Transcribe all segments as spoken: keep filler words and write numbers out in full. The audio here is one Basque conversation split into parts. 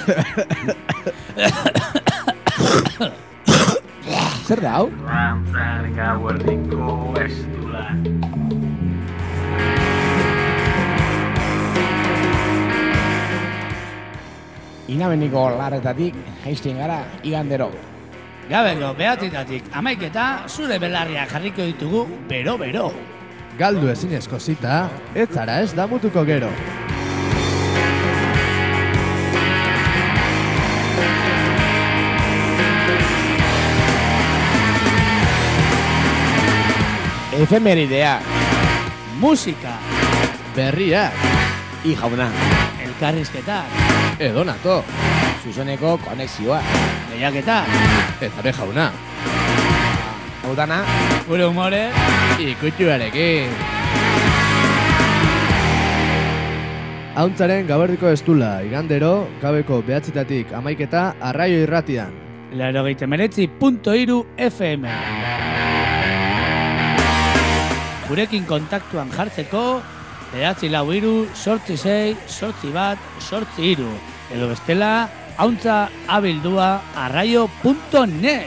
Zer da hau? Rantzaren gauerdiko estula. Inabeniko larretatik jaisten gara igandero. Gabeko behatitatik amaiketa zure belarriak jarriko ditugu bero-bero. Galdu ezinezko zita, ez zara ez damutuko gero. Efemeridea, Musika, Berriak, i jauna, elkarrizketak, edonato, zuzeneko konexioa. lehiaketak, eta be jauna, Hau dana, gure humore, ikutxuarekin. Hauntzaren gaberdiko estula, igandero, gabeko behatzitatik amaiketa arraio irratian. laurogeita hemeretzi puntu hiru F M. Gurekin kontaktuan jartzeko, behatzi lau hiru, sortzi sei, sortzi bat, sortzi hiru. Edo bestela, hauntza abildua arraio punto net.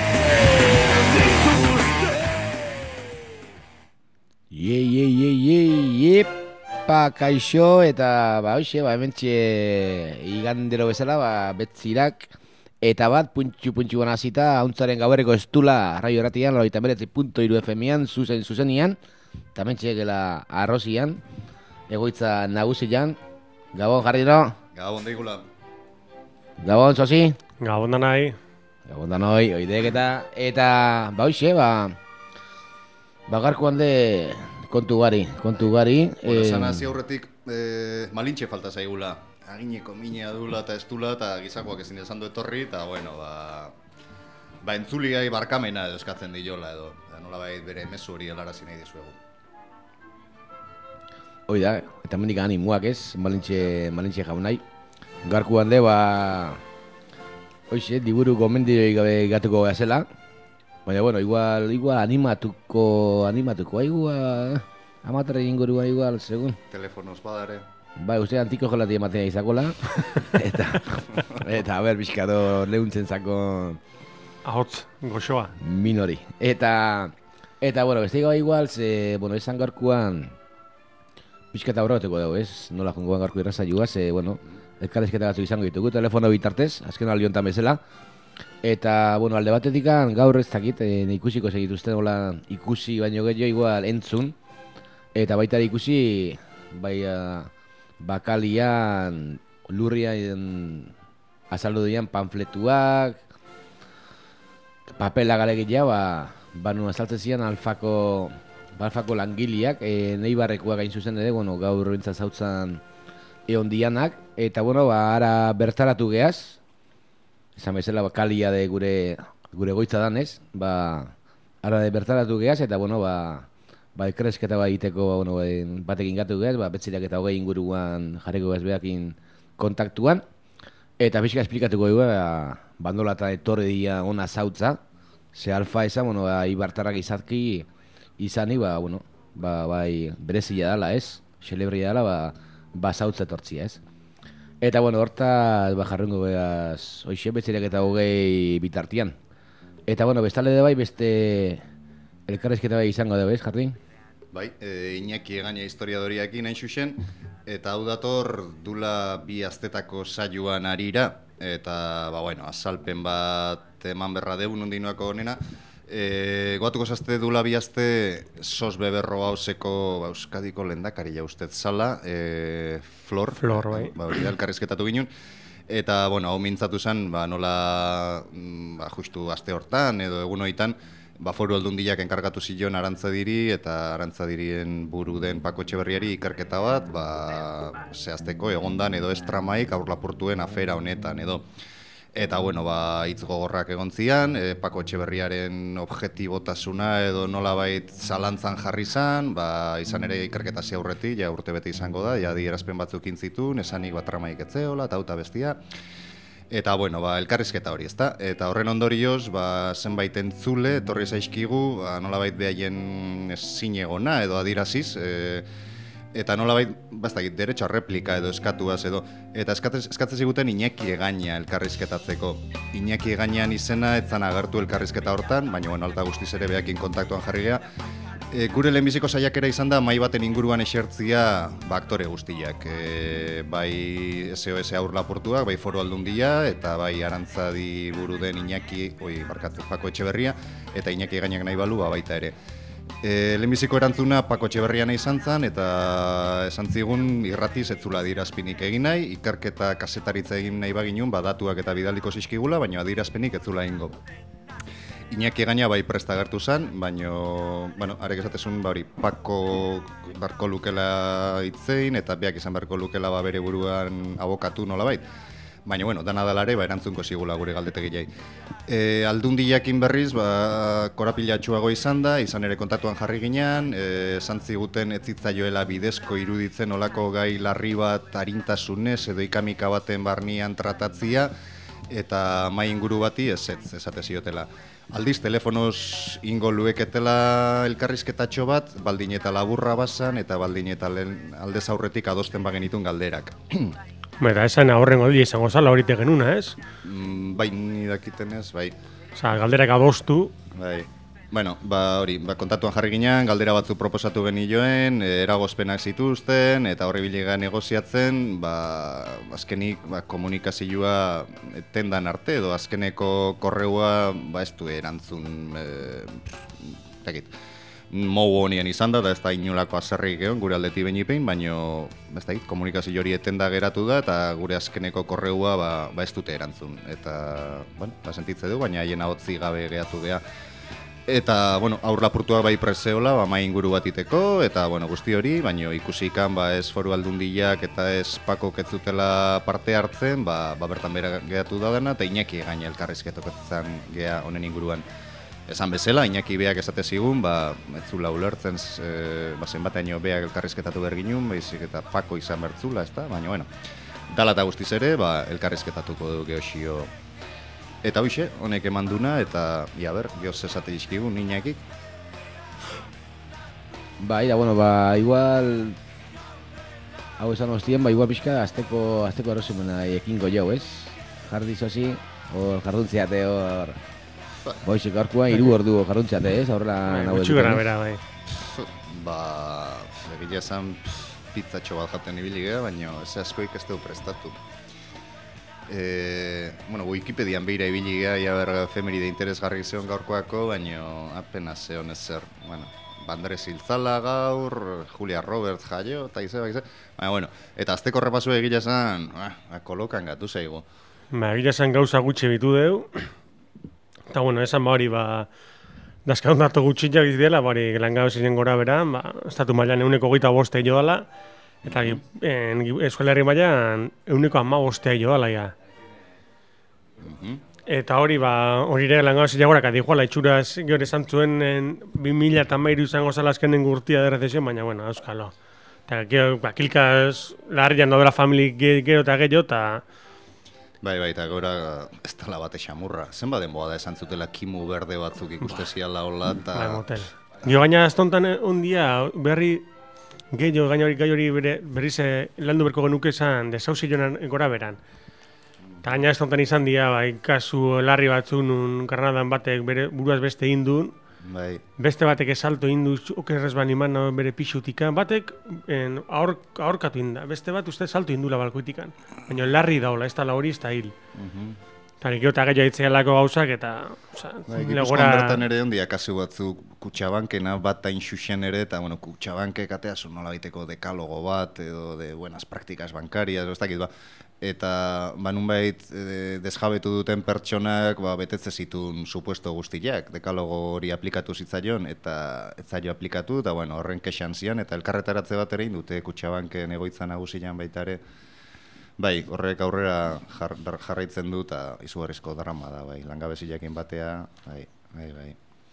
Ie, ie, ie, ie, iepa, kaixo, eta ba, hoxe, ba, hementxe igandero bezala, ba, betzirak, eta bat, puntxu-puntxu gana zita, hauntzaren gauerreko estula, arraio erratian, laurogeita hemeretzi puntu hiru F M-an, zuzen zuzenian, eta hementxe gela arrozian, egoitza nagusian, Gabon, Jarriro, Gabon deigula. Gabon, Sosi, Gabon da nahi. Gabon da noi, oidek eta, eta, ba, hoxe, ba, ba, garko hande kontu gari, kontu gari. Bueno, eh, esan hasi aurretik eh, malintxe falta zaigula. Agineko minea dula eta estula eta gizakoak ezin esan du etorri, eta bueno, ba, ba entzuliai barkamena edo eskatzen diola edo, eta nolabait bere mezu hori helarazi nahi dizuegu. Hoi da, eta mendik animuak ez, malintxe, malintxe jaunai. Garku hande, ba, hoxe, diburu gomendioi gabe gatuko gazela. Baina, bueno, igual, igual animatuko, animatuko, igual, amaterre ingurua igual, segun. Telefonoz badare. Bai, uste antiko jolati ematen izakola. eta, eta, a ber, bizkado lehuntzen zako Ahots, goxoa. minori. Eta, eta, bueno, beste gau igual, ze, bueno, esan garkuan, bizkata horreteko dugu, ez? Nola jongoan garku irraza jugaz, ze, bueno, elkarrezketa batzuk izango ditugu, telefono bitartez, azken aliontan bezala. Eta, bueno, alde batetik gaur ez dakit, e, ikusiko segituzten, nola ikusi baino gehiago igual entzun. Eta baita ikusi, bai, uh, bakalian, lurrian azaldu dian panfletuak, papela galegitea, ba, banu azaltzen zian alfako, alfako langileak, e, Neibarrekoak gain zuzen ere, bueno, gaur bintzat zautzan egon dianak, eta, bueno, ba, ara bertaratu geaz, esan bezala bakalia de gure, gure goitza danez, ba, ara de bertaratu geaz, eta, bueno, ba, ba, elkarrezketa ba egiteko, bueno, batekin gatu geaz, ba, betzirak eta hogei inguruan jarriko geaz behakin kontaktuan, eta bizka esplikatuko dugu, ba, bandola eta etorri dira ona zautza, ze alfa esan, bueno, ba, ibartarrak izatki izani, ba, bueno, ba, bai, berezia dala, ez? Xelebria dala, ba, ba zautza etortzia, ez? Eta, bueno, horta, ba, jarrengo behaz, hoxe, betzirak eta hogei bitartian. Eta, bueno, bestalde de bai, beste elkarrezketa bai izango da, bez, Jardin? Bai, e, Iñaki egaina historiadoriakin hain xuxen, eta hau dator dula bi astetako saioan arira, eta, ba, bueno, azalpen bat eman berra deun ondinoako honena. E, goatuko zazte dula bi aste sos beberro hauseko ba, Euskadiko lehendakari jaustez zala, e, Flor, Flor, bai. Ba, hori da, elkarrizketatu ginen. Eta, bueno, hau mintzatu zen, ba, nola, ba, justu aste hortan edo egun hoitan, ba, foru aldundiak enkargatu zion Arantzadiri eta Arantzadirien buru den Pako Etxeberriari ikerketa bat, ba, zehazteko egondan edo estramaik aurlapurtuen afera honetan edo. Eta, bueno, ba, hitz gogorrak egon zian, e, Pako Etxeberriaren objetibotasuna edo nolabait zalantzan jarri zan, ba, izan ere ikerketa aurretik, ja urte bete izango da, ja adierazpen batzuk intzitun, esanik bat tramaik etzeola, eta auta bestia. Eta, bueno, ba, elkarrizketa hori, ezta? Eta horren ondorioz, ba, zenbait entzule, etorri zaizkigu, ba, nolabait behaien zinegona edo adiraziz, e, eta nolabait, bastakit, derecho a replika edo eskatuaz edo, eta eskatzen, eskatzen ziguten Iñaki Egaña elkarrizketatzeko. Iñaki Egañan izena etzan agertu elkarrizketa hortan, baina bueno, alta guztiz ere behakin kontaktuan jarri gea. E, gure lehenbiziko saiakera izan da, mai baten inguruan esertzia ba, aktore guztiak. E, bai S O S Aur Lapurtuak, bai Foru Aldundia, eta bai Arantzadi buru den Iñaki, oi, barkatu, Pako Etxeberria, eta Iñaki Egañak nahi balu, ba, baita ere. E, lehenbiziko erantzuna Pako Etxeberria nahi izan zen, eta esan zigun irratiz ez zula adierazpenik egin nahi, ikerketa kasetaritza egin nahi baginun, badatuak eta bidaliko zizkigula, baina adierazpenik ez zula egingo. Iñaki Egaña bai presta agertu zen, baina, bueno, arek esatezun, ba hori, Pako barko lukela hitzein, eta beak izan barko lukela ba bere buruan abokatu nolabait. Baina, bueno, dana dalare, ba, erantzunko zigula gure galdetegiai. E, Aldundiakin berriz, ba, korapilatxuago izan da, izan ere kontaktuan jarri ginean, e, esan ziguten ez zitzaioela bidezko iruditzen olako gai larri bat arintasunez edo ikamika baten barnian tratatzia, eta mai inguru bati ez ez, esate ziotela. Aldiz, telefonoz ingo lueketela elkarrizketatxo bat, baldin eta laburra basan, eta baldin eta aldez aurretik adosten bagenitun galderak. Eta esan horrengo dira izango zala horite genuna, ez? Mm, bai, nidakiten ez, bai. Osa, galderak adostu. Bai. Bueno, ba hori, ba, kontatuan jarri ginen, galdera batzu proposatu genioen, e, eragozpenak zituzten, eta horri bilega negoziatzen, ba, azkenik ba, komunikazioa tendan arte, edo azkeneko korreua ba, ez du erantzun, e, tekit, mou honien izan da, eta ez da inolako azerrik egon gure aldetik behipein, baina ez da, komunikazio hori etenda geratu da, eta gure azkeneko korreua ba, ba ez dute erantzun. Eta, bueno, ba, sentitze du, baina haien ahotzi gabe geratu geha. Eta, bueno, Aur Lapurtuak bai preseola, ba, mai inguru bat iteko, eta, bueno, guzti hori, baina ikusikan, ba, ez Foru Aldundiak eta ez Pakok ez zutela parte hartzen, ba, ba bertan bera geratu da dena, eta Iñaki Egaña elkarrizketoketzen geha honen inguruan. Esan bezala, Iñaki beak esate zigun, ba, ez zula ulertzen, e, ba, zenbateaino beak elkarrizketatu berginun, baizik eta Pako izan bertzula, ez da, baina, bueno, dala eta guztiz ere, ba, elkarrizketatuko du geosio. Eta hoxe, honek eman duna, eta, ja ber, gehoz esate izkigun, Iñakik. Bai, da, bueno, ba, igual, hau esan hostien, ba, igual pixka, azteko, azteko errosumena ekingo jau, ez? Jardi zozi, hor jarduntziate, hor, boixek aurkuan, hiru ordu jarduntziate, ez? Horrela, nahu Gutxu gara bera, bai. Ba, egile esan pizzatxo bat jaten ibili gara, baina ez askoik ez dugu prestatu. E, bueno, Wikipedian behira ibili gara, ja ber, efemeride interesgarri zeon gaurkoako, baina apenas zeon ezer, bueno, Bandre Ziltzala gaur, Julia Roberts jaio, eta izeba, izeba, baina, bueno, eta azteko repasu egile esan, ah, kolokan gatu zaigu. Ba, egile esan gauza gutxi bitu deu, eta, bueno, esan ba hori, ba, dazkaun dato gutxiak izidela, ba hori, langabez ziren gora beran, ba, estatu mailan euneko goita boste joala, eta Euskal Herri mailan euneko ama bostea joala, ja. Eta hori, ba, hori ere langabez jagorak adihuala itxuraz gero esan zuen bi mila hamairu izango zala azkenen gurtia de recesión, baina, bueno, euskalo. Eta, gero, ba, kilkaz larrian daudela famili gero eta gehiago, eta... Bai, bai, eta gora ez dela bate xamurra. Zenba denboa da esan zutela kimu berde batzuk ikuste ziala hola, eta... Bai, motel. Gio gaina aztontan un dia berri gehiago gaina hori gai hori berriz landu berko genuke esan desauzi joan gora beran. Eta gaina aztontan izan dia, bai, kasu larri batzun un Karnadan batek bere buruaz beste indun, bai. Beste batek esalto indu okerrez ban iman bere pixutikan, batek en, aur, aurkatu inda, beste bat uste salto indula balkoitikan. Baina larri daula, ez tala hori, ez da hil. Eta nik eta gehiago itzealako gauzak, eta... Oza, bai, Gipuzkoan bertan ere ondia kasu batzuk Kutxabankena bat hain xuxen ere, eta bueno, Kutxabankek ateazu nola baiteko dekalogo bat, edo de buenas praktikas bankarias, ez dakit, ba. Eta ba, nunbait e, desjabetu duten pertsonak ba, betetze zituen supuesto guztiak, dekalogo hori aplikatu zitzaion, eta ez zailo aplikatu, eta bueno, horren kexan zian, eta elkarretaratze bat ere indute Kutxabanken egoitza nagusian baita ere. Bai, horrek aurrera jar, jarraitzen du eta izugarrizko drama da, bai, langabeziakin batea, bai, bai, bai.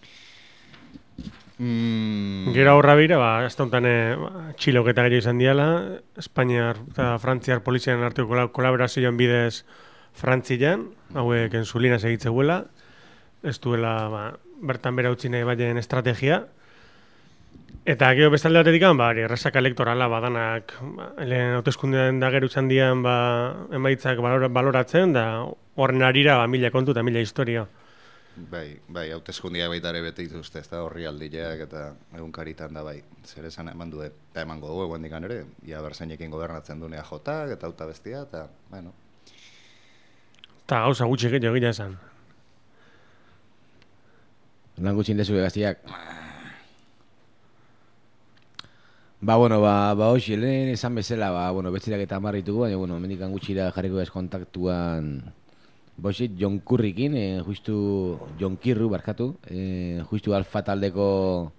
Mm. Gero aurra bira, ba, ez tontan e, txiloketa gehiago izan diala, Espainiar eta Frantziar polizian arteko kolaborazioan bidez Frantzian, hauek enzulinaz egitzeguela, ez duela ba, bertan bera utzi nahi baien estrategia, Eta gero bestalde batetik, ba, errazak elektorala badanak, ba, lehen hauteskundean da gerutzen dian, ba, emaitzak balora, baloratzen, da horren arira, ba, mila kontu eta mila historia. Bai, bai, hauteskundiak baita ere bete dituzte, ez da horri aldileak eta egunkaritan da bai, zer esan eman du, eta emango dugu eguendik ere, ia berzainekin gobernatzen dunea jotak eta auta bestia, eta, bueno. Eta gauza gutxi gehiago egia esan. Lan gutxi indezu egaztiak. Ba, bueno, ba, ba hoxe, lehen esan bezala, ba, bueno, betzirak eta amarritugu, baina, bueno, mendikan gutxira jarriko ez kontaktuan, ba, hoxe, Jon Kurrikin, eh, justu, Jon Kirru, barkatu, eh, justu alfa taldeko,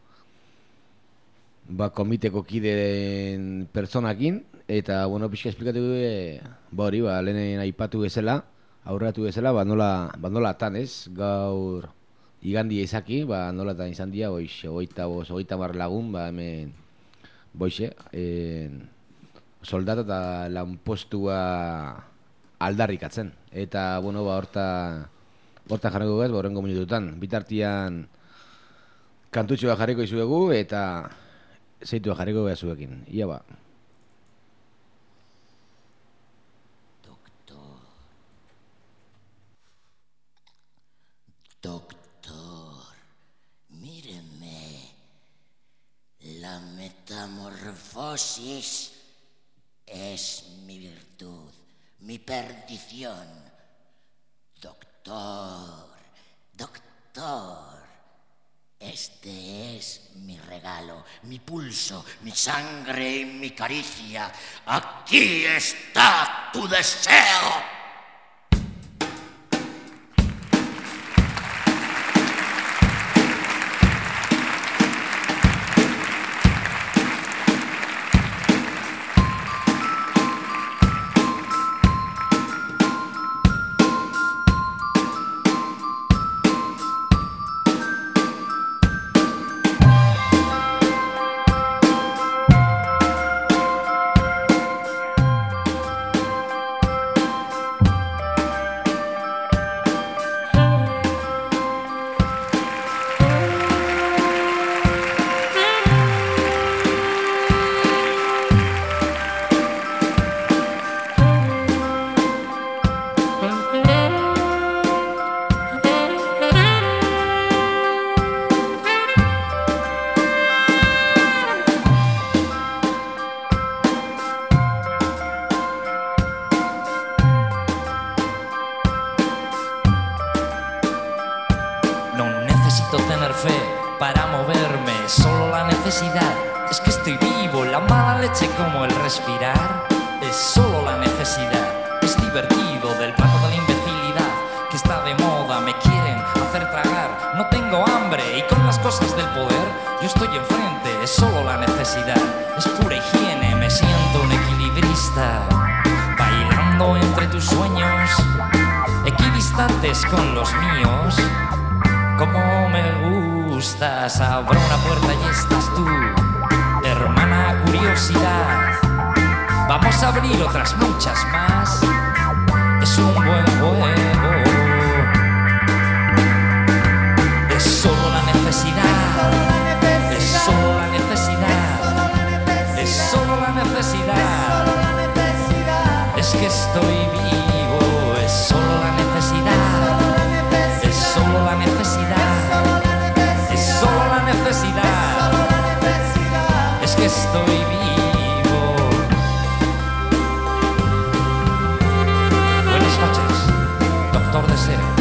ba, komiteko kideen pertsonakin, eta, bueno, pixka esplikatu du, eh, ba, hori, ba, lehen aipatu bezala, aurratu bezala, ba, nola, ba, nola tan, ez, gaur, igandia izaki, ba, nola tan izan dia, oiz, ogeita, boz, ogeita mar lagun, ba, hemen, boixe, eh, soldata eta lanpostua aldarrikatzen. Eta, bueno, ba, horta, horta jarriko gaz, ba, horrengo minututan. Bitartian, kantutxoa jarriko izuegu, eta zeitua jarriko gaz zuekin. Ia ba. Doctor. Doctor, míreme. La metamorfosis es mi virtud, mi perdición. Doctor, doctor, este es mi regalo, mi pulso, mi sangre y mi caricia. Aquí está tu deseo. Con los míos, como me gustas, abro una puerta y estás tú, hermana curiosidad. Vamos a abrir otras muchas más, es un buen juego. Es solo la necesidad, es solo la necesidad, es solo la necesidad. Es que estoy vivo, es solo la necesidad. Es solo la necesidad, es solo la necesidad, es que estoy vivo. Buenas noches, doctor Deseo.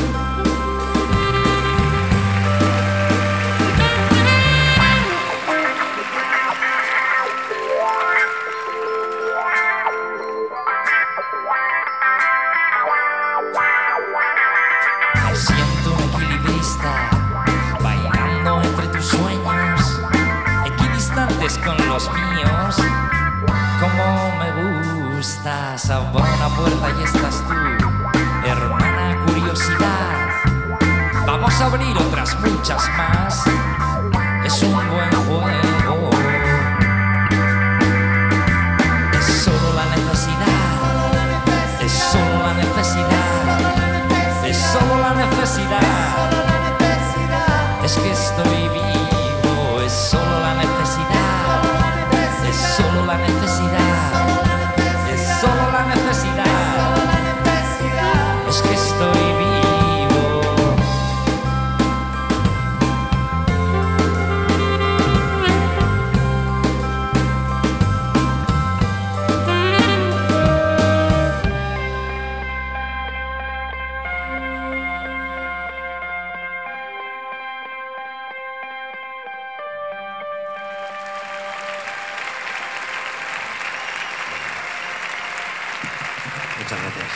Con los míos, como me gustas, abro una puerta y estás tú, hermana curiosidad. Vamos a abrir otras muchas más, es un buen juego. Es solo la necesidad, es solo la necesidad, es solo la necesidad. Es que estoy vivo, es solo la necesidad. Muchas gracias.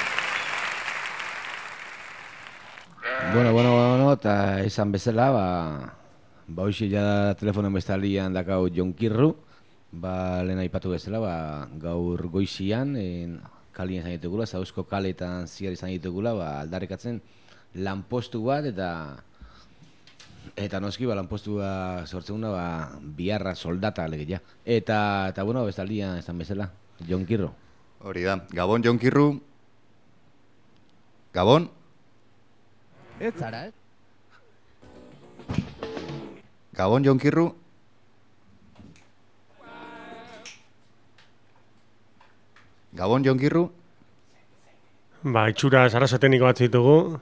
Bueno, bueno, bueno, eta esan bezala, ba, ba hoxe ja telefonen bestalian dakau Jon Kirru, ba lehen aipatu bezala, ba, gaur goizian, en, kalien izan ditugula, Zauzko kaletan ziar izan ditugula, ba, aldarrikatzen lanpostu bat, eta eta noski, ba, lanpostua sortzen ba, biharra soldata alegia. Eta, eta bueno, bestaldian esan bezala, Jon Kirru. Hori da, Gabon Jon Kirru. Gabon? Ez zara, ez? Gabon Jon Kirru. Gabon Jon Kirru. Ba, itxura arazo tekniko bat ditugu.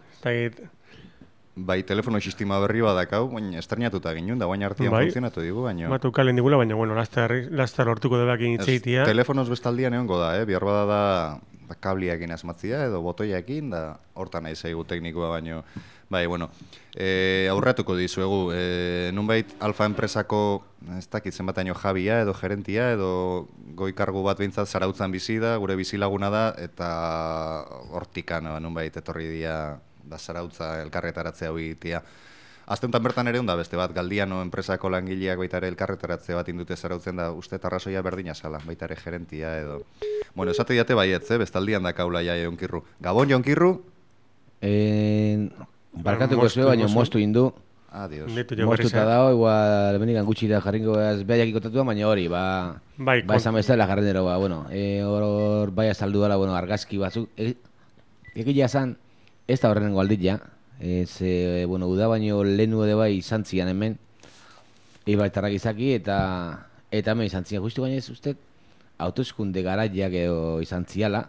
Bai, telefono sistema berri badakau, baina estrenatuta ginen, da baina artian bai. funtzionatu digu, baina... Batu kalen digula, baina, bueno, laster, laster hortuko debakin itzeitia. Telefonoz bestaldian egongo da, eh? Bihar bada da, da kabliakin asmatzia edo botoiakin, da hortan nahi zaigu teknikoa, baino... Bai, bueno, e, aurratuko dizuegu, e, nunbait Alfa enpresako, ez dakit zenbataino jabia edo gerentia edo goi-kargu bat behintzat zarautzan bizi da, gure bizilaguna da, eta hortikan nunbait etorri dira da zarautza elkarretaratzea hoitia. Aztentan bertan ere onda beste bat, Galdiano enpresako langileak baita ere elkarretaratzea bat indute zarautzen da, uste arrazoia berdina sala, baita ere gerentia edo... Bueno, esate diate baietz, eh? Bestaldian da kaula ja Jon Kirru. Gabon Jon Kirru? En... Barkatuko zuen, baina moztu indu. Adios. Moztuta dago, igual benikan gutxi da jarringo behaiak ikotatua, baina hori, ba... Bai, ba esan bezala jarrendero, ba, bueno, e, hor bai azaldu dela, bueno, argazki batzuk. E, Egia zan, ez da horrenengo aldit ja. Ez, e, bueno, uda baino lehenu edo bai izan zian hemen. Eibartarrak izaki, eta eta hemen izan zian. Justu baina ez uste, autoskunde garaiak edo izan ziala.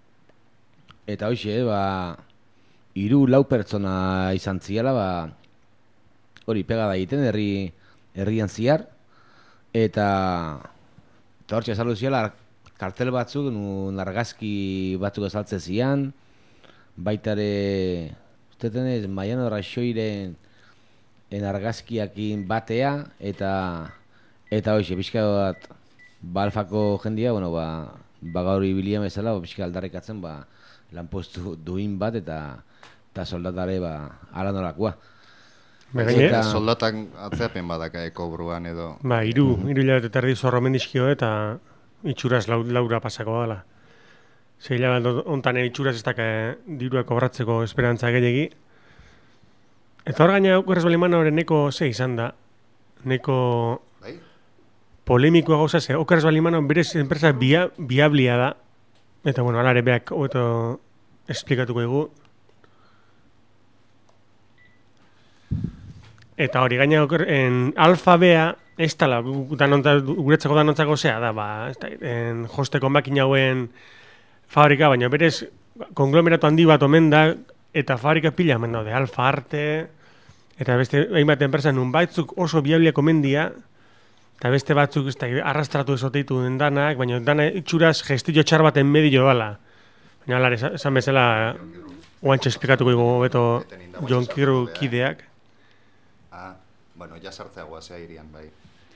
Eta hoxe, ba... Hiru lau pertsona izan ziala, ba, hori pega da egiten, herri, herrian ziar, eta eta hortxe azaldu ziala, kartel batzuk, nun argazki batzuk azaltzen zian, baita ere, usteten ez, Mariano Raxoiren en argazkiakin batea, eta eta hoxe, pixka bat, ba Alfako jendia, bueno, ba, ba gaur ibilia bezala, ba, pixka aldarrikatzen, ba, lanpostu duin bat, eta eta soldatare, ba, ala nolakoa. Eta soldatak atzeapen badaka eko bruan edo... Ba, iru, iru hilabete terdi zorro mendizkio eta itxuraz lau, laura pasako dela. Zei hilabete ontan itxuraz ez daka dirua kobratzeko esperantza gehiagi. Eta hor gaina okerrez balimana hori neko ze izan da. Neko Bai? Polemikoa gauza ze. Okerrez balimana berez enpresa bia, biablia da. Eta bueno, alare beak hobeto esplikatuko egu. Eta hori gaina en Alfa Bea, ez tala, guretzako danontzako zea da, ba, en josteko makina hauen fabrika, baina berez konglomeratu handi bat omen da, eta fabrika pila omen daude, Alfa Arte, eta beste hainbat enpresa nun baitzuk oso biabliak omen dia, eta beste batzuk ez da, arrastratu esoteitu den danak, baina dana itxuraz gestillo txar baten medio dala. Baina alare, esan bezala, oantxe esplikatuko ego beto Jon Kirru kideak. Ah, bueno, ja sartzea guazea irian, bai.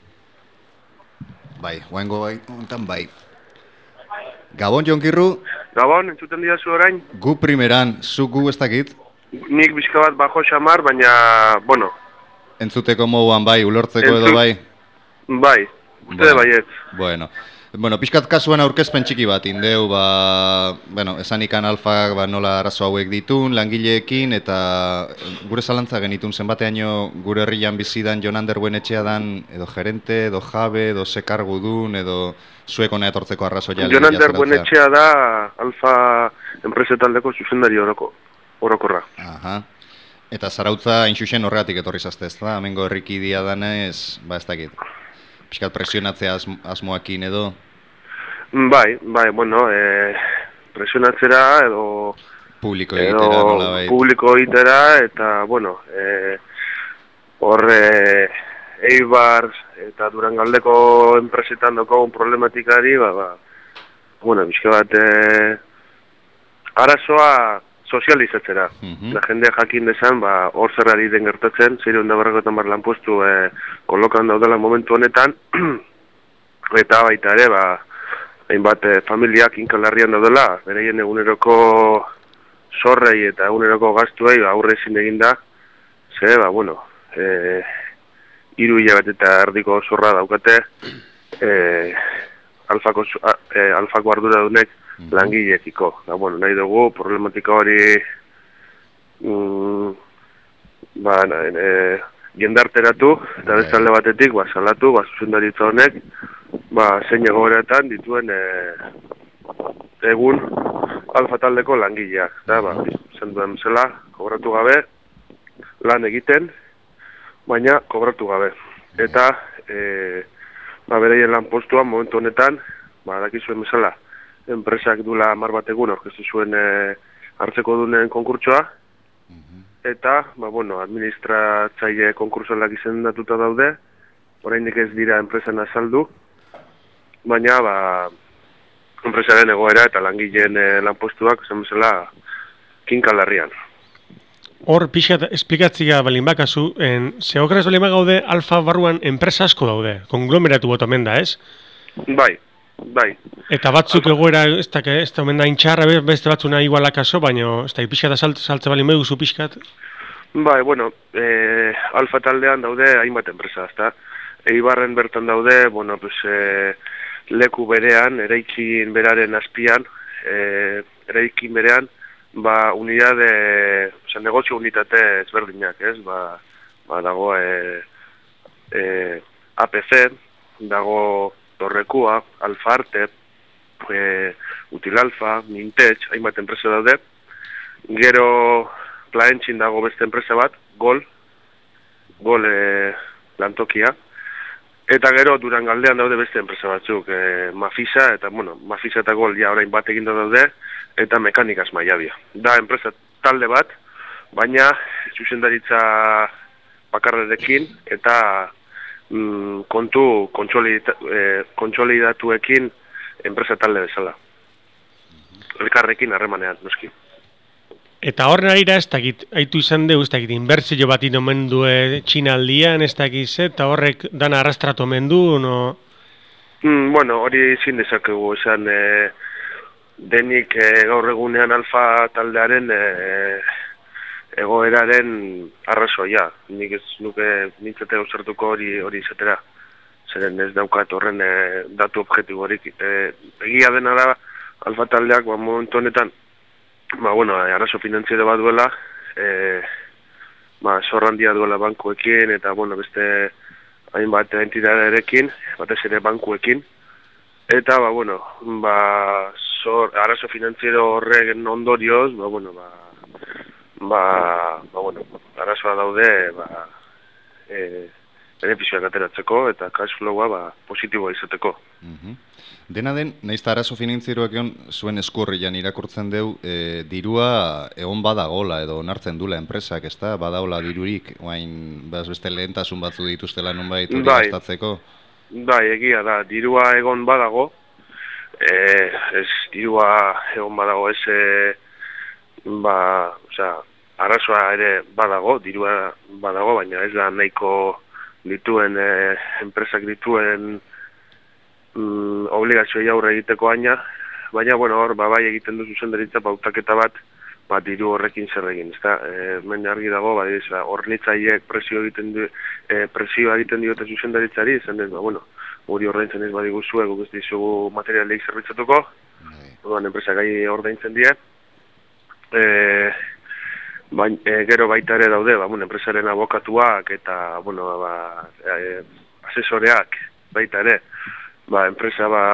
Bai, guaingo bai, ontan bai. Gabon, Jon Kirru? Gabon, entzuten dira zu orain? Gu primeran, zu gu ez dakit? Nik bizka bat bajo xamar, baina, bueno... Entzuteko moduan bai, ulortzeko edo bai? Bai, uste bueno, baiet. Bueno, bueno, pixkat kasuan aurkezpen txiki bat, indeu, ba, bueno, esanikan Alfak ba, nola arazo hauek ditun, langileekin, eta gure zalantza genitun zenbateaino gure herrian bizidan Jon Ander Buenetxea dan, edo gerente, edo jabe, edo sekargu dun, edo zuek hona etortzeko arrazoia. Jon Ander Buenetxea da Alfa enpresetaldeko zuzendari oroko, orokorra. Aha. Eta zarautza hain horregatik etorri zazte, ez da? Hemengo herrikidia danez, ba ez dakit. Piskat presionatzea asmoakin edo? Bai, bai, bueno, e, presionatzera edo... Publiko egitera, nola bai. Publiko egitera, eta, bueno, e, hor e, Eibar eta Durangaldeko enpresetan daukagun problematikari, ba, ba, bueno, bizke bat, e, arazoa sozializatzera. Uh-huh. La jendea jakin desan, ba, hor zerrari den gertatzen, zeireun da barrakotan bar lanpostu e, kolokan daudela momentu honetan, eta baita ere, ba, hainbat e, familiak inkalarrian daudela, bereien eguneroko zorrei eta eguneroko gastuei ba, aurre ezin eginda, ze, ba, bueno, e, hiru hilabete eta erdiko zorra daukate, e, alfako, e, alfako arduradunek langileekiko. Da, bueno, nahi dugu problematika hori mm, ba, e, jendarteratu, eta beste alde batetik, ba, salatu, ba, zuzendaritza honek, ba, zein egoeretan dituen e, egun alfa taldeko langileak. Da, ba, zenduen zela, kobratu gabe, lan egiten, baina kobratu gabe. Eta, e, ba, bereien lan postuan, momentu honetan, ba, dakizuen bezala, enpresak dula hamar bat egun aurkeztu zuen e, hartzeko dunen konkurtsoa, eta, ba, bueno, administratzaile konkursoak izendatuta daude, oraindik ez dira enpresan azaldu, baina, ba, enpresaren egoera eta langileen e, lanpostuak, esan bezala, kinkalarrian. Hor, pixat, esplikatzia balin bakazu, en, zeokraz balin gaude alfa barruan enpresa asko daude, konglomeratu bot omen da, ez? Bai, bai. Eta batzuk alfa... egoera, ez da, ez da omen da intxarra, beste batzuna igualak aso, baina, ez da, pixat saltze salt, balin behuzu pixkat? Bai, bueno, e, alfa taldean daude hainbat enpresa, ezta? Eibarren bertan daude, bueno, pues, e, leku berean, eraikin beraren azpian, e, eraikin berean, ba, unidade, oza, negozio unitate ezberdinak, ez? Ba, ba dago e, e, A P C, dago Torrekua, Alfa Arte, e, Utilalfa, Mintech, hainbat enpresa daude. Gero Plaentxin dago beste enpresa bat, Gol, Gol e, lantokia. Eta gero Durangaldean daude beste enpresa batzuk, e, Mafisa, eta, bueno, Mafisa eta Gol ja orain bat eginda daude, eta Mekanikas Maiabia. Da enpresa talde bat, baina zuzendaritza bakarrerekin eta mm, kontu kontsolida, e, kontsolidatuekin enpresa talde bezala. Elkarrekin harremanean, noski. Eta horren arira ez dakit, haitu izan dugu, ez dakit, inbertsio bat inomen due Txinaldian, ez dakit, eta horrek dana arrastratu omen du, no? Mm, bueno, hori ezin dezakegu, esan... E, denik e, gaur egunean alfa taldearen e, egoeraren arrazoia. Nik ez nuke nintzete ausartuko hori hori izatera. Zeren ez daukat horren e, datu objektiborik. E, egia dena da alfa taldeak ba, momentu honetan ba, bueno, arazo finantziero bat duela, e, ba, zorrandia duela bankuekin eta bueno, beste hainbat entitatearekin, batez ere bankuekin. Eta, ba, bueno, ba, zor, arazo finantziero horregen ondorioz, ba, bueno, ba, ba, ba, bueno, arazoa daude, ba, e, benefizioak ateratzeko eta cash flowa, ba, positiboa izateko. Mm-hmm. Dena den, nahiz eta arazo finantzieroak egon zuen eskurrian irakurtzen deu, e, dirua egon badagola edo onartzen dula enpresak, ez da? Badagola dirurik, oain, beste lehentasun batzu dituztela nonbait hori gastatzeko? Bai, egia da, dirua egon badago, e, ez dirua egon badago, ez, e, ba, osea, arazoa ere badago, dirua badago, baina ez da nahiko dituen, e, enpresak dituen mm, obligazioa aurre egiteko aina, baina, bueno, hor, ba, bai egiten du zuzendaritza pautaketa bat, ba, diru horrekin zer egin, ezta? E, men argi dago, ba, ez, hornitzaileek presio egiten du, e, presioa egiten diote zuzendaritzari, izan den, ba, bueno, hori ordaintzen ez badiguzue, guk ez dizugu materialeik zerbitzatuko, orduan enpresak gai ordaintzen die. E, bain, e, gero baita ere daude, ba, bueno, enpresaren abokatuak eta, bueno, ba, e, asesoreak baita ere, ba, enpresa, ba,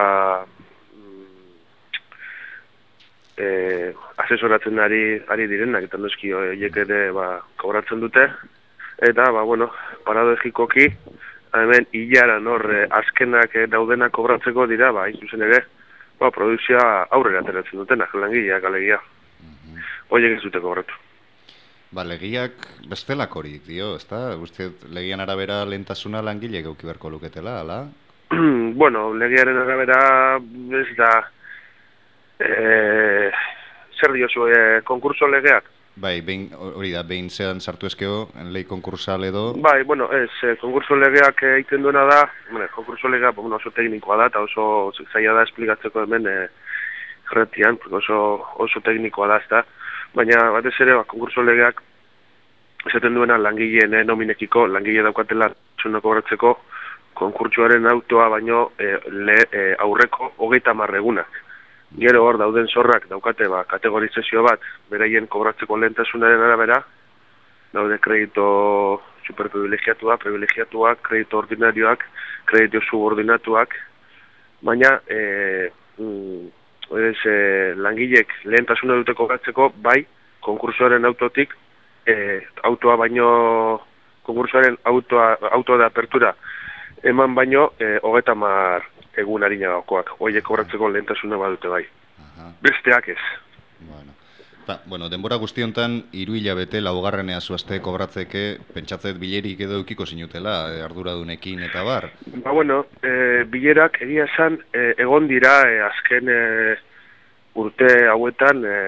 E, asesoratzen ari, ari direnak, eta noski horiek ere ba, kobratzen dute, eta, ba, bueno, paradogikoki, hemen hilaran hor e, azkenak e, daudenak kobratzeko dira, ba, hain zuzen ere, ba, produkzioa aurrera ateratzen dutenak, langileak alegia. Mm-hmm. Horiek ez dute kobratu. Ba, legiak bestelak horik, dio, ezta? Guztiet, legian arabera lehentasuna langileek euki beharko luketela, ala? Bueno, legiaren arabera ez da... E, zer diozu, e, konkurso legeak? Bai, behin, hori da, behin zean sartu ezkeo, lei konkursal edo... Bai, bueno, ez, eh, konkurso legeak egiten duena da, bueno, konkurso legea bueno, oso teknikoa da, eta oso zaila da esplikatzeko hemen eh, jarretian, oso, oso teknikoa da, ezta. Baina, batez ere, ba, konkurso legeak esaten duena langileen eh, nominekiko, langile daukatela zuna kobratzeko, konkurtsoaren autoa baino eh, le, eh, aurreko hogeita hamar egunak. Gero hor dauden zorrak daukate ba, kategorizazio bat, beraien kobratzeko lehentasunaren arabera, daude kredito superprivilegiatuak, privilegiatuak, kredito ordinarioak, kredito subordinatuak, baina e, mm, ez, e, langilek lehentasuna dute kobratzeko, bai, konkursoaren autotik, e, autoa baino, konkursoaren autoa, autoa de apertura, eman baino, e, hogeta mar egun harina gakoak, hoiek kobratzeko lehentasuna badute bai. Aha. Besteak ez. Bueno. Ta, bueno, denbora guzti hontan hiru hilabete laugarrenea zuazte kobratzeke, pentsatzet bilerik edo eukiko zinutela, e, arduradunekin eta bar. Ba bueno, e, bilerak egia esan e, egon dira e, azken e, urte hauetan e,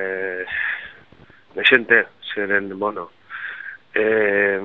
desente, zeren, bueno, e,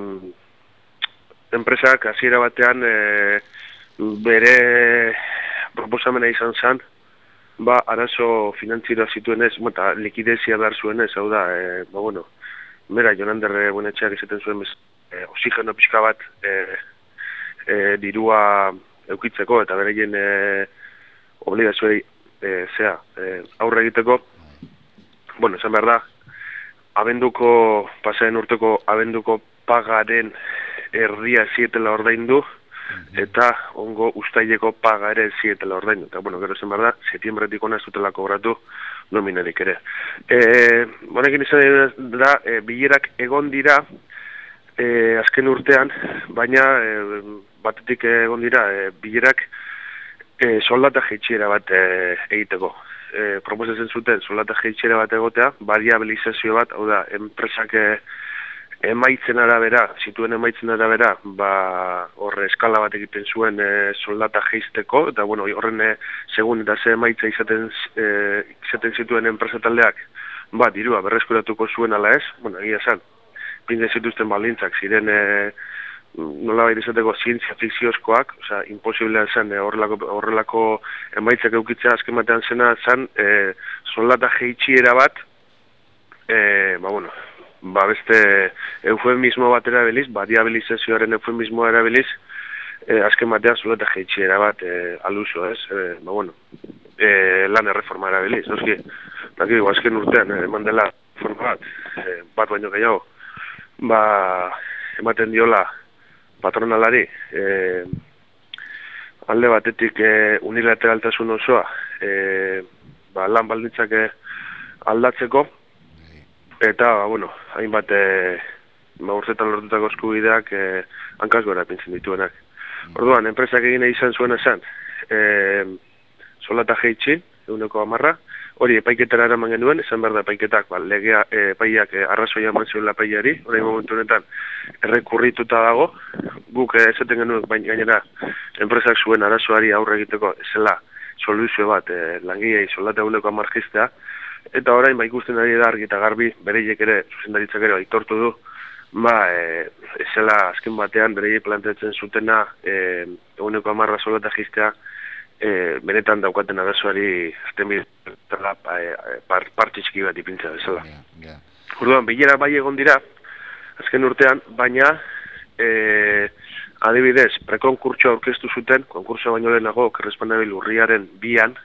enpresak hasiera batean e, bere proposamena izan zen, ba, arazo finantzieroa zituenez, eta likidezia behar zuenez, hau da, e, ba, bueno, bera, Jonander Buenetxeak izaten zuen, bez, e, oxigeno pixka bat e, e, dirua eukitzeko, eta bereien e, obligazioei e, zea, e, aurre egiteko, bueno, esan behar da, abenduko, pasaren urteko abenduko pagaren erdia zietela ordaindu, eta ongo ustaileko paga ere zietela ordaindu. Eta, bueno, gero zen behar da, setiembretik ona ez dutela kobratu nominarik ere. E, Honekin izan da, e, bilerak egon dira e, azken urtean, baina e, batetik egon dira, e, bilerak e, soldata jeitxiera bat e, egiteko. E, proposatzen zuten soldata jeitxiera bat egotea, variabilizazio bat, hau da, enpresak e, emaitzen arabera, zituen emaitzen arabera, ba, horre eskala bat egiten zuen e, soldata jeizteko, eta bueno, horren e, segun eta ze emaitza izaten, e, izaten zituen enpresa taldeak, ba, dirua, berreskuratuko zuen ala ez, bueno, egia esan, pinde zituzten baldintzak, ziren e, nola baita izateko zientzia fikziozkoak, osea, imposiblea zen e, horrelako, horrelako emaitzak eukitzea azken batean zena zen, e, soldata jeitxiera bat, e, ba, bueno, ba beste eufemismo bat erabiliz, variabilizazioaren eufemismoa erabiliz, eh, azken batean soldata jeitxiera bat eh, aluso, ez? Eh, ba, bueno, eh, lan erreforma erabiliz, noski, dakigu, azken urtean, eh, eman dela forma bat, eh, bat baino gehiago, ba, ematen diola patronalari, eh, alde batetik eh, unilateraltasun osoa, eh, ba, lan baldintzak eh, aldatzeko, eta, bueno, hainbat e, ba, urtetan lortutako eskubideak e, hankaz gora pintzen dituenak. Orduan, enpresak egine izan zuen esan, e, soldata jeitxin, eguneko amarra, hori epaiketara eraman genuen, esan behar da epaiketak, ba, legea e, epaiak e, arrazoia eman zuen epaiari, orain momentu honetan errekurrituta dago, guk e, esaten genuen, baina gainera, enpresak zuen arazoari aurre egiteko, zela soluzio bat, e, langilei soldata eguneko amarkiztea, eta orain ba ikusten ari da argi eta garbi bereiek ere zuzendaritzak ere aitortu du ba e, ezela azken batean bereiek planteatzen zutena e, eguneko hamarra soldata jistea e, benetan daukaten arazoari azten bidetela e, par, parte txiki bat ipintza bezala. Yeah, yeah. Orduan, bilera bai egon dira azken urtean, baina e, adibidez, prekonkurtsoa aurkeztu zuten, konkursoa baino lehenago, Kerrespandabil urriaren bian,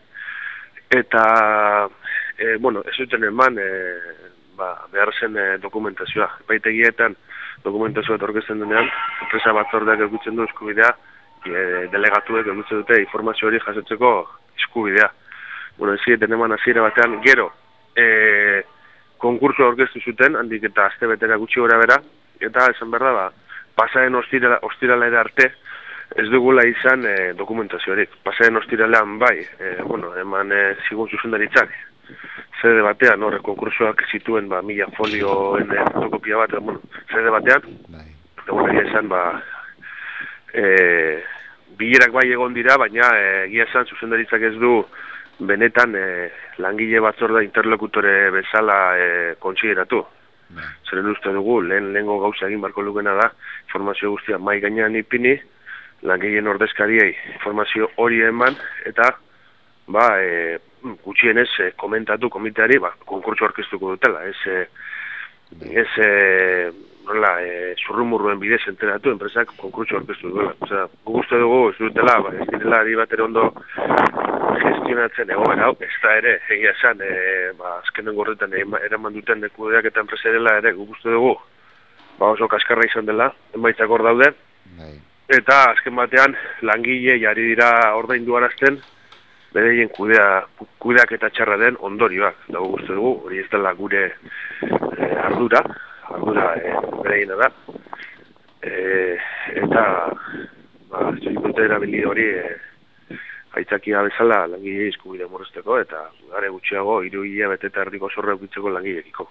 eta E, bueno, ez zuten eman e, ba, behar zen e, dokumentazioa. Epaitegietan dokumentazioa aurkezten denean, enpresa batzordeak edukitzen du eskubidea, e, delegatuek edukitzen dute informazio hori jasotzeko eskubidea. Bueno, ez zieten eman hasiera batean, gero, e, konkursoa aurkeztu zuten, handik eta aste betera gutxi gora bera, eta esan behar da, ba, pasaren ostirala, ostirala ere arte, ez dugula izan e, dokumentazioarik. Pasaren ostiralean bai, e, bueno, eman e, zigun zuzendaritzak, zede batean, horre konkursoak zituen ba, mila folioen e, fotokopia bat, bueno, zede batean, eta bueno, esan, ba, e, bilerak bai egon dira, baina e, egia esan zuzendaritzak ez du benetan e, langile batzorda interlokutore bezala e, kontsideratu. Zeren uste dugu, lehen lehengo gauza egin barko lukena da, informazio guztia mai gainean ipini, langileen ordezkariei informazio hori eman, eta ba, e, gutxienez e, komentatu komiteari ba, konkurtso aurkeztuko dutela. Ez, e, ez e, nola, e, zurrumurruen bidez enteratu, enpresak konkurtso aurkeztu duela. Osea, guk uste dugu, ez dutela, ba, ez direla ari bat ere ondo gestionatzen egoera hau, ez da ere, egia esan, e, ba, azkenen gorretan eraman duten kudeak eta enpresarela ere, guk uste dugu, ba, oso kaskarra izan dela, emaitzak hor daude, eta azken batean langile jari dira ordaindu arazten, bereien kudea, kudeak eta txarra den ondorioak, dago guzti dugu, hori ez dela gure e, ardura, ardura e, bereiena da, e, eta ba, dute erabili hori e, aitzakia bezala langile eskubide murrezteko, eta gare gutxiago hiru hilabete eta erdiko zorra eukitzeko langileekiko.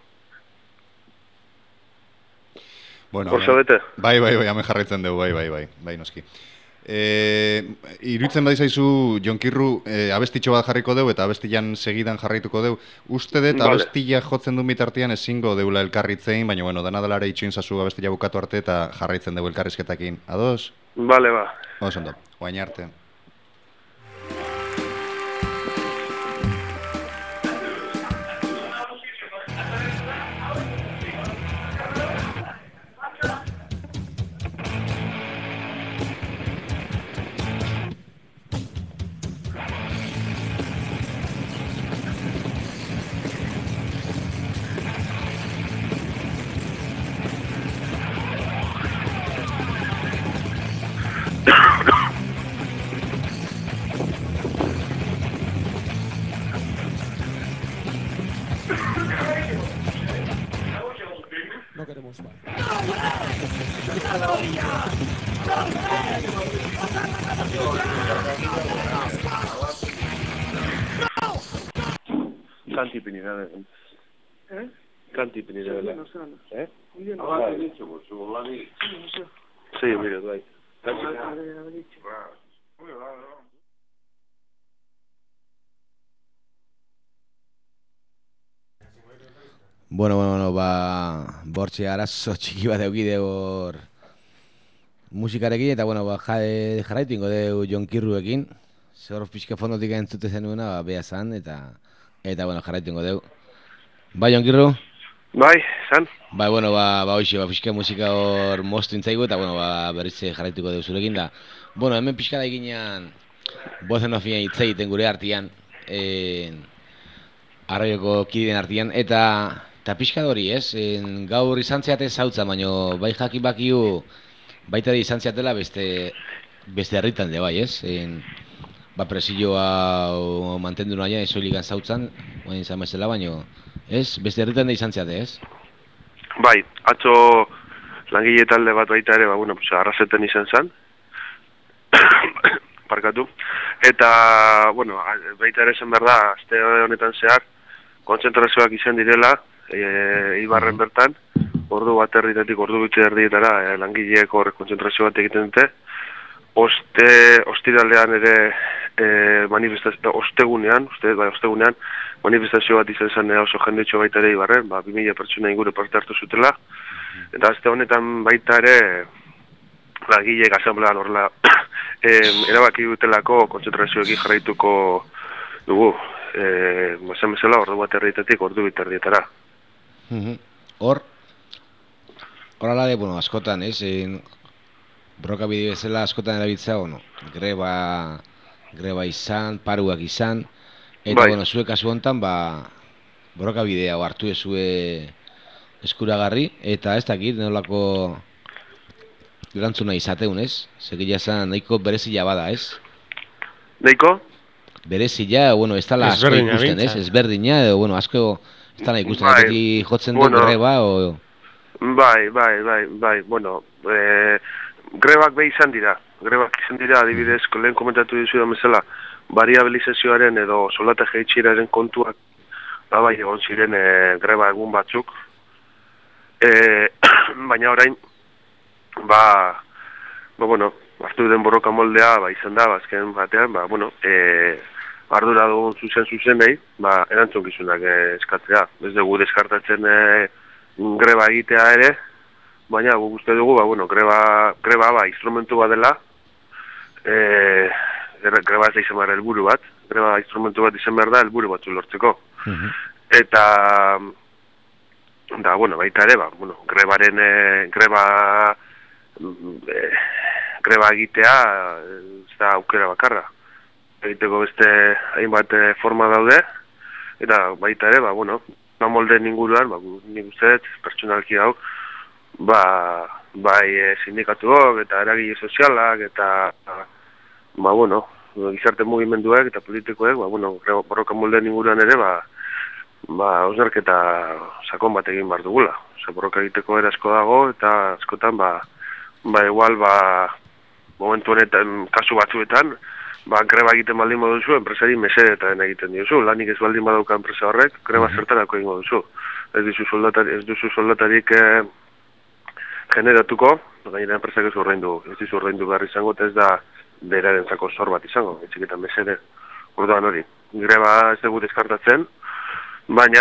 Bueno, Orso bete? Bai, bai, bai, hemen jarraitzen dugu, bai, bai, bai, bai, noski. E, iruditzen badizaizu, Jonkirru, e, abestitxo bat jarriko deu eta abestian segidan jarraituko deu. Uste dut, vale. Abestia jotzen duen bitartean ezingo deula elkarritzein, baina, bueno, dena delara itxoin zazu abestia bukatu arte eta jarraitzen dugu elkarrizketakin. Ados? Bale, ba. Oso ondo, guain arte. No queremos más. Kanti pinidad. ¿Eh? Kanti pinidad. ¿Eh? Sí, mira, bai. Bueno, bueno, bueno, ba, bortxe arazo txiki bat eukide hor musikarekin, eta, bueno, ba, jarraitu ingo deu Jonkirruekin, zer pixka fondotik entzute zenuena, ba, beha zan, eta, eta, bueno, jarraitu ingo deu. Bai, Jonkirru? Bai, zan? Bai, bueno, ba, ba, hoxe, ba, pixka musika hor moztu intzaigu, eta, bueno, ba, berriz jarraituko deu zurekin da. Bueno, hemen pixka da eginean, bozen ofien hitz egiten gure artian, eh, arraioko kideen artian, eta... Eta pixka hori, ez? En, gaur izan zeate zautza, baina bai jakin bakiu baita di izan zeatela beste beste herritan de bai, ez? En, ba presioa mantendu naia esoiligan zautzan, baina izan bezala, baina ez? Beste herritan de izan zeate, ez? Bai, atzo langile talde bat baita ere, ba, bueno, pues, arrazeten izan zen, parkatu, eta, bueno, baita ere zen behar da, aste honetan zehar, kontzentrazioak izan direla, E, Ibarren bertan, ordu bat erritatik, ordu bitzi erdietara e, langileek horrek kontzentrazio bat egiten dute. Oste, ostiralean ere e, manifestazio, ostegunean, uste, bai, ostegunean, manifestazio bat izan zen oso jendetxo baita ere Ibarren, ba, bi mila pertsona inguru parte hartu zutela. Eta azte honetan baita ere, langileek asamblean horrela, e, erabaki dutelako kontzentrazioekin jarraituko dugu. Eh, esan bezala, ordu bat erritatik, ordu bit erdietara. Hor, hor ala de, bueno, askotan, ez? En, broka bide bezala askotan erabiltzea, bueno, greba, greba izan, paruak izan, eta, bai. Bueno, zue kasu hontan, ba, broka bidea hartu ezue eskuragarri, eta ez dakit, nolako erantzuna izateun, ez? Segila zan, nahiko berezila bada, ez? Nahiko? Berezila, bueno, ez dala asko ikusten, ez? Ezberdina, edo, bueno, asko ez dala ikusten, bai, eki jotzen du bueno, greba, o... Bai, bai, bai, bai, bueno, e, grebak behi izan dira, grebak izan dira, adibidez, lehen komentatu dizu da bezala, variabilizazioaren edo soldata jeitxiraren kontuak, ba, bai, egon ziren e, greba egun batzuk, e, baina orain, ba, ba, bueno, hartu den borroka moldea, ba, izan da, bazken batean, ba, bueno, e, ardura dugun zuzen zuzenei, ba, erantzunkizunak e, eskatzea. Ez dugu deskartatzen e, greba egitea ere, baina guk uste dugu, ba, bueno, greba, greba ba, instrumentu bat dela, e, greba ez da izan behar helburu bat, greba instrumentu bat izan behar da helburu batzu lortzeko. Uh-huh. Eta, da, bueno, baita ere, ba, bueno, grebaren, e, greba, e, greba egitea, ez da aukera bakarra. Egiteko beste hainbat forma daude, eta baita ere, ba, bueno, ba molde inguruan, ba, nik uste, pertsonalki hau, ba, bai e, sindikatuok eta eragile sozialak eta, ba, bueno, gizarte mugimenduek eta politikoek, ba, bueno, borroka molde inguruan ere, ba, ba, osnarketa sakon bat egin behar dugula. Osa, borroka egiteko ere asko dago, eta askotan, ba, ba, igual, ba, momentu honetan, kasu batzuetan, ba, greba egiten baldin baduzu, enpresari mesedetan egiten diozu. Lanik ez baldin badauka enpresa horrek, greba zertarako egingo duzu. Ez duzu soldatarik, ez duzu soldatarik eh, generatuko, gainera enpresak ez ordaindu, ez duzu ordaindu behar izango, eta ez da berarentzako zor bat izango, etxiketan mesede. Orduan hori, greba ez dugu deskartatzen, baina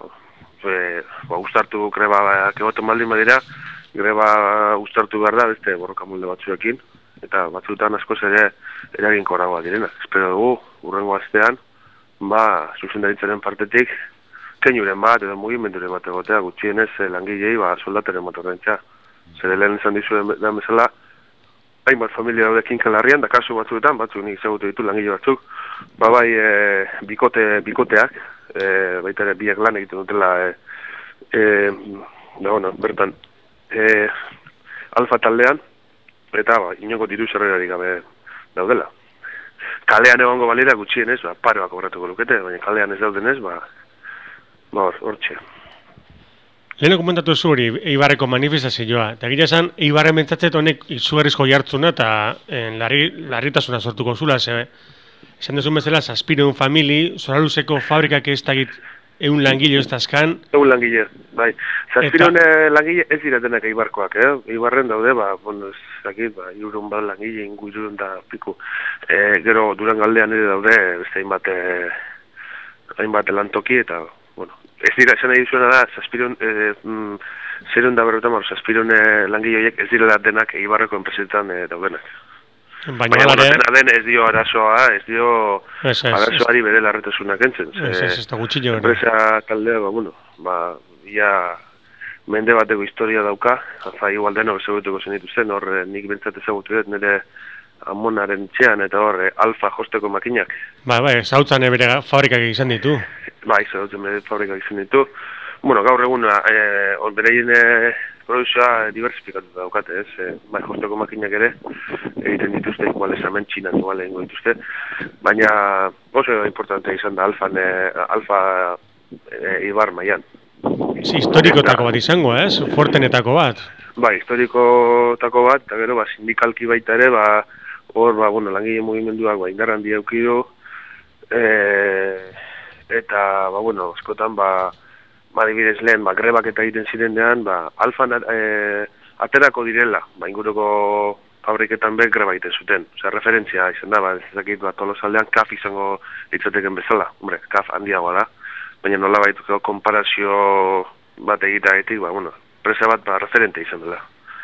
e, ba, ustartu greba egoten baldin badira, greba ustartu behar da beste borroka molde batzuekin, eta batzuetan askoz ere eraginkorragoa direna. Espero dugu, urrengo astean, ba, zuzendaritzaren partetik, keinuren bat, edo mugimenduren bat egotea, gutxienez langilei, ba, soldataren bat ordaintzea. Zer lehen izan dizu da bezala, hainbat familia daude kinkalarrian, da kasu batzuetan, batzuk nik ezagutu ditu langile batzuk, ba bai e, bikote, bikoteak, e, baita ere biak lan egiten dutela, e, e, da, bueno, bertan, e, alfa taldean, eta ba, inongo diru zerrerarik gabe daudela. Kalean egongo balira gutxienez, ba, paroak obratuko lukete, baina kalean ez daudenez, ba, ba hor, hortxe. Leheno komentatu zu hori, Eibarreko manifestazioa, eta gira esan, Eibarren bentsatzet honek izugarrizko jartzuna eta en, larri, larritasuna sortuko zula, ze, esan duzun bezala, Zazpireun famili, Zoraluzeko fabrikak ez dakit eun langile ez dazkan. Eun langile, bai. Zazpireun eta... langile ez diratenak Eibarkoak, eh? Eibarren daude, ba, bueno, ez dakit, ba, irun bat langile, ingu irun da piku. E, gero, Durangaldean ere daude, beste hainbat, hainbat lantoki, eta, bueno, ez dira, esan nahi duzuena da, Zazpireun, e, mm, zerun da berretan, Zazpireun langile horiek ez dira denak Eibarreko enpresetan e, daudenak. Baina, Baina Baina dena den ez dio arazoa, ez dio es, es, arazoari bere larretasunak entzen. Ez, ez, ez da gutxillo. Enpresa taldea, ba, bueno, ba, ia mende bateko historia dauka, alfa igual deno ezagutuko zenituzten, hor nik bentsat ezagutu dut, nire amonaren txean, eta hor alfa josteko makinak. Ba, ba, zautzen bere fabrikak izan ditu. Ba, zautzen bere fabrikak izan ditu. Bueno, gaur egun, eh, hor bereien produzioa diversifikatu daukate, ez? E, bai, josteko makinak ere, egiten dituzte, igual esamen txinan, igual egingo dituzte, baina oso importante izan da alfa, e, alfa e, Ibar maian. Si, historikotako bat izango, ez? Fortenetako bat. Bai, historikotako bat, eta gero, ba, sindikalki baita ere, ba, hor, ba, bueno, langile mugimenduak, ba, indarran diaukidu, e, eta, ba, bueno, askotan, ba, ba, dibidez lehen, ba, grebak eta egiten zirenean, ba, alfan e, aterako direla, ba, inguruko fabriketan be greba egiten zuten. Osea, referentzia izan da, ba, ez dakit, ba, Tolosaldean kaf izango eitzateken bezala. Hombre, kaf handiagoa da, baina nola baituko konparazio bat egiteagetik, ba, bueno, presa bat, ba, referente izan dela.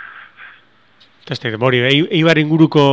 Ez da, bori, Eibar inguruko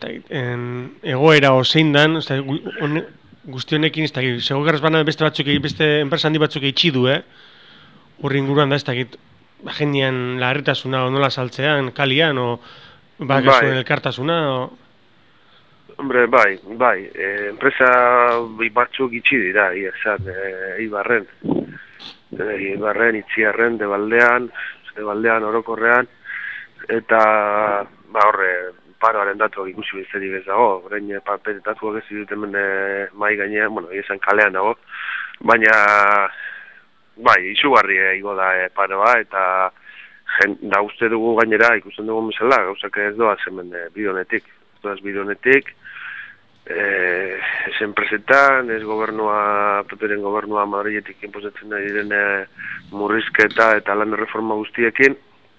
egoera ozein dan, guztionekin, ez da, segogarraz bana beste batzuk, beste enpresa handi batzuk eitxi du, eh? Horri inguruan da, ez dakit, jendian larritasuna o nola saltzean, kalian, o bakasuen elkartasuna, o... Hombre, bai, bai, e, enpresa batzuk itxi dira, ia esan, e, Eibarren. E, Eibarren, Itziarren, Debaldean, Debaldean, Orokorrean, eta, ba, horre, paroaren datuak ikusi bezalik ez dago, orain paper datuak ez ditut hemen mai gainean, bueno, esan kalean dago, baina, bai, izugarri igo da e, paroa, eta jen, da uste dugu gainera, ikusten dugu bezala, gauzak ez doaz hemen e, bidonetik, ez doaz bidonetik, e, ez enpresetan, ez gobernua, Peperen gobernua Madriletik inposatzen da diren e, murrizketa eta lan reforma guztiekin,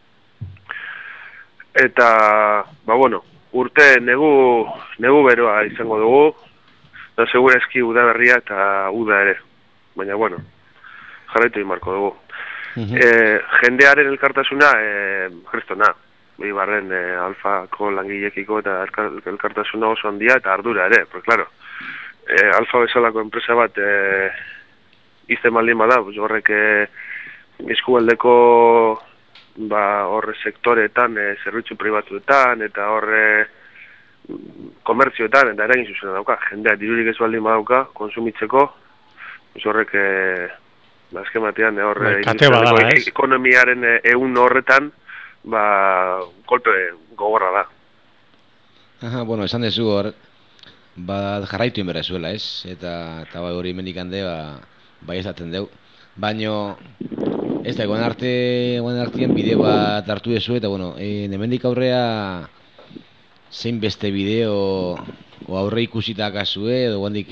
eta, ba, bueno, urte negu, negu beroa izango dugu, da segura eski uda berria eta uda ere, baina, bueno, jarraitu inmarko dugu. -huh. e, jendearen elkartasuna e, kristona. Eibarren e, Alfako langilekiko eta elkar, elkartasuna oso handia eta ardura ere, porque claro, e, Alfa bezalako enpresa bat e, izten baldin bada, pues, horrek e, eskualdeko ba, horre sektoreetan, e, zerbitzu pribatuetan, eta horre komertzioetan, eta eragin zuzena dauka. Jendea dirurik ez baldin badauka, konsumitzeko, pues horrek, e, ba, azken batean, e, horre, e, ekonomiaren ehun horretan, ba, kolpe gogorra da. Aha, bueno, esan dezu hor, ba, jarraitu inberra zuela, ez? Eta, eta ba, hori mendik hande, ba, bai ezaten deu. Baino, ez da, egon arte, egon artean bideo bat hartu dezu, eta, bueno, e, hemendik aurrea zein beste bideo o aurre ikusita kasue, edo guandik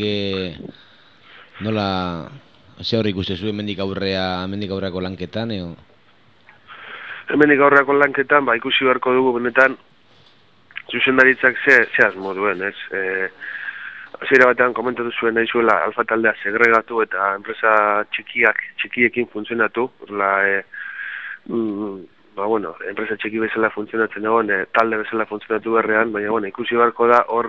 nola, ze aurre ikuste zuen hemendik aurrea, hemendik aurreako lanketan, edo? Hemendik aurreako lanketan, ba, ikusi beharko dugu benetan, zuzendaritzak ze, ze asmo duen, ez? E, Zira batean komentatu zuen nahi zuela Alfa taldea segregatu eta enpresa txikiak, txikiekin funtzionatu. La, e, mm, ba, bueno, enpresa txiki bezala funtzionatzen egon, e, talde bezala funtzionatu berrean, baina bueno, ikusi beharko da hor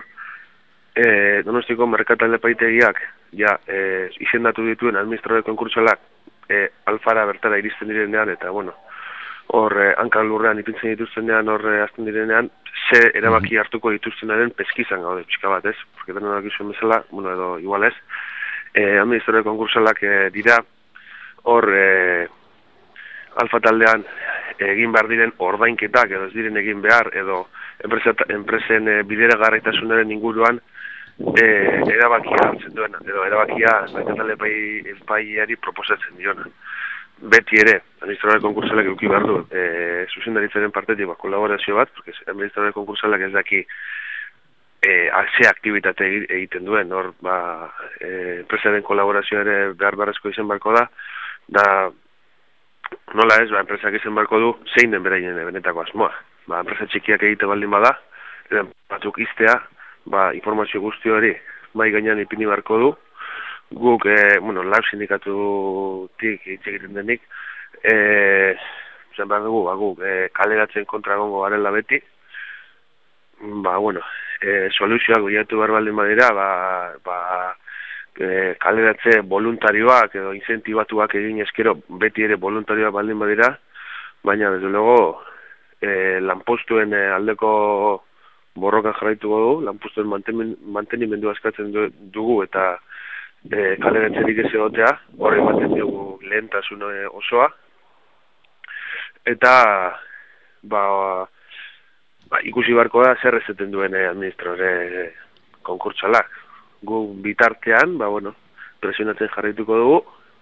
e, Donostiko merkatalde paitegiak ja, e, izendatu dituen administradore konkurtsalak e, Alfara bertara iristen direnean, eta bueno, hor eh, hankal lurrean ipintzen dituztenean, hor eh, azten direnean, ze erabaki hartuko dituztenaren peskizan gaude, pixka bat, ez? Porque denak izuen bezala, bueno, edo igual ez, eh, administradore konkursalak eh, dira, hor eh, Alfa taldean egin behar diren ordainketak, edo ez diren egin behar, edo enpresa, enpresen eh, bideragarritasunaren inguruan eh, erabakia hartzen duena, edo erabakia merkatalde epaiari proposatzen diona. Beti ere, administradore konkursalak eduki behar du, e, zuzendaritzaren partetik ba, kolaborazio bat, porque administradore konkursalak ez daki e, ze aktivitate egiten duen, hor, ba, e, enpresaren kolaborazioa ere behar beharrezko izen barko da, da, nola ez, ba, enpresak izen barko du, zein den beraien benetako asmoa. Ba, enpresa txikiak egite baldin bada, edo batzuk iztea, ba, informazio guzti hori, bai gainean ipini barko du, guk, e, bueno, lau sindikatutik hitz egiten denik, e, zen behar dugu, ba, guk, e, kaleratzen kontra gongo garela beti, ba, bueno, e, soluzioak bilatu behar baldin badira, ba, ba, e, kaleratze voluntarioak edo incentivatuak egin eskero beti ere voluntarioak baldin badira, baina, desde luego, e, lanpostuen e, aldeko borrokan jarraituko du, lanpostuen mantenimendu askatzen dugu, eta E, kaleratzerik ez egotea, horre ematen dugu lehentasun osoa, eta ba, ba, ikusi beharko da zer ezeten duen administradore konkurtsalak. Gu bitartean, ba, bueno, presionatzen jarraituko dugu,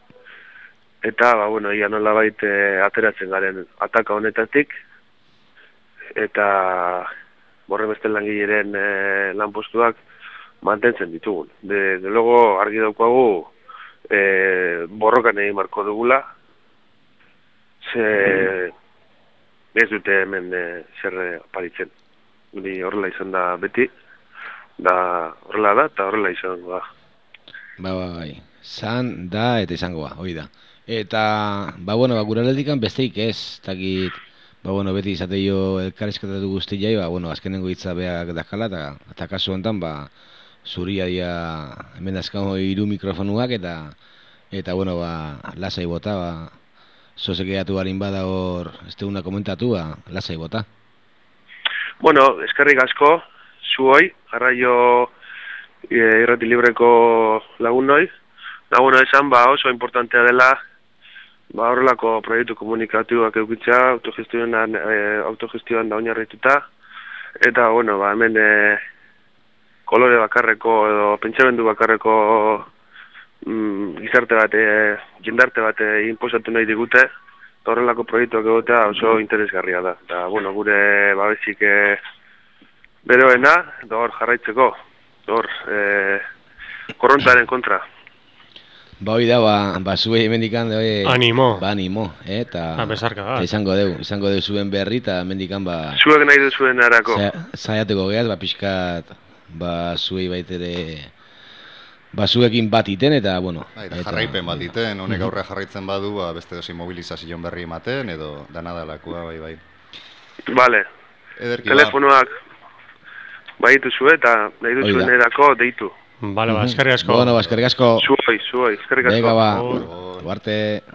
eta ba, bueno, ia nolabait e, ateratzen garen ataka honetatik, eta borren beste langileren e, lanpostuak mantentzen ditugun. De, de logo argi daukagu e, borrokan egin marko dugula, ze ez dute hemen e, zer aparitzen. Ni horrela izan da beti, da horrela da eta horrela izango da. Ba, ba, bai. Zan da eta izangoa, hori da. Eta, ba, bueno, ba, gure aldetik besteik ez, takit, ba, bueno, beti izate jo elkarrizketatu guztiai, ba, bueno, azkenengo hitza beak dakala, eta, eta kasu honetan, ba, zuria dia hemen dazkago hiru mikrofonuak eta eta bueno, ba, lasai bota, ba, zozek egatu barin bada hor, ez teguna komentatu, ba, lasai bota. Bueno, eskerrik asko, zuoi, jarraio e, irrati libreko lagunoi, da bueno, esan, ba, oso importantea dela, ba, horrelako proiektu komunikatiboak eukitzea, autogestioan, e, autogestioan da oinarrituta, eta, bueno, ba, hemen, e, kolore bakarreko edo pentsamendu bakarreko mm, gizarte bat, e, jendarte bat e, inposatu nahi digute, eta horrelako proiektuak egotea oso interesgarria da. Eta, bueno, gure babesik e, beroena, eta hor jarraitzeko, hor, e, korrontaren kontra. Ba, hoi da, ba, ba zuei hemendikan, e, animo. Ba, animo, eh, eta... Ah, besarka da. Izango deu, izango deu zuen berri, eta hemendikan, ba... Zuek nahi duzuen arako. Zaiateko gehat, ba, pixkat... Ba, zuei baitere Basuekin bat iten eta, bueno... Bai, eta jarraipen bat iten, honek aurre jarraitzen badu, ba, beste dozi mobilizazion berri ematen, edo danadalakoa, bai, bai. Vale. Ederki, telefonoak bai dituzu eta nahi duzuen edako deitu. Bale, ba, eskerrik asko. Bueno, ba, eskerrik asko. Zuoi, zuoi, eskerrik asko. Venga, ba, guarte...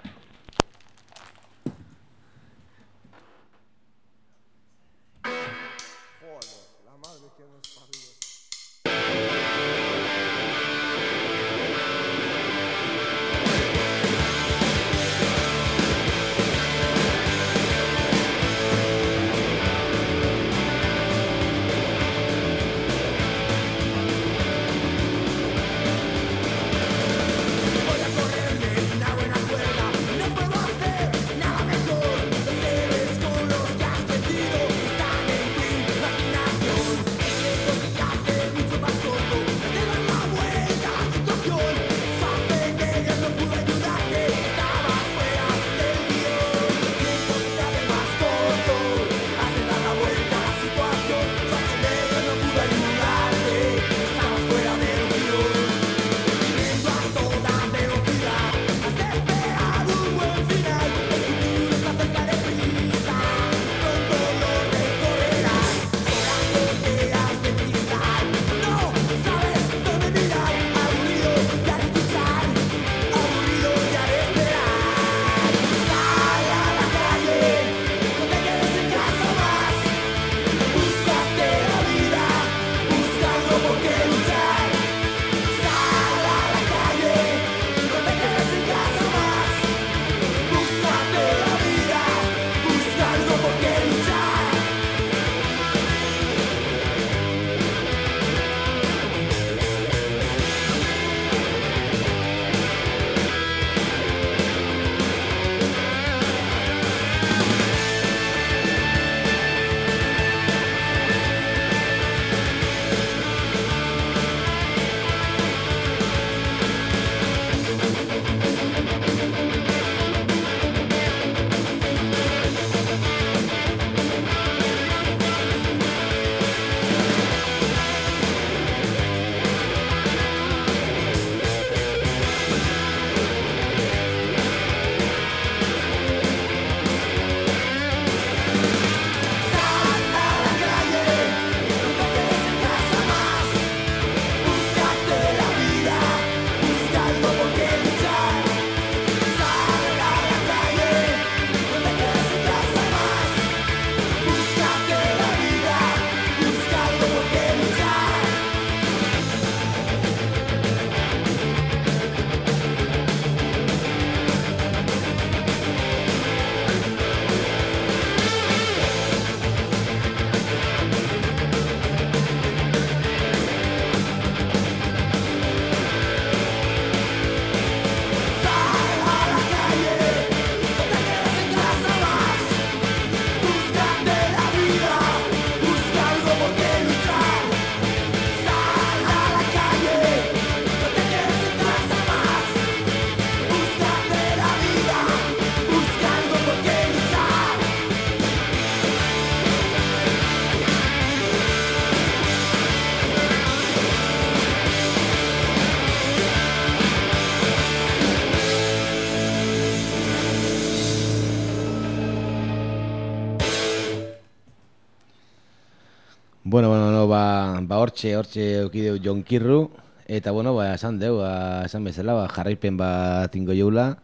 Bueno, bueno, no, ba, ba hortxe, hortxe eukideu Jon Kirru, eta bueno, ba, esan deu, ba, esan bezala, ba, jarraipen bat ingo jeula,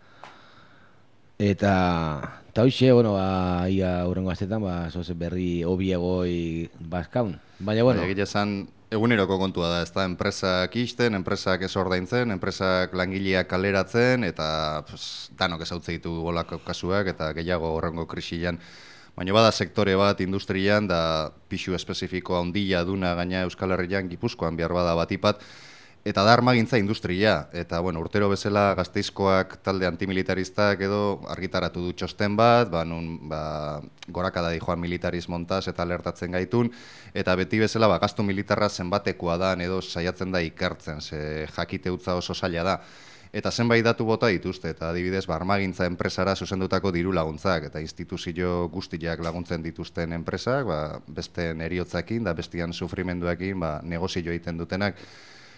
eta, eta hoxe, bueno, ba, ia urrengo astetan, ba, zoze berri obiegoi bazkaun, baina, bueno. Egia esan, eguneroko kontua da, ez da, enpresak isten, enpresak ez ordaintzen, enpresak langileak kaleratzen, eta pues, danok ezautze ditu golako kasuak, eta gehiago horrengo krisian. Baina bada sektore bat industrian, da pixu espezifikoa ondila duna gaina Euskal Herrian, Gipuzkoan behar bada batipat, eta da armagintza industria. Eta bueno, urtero bezala Gasteizkoak talde antimilitaristak edo argitaratu du txosten bat, ba, nun, ba, gorakada di joan militariz montaz eta alertatzen gaitun, eta beti bezala ba, gastu militarra zenbatekoa da edo saiatzen da ikertzen, ze jakite utza oso zaila da. Eta zenbait datu bota dituzte, eta adibidez, ba, armagintza enpresara zuzendutako diru laguntzak, eta instituzio guztiak laguntzen dituzten enpresak, ba, beste eriotzakin, da bestian sufrimenduakin, ba, negozio egiten dutenak.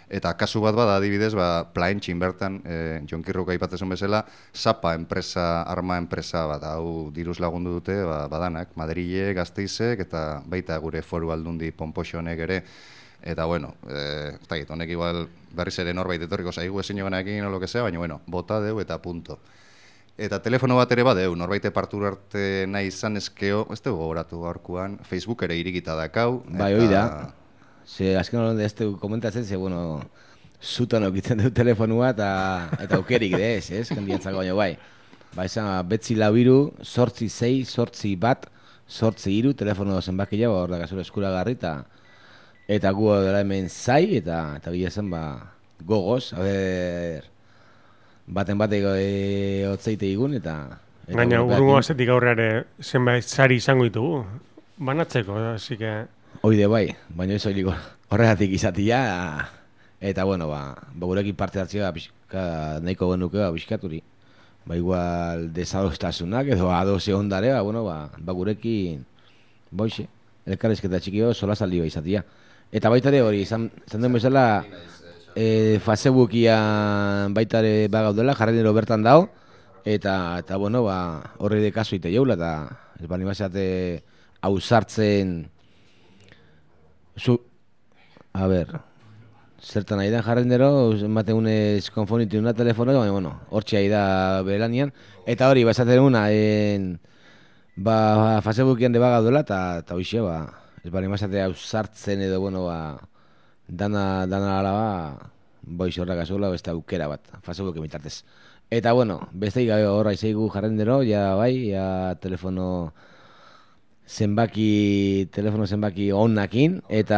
Eta kasu bat bada adibidez, ba, Plaentxin bertan, e, Jonkirruk aipatzen bezala, Sapa enpresa, arma enpresa bat, hau diruz lagundu dute, ba, badanak, Madrile, Gasteizek, eta baita gure foru aldundi Ponpoxo honek ere. Eta bueno, eh, ez dakit, honek igual berriz ere norbait etorriko zaigu ezin joanekin o lo que sea, baina bueno, bota deu eta punto. Eta telefono bat ere badeu, norbait partur arte nahi izan eskeo, ez dugu gogoratu gaurkoan, Facebook ere irikita dakau. Bai, hoi da. Ze, azken hori ez dugu komentatzen, ze, bueno, zutan okitzen dugu telefonua eta, eta aukerik dez, ez, kandiatzako baino bai. Ba, esan, betzi lau iru, sortzi zei, sortzi bat, sortzi iru, telefono zenbakila, ba, hor da gazura eskuragarri, eta eta gu dela hemen zai, eta eta gila zen, ba, gogoz, a ber, baten batek e, otzeite igun, eta... eta Gaina, Europeakin- urrungo azetik aurreare zenbait sari izango ditugu, banatzeko, así que... Oide bai, baina ez oiliko horregatik izatia, eta bueno, ba, ba gurekin parte hartzea pixka nahiko genuke ba, pixkaturi. Ba igual desadostasunak edo ados ondare, ba, bueno, ba, ba gurekin, boixe, elkarrizketa txiki bat solasaldi ba izatia. Eta baita ere hori, izan, izan den bezala, e, Facebookian baita ere ba gaudela, jarrenero bertan dago, eta, eta bueno, ba, horri de kasu ite jaula, eta ez bali basate hau sartzen, zu, a ber, zertan nahi da jarrendero, ematen unez konfonitu una telefono, baina, bueno, hortxe nahi da beranian, eta hori, bazaten una, en, ba, Facebookian de baga duela, eta hoxe, ba, ez bali mazate hau sartzen edo, bueno, ba, dana, dana alaba, boiz horrak azula, beste aukera bat, Facebook emitartez. Eta, bueno, beste gabe horra izaigu jarrendero, ja, bai, ja, telefono zenbaki, telefono zenbaki onakin, eta,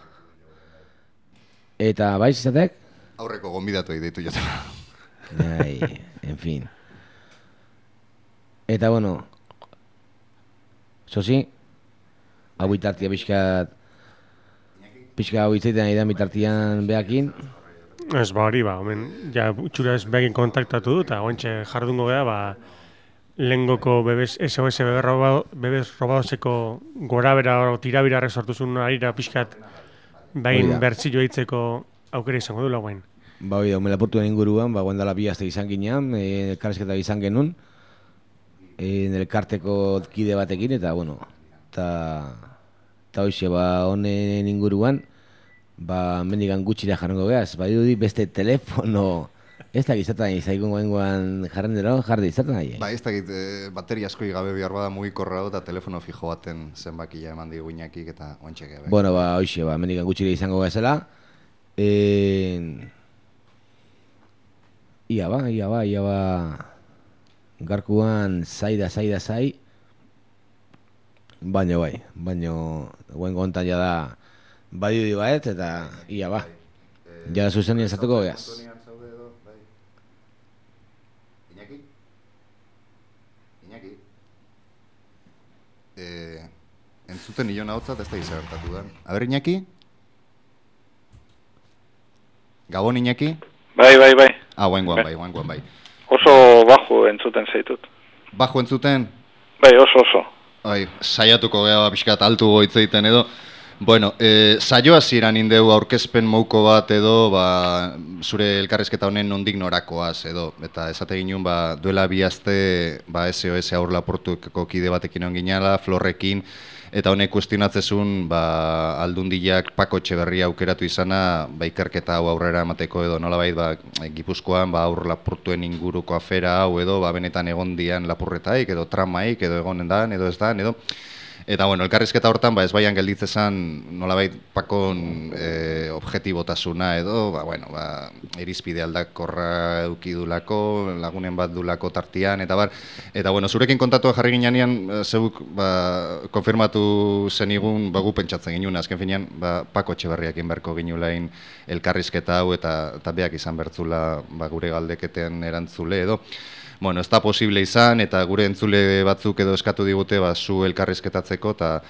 eta, bai, izatek? Aurreko gonbidatu deitu jatela. Ai, en fin. Eta, bueno, zozi, hau bitartia pixkat, pixka hau itzaiten nahi da bitartian behakin. Ez, ba hori, ba, omen, ja, txura ez begin kontaktatu du, eta ointxe jardungo geha, ba, lehengoko bebes, S O S bebes, robado, bebes robadoseko gora bera, tirabira resortuzun arira pixkat, behin Hori da. bertzio hitzeko aukera izango dula guain. Ba, hori da, umelaportuen inguruan, ba, guendala bi aste izan ginean, e, elkarrezketa izan genuen, e, elkarteko kide batekin, eta, bueno, eta, eta hoxe, ba, honen inguruan, ba, mendigan gutxira jarrengo behaz, ba, dirudi beste telefono, ez da gizatzen nahi, zaigun goengoan jarrendero, jarri izaten nahi. Ba, ez dakit, e, bateria asko gabe behar bada mugikorra hau eta telefono fijo baten zenbakia eman digu Iñakik eta ointxeke. Bai. Bueno, ba, hoxe, ba, mendigan gutxira izango behazela, e, ia ba, ia ba, ia ba, garkuan zai da, zai da, zai, baino bai, baino, guen gontan ja da, badiudi baet, eta ia ba, ja zuzenien zatuko behaz. Iñaki? Iñaki? Eh, entzuten nio nahotzat ez da izagertatu da. A ber, Iñaki? Gabon, Iñaki? Bai, bai, bai. Ah, guengoan bai, guengoan bai. Oso bajo entzuten zaitut. Bajo entzuten? Bai, oso, oso. Bai, saiatuko geha pixkat altu goitzeiten edo. Bueno, eh, saio hasieran indeu aurkezpen mouko bat edo, ba, zure elkarrizketa honen nondik norakoaz edo, eta esate ginen, ba, duela bi aste, ba, S O S Aurlaportuko kide batekin on ginala, Florrekin, eta honek kuestionatzezun, ba, aldundiak Pako Etxeberria aukeratu izana, ba, ikerketa hau aurrera emateko edo, nolabait, ba, Gipuzkoan, ba, Aurlapurtuen inguruko afera hau edo, ba, benetan egon dian lapurretaik edo tramaik edo egonen dan edo ez dan edo. Eta, bueno, elkarrizketa hortan, ba, ez baian gelditzezan nolabait pakon e, objetibotasuna edo, ba, bueno, ba, irizpide aldakorra eukidulako, lagunen bat dulako tartian, eta bar. Eta, bueno, zurekin kontatua jarri ginean, zeuk, ba, konfirmatu zenigun, ba, gu pentsatzen ginen, azken finean, ba, Pako Etxeberriakin berko ginulain elkarrizketa hau, eta, eta beak izan bertzula, ba, gure galdeketean erantzule edo. Bueno, ez da posible izan, eta gure entzule batzuk edo eskatu digute ba, zu elkarrizketatzeko, eta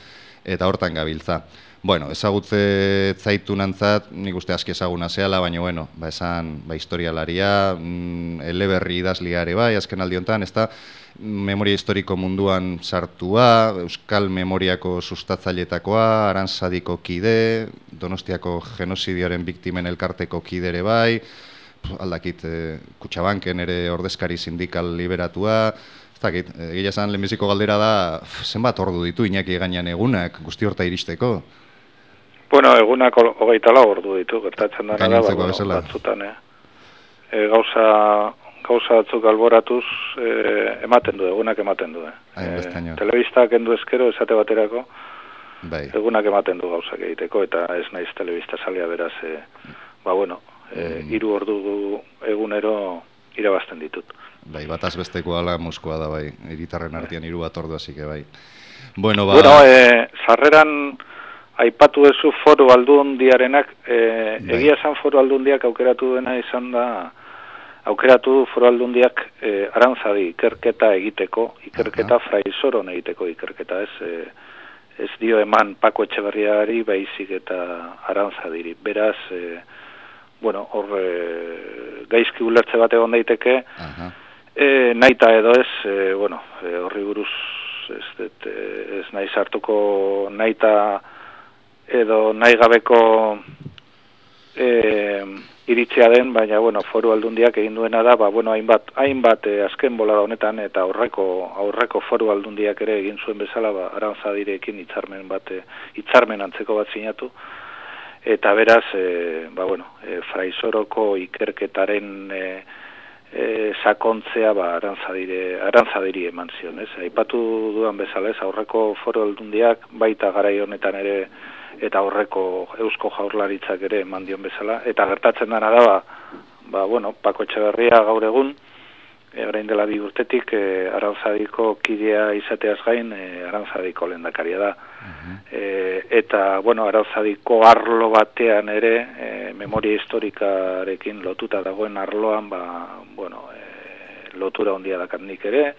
eta hortan gabiltza. Bueno, ezagutze zaitu nantzat, nik uste aski ezaguna zehala, baina bueno, ba esan, ba historialaria, mm, eleberri idazliare bai, azken aldi honetan, ez da, memoria historiko munduan sartua, Euskal Memoriako sustatzaileetakoa, Arantzadiko kide, Donostiako genozidioaren biktimen elkarteko kidere bai, aldakit, eh, Kutxabanken ere ordezkari sindikal liberatua, ez dakit, egia esan lehenbiziko galdera da, zenbat ordu ditu Iñaki gainean egunak, guzti horta iristeko? Bueno, egunak hogeita lau ordu ditu, gertatzen dara da, Gainontzeko bueno, bezala. batzutan, eh? E, gauza, gauza batzuk alboratuz eh, ematen du, egunak ematen du. Eh? Hainbestaino. Telebistak endu eskero, esate baterako, Bai. egunak ematen du gauzak egiteko, eta ez naiz telebista salea beraz, eh, ba bueno, eh, Mm. hiru ordu egunero irabazten ditut. Bai, bataz besteko ala Moskua da bai, hiritarren artean hiru bat ordu hasike bai. Bueno, ba... Bueno, eh, sarreran aipatu duzu foru aldundiarenak, eh, Bai. egia esan foru aldundiak aukeratu duena izan da, aukeratu du foru aldundiak eh, Arantzadi ikerketa egiteko, ikerketa fraizoron egiteko ikerketa, ez, eh, ez dio eman Pako Etxeberriari baizik eta Arantzadiri. Beraz, eh, bueno, hor eh, gaizki ulertze bat egon daiteke, Aha. E, naita edo ez, e, bueno, e, horri buruz ez, det, e, ez nahi sartuko naita edo nahi gabeko e, iritzia den, baina, bueno, foru aldundiak egin duena da, ba, bueno, hainbat, hainbat e, azken bolada honetan, eta aurreko, aurreko foru aldundiak ere egin zuen bezala, ba, Arantzadirekin hitzarmen bat, e, hitzarmen antzeko bat sinatu, eta beraz, e, ba, bueno, e, fraizoroko ikerketaren e, E, sakontzea ba, arantzadire, arantzadiri eman zion, ez? Aipatu dudan bezala, ez? Aurreko foru aldundiak baita garai honetan ere eta aurreko Eusko Jaurlaritzak ere eman dion bezala, eta gertatzen dena da, ba, ba bueno, Pako Etxeberria gaur egun, e, orain dela bi urtetik, e, Arantzadiko kidea izateaz gain, e, Arantzadiko lehendakaria da. E, eta, bueno, Arantzadiko arlo batean ere, e, memoria historikarekin lotuta dagoen arloan, ba, bueno, e, lotura handia dakarnik ere,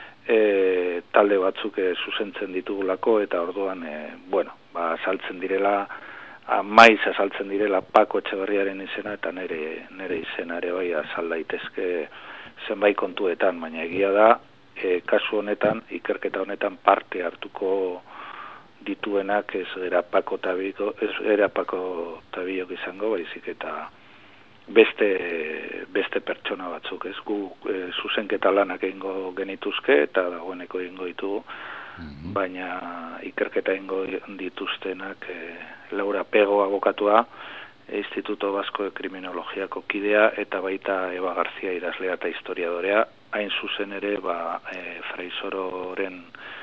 e, talde batzuk e, zuzentzen ditugulako, eta orduan, e, bueno, ba, saltzen direla, a, maiz asaltzen direla Pako Etxeberriaren izena, eta nere, nere izena ere bai azal daitezke zenbait kontuetan, baina egia da, e, kasu honetan, ikerketa honetan parte hartuko dituenak ez era Pako Tabiko, ez era Pako Tabiok izango, baizik eta beste beste pertsona batzuk, ez gu e, zuzenketa lanak egingo genituzke eta dagoeneko egingo ditugu, mm-hmm. baina ikerketa egingo dituztenak e, Laura Pego abokatua, Instituto Vasco de Kriminologiako kidea, eta baita Eba Garzia idazlea eta historiadorea, hain zuzen ere ba, e, Fraizororen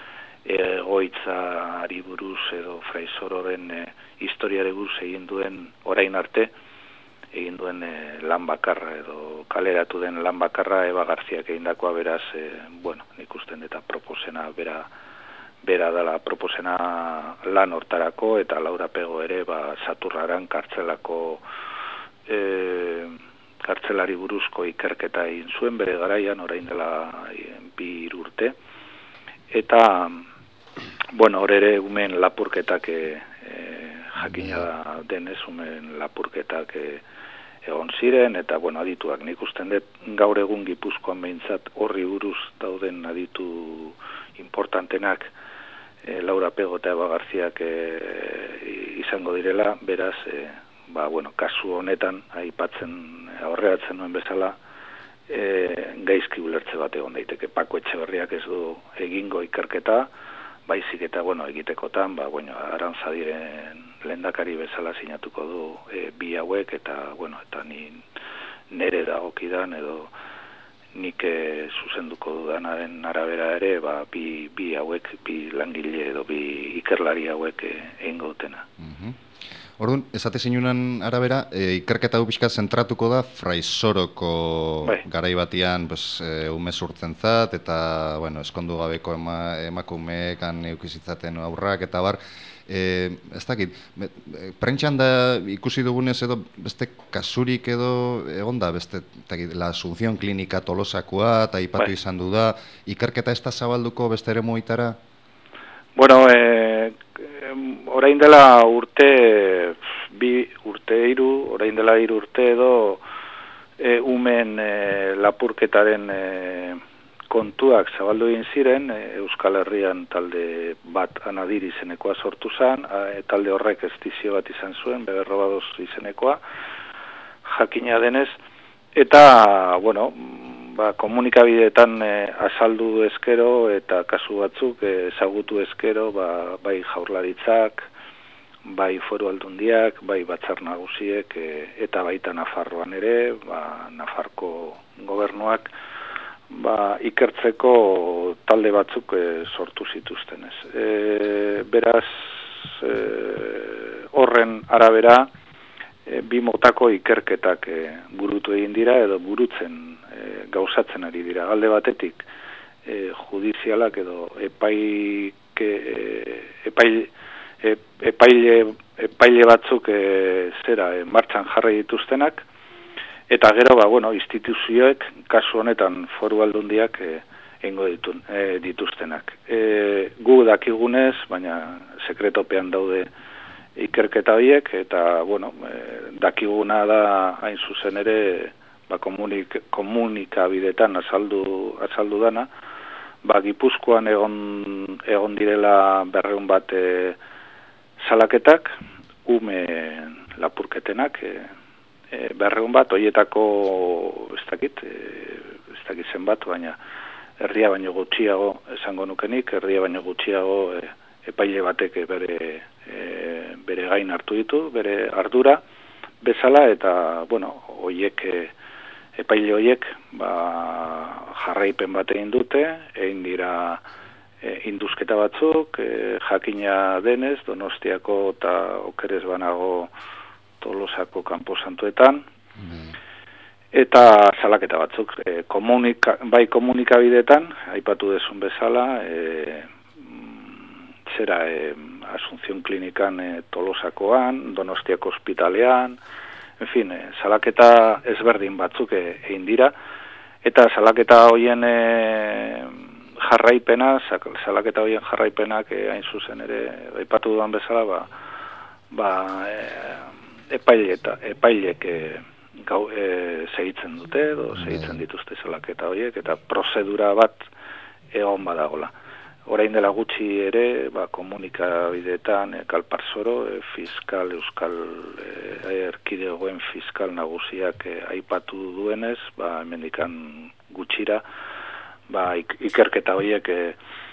egoitzari buruz edo Fraizororen e, historiare buruz egin duen orain arte, egin duen e, lan bakarra edo kaleratu den lan bakarra Eba Garziak egindakoa, beraz, e, bueno, nik usten eta proposena bera, bera dela proposena lan hortarako, eta Laura Pego ere ba, Saturraran kartzelako e, kartzelari buruzko ikerketa egin zuen bere garaian orain dela e, bi hiru urte, eta bueno, hor ere umen lapurketak e, e, jakina da denez, umen lapurketak e, egon ziren, eta bueno, adituak nik usten dut gaur egun Gipuzkoan behintzat horri buruz dauden aditu importantenak e, Laura Pego eta Eba Garziak e, izango direla, beraz, e, ba, bueno, kasu honetan aipatzen aurreratzen nuen bezala, e, gaizki ulertze bat egon daiteke. Pako Etxeberriak ez du egingo ikerketa, baizik eta, bueno, egitekotan, ba, bueno, Arantzadiren lehendakari bezala sinatuko du e, bi hauek, eta, bueno, eta ni nere dagokidan edo nik e, zuzenduko dudanaren arabera ere, ba, bi, bi hauek, bi langile edo bi ikerlari hauek e, egingo dutena. Mm-hmm. Orduan, esate zinunan arabera, e, ikerketa du pixka zentratuko da Fraizoroko bai. Garai batian pues, e, umezurtzen zat, eta bueno, eskondu gabeko ema, emakumeekan eukizitzaten aurrak, eta bar, e, ez dakit, prentxan da ikusi dugunez edo beste kasurik edo egon da, beste, takit, la Asunción Klinika Tolosakoa, eta ipatu bai. Izan du da, ikerketa ez da zabalduko beste ere moitara? Bueno, e, orain dela urte, bi urte hiru, orain dela hiru urte edo, e, umen e, lapurketaren e, kontuak zabaldu egin ziren, e, Euskal Herrian talde bat Anadiri izenekoa sortu zen, e, talde horrek estizio bat izan zuen, Beberrobados izenekoa, jakina denez, eta, bueno, ba, komunikabideetan e, azaldu eskero eta kasu batzuk e, ezagutu eskero, ba, bai jaurlaritzak, bai foru aldundiak, bai batzar nagusiek e, eta baita Nafarroan ere, ba, Nafarko gobernuak, ba, ikertzeko talde batzuk e, sortu zituztenez. E, beraz, e, horren arabera, e, bi motako ikerketak e, burutu egin dira edo burutzen e, gauzatzen ari dira. Alde batetik, e, judizialak edo epaike, e, epaile, e, epaile, epaile batzuk e, zera e, martxan jarri dituztenak, eta gero, ba, bueno, instituzioek, kasu honetan foru aldundiak e, eingo ditun, e, dituztenak. E, gu dakigunez, baina sekretopean daude ikerketa horiek, eta, bueno, e, dakiguna da hain zuzen ere, ba, komunik, komunikabidetan azaldu, azaldu dana, ba, Gipuzkoan egon, egon direla berreun bat e, salaketak, ume lapurketenak, e, e, berreun bat, hoietako, ez dakit, e, ez dakit zenbat, baina herria baino gutxiago esango nukenik, herria baino gutxiago e, epaile batek bere, e, bere gain hartu ditu, bere ardura bezala, eta, bueno, hoiek, e, epaile hoiek, ba, jarraipen bat egin dute, egin dira e, induzketa batzuk, e, jakina denez, Donostiako eta okerez banago Tolosako kanposantuetan, mm. eta salaketa batzuk, e, komunika, bai komunikabidetan, aipatu dezun bezala, e, zera e, Asunción Klinikan e, Tolosakoan, Donostiako ospitalean, en fin, e, salaketa ezberdin batzuk e, egin dira, eta salaketa hoien e, jarraipena, salaketa hoien jarraipenak e, hain zuzen ere, aipatu dudan bezala, ba, ba e, epaile eta epailek e, gau, e, segitzen dute, edo segitzen dituzte salaketa horiek, eta prozedura bat egon badagola. Orain dela gutxi ere, ba, komunikabideetan, e, Kalparsoro, e, fiskal, euskal e, erkidegoen fiskal nagusiak e, aipatu duenez, ba, hemendikan gutxira, ba, ik, ikerketa horiek e,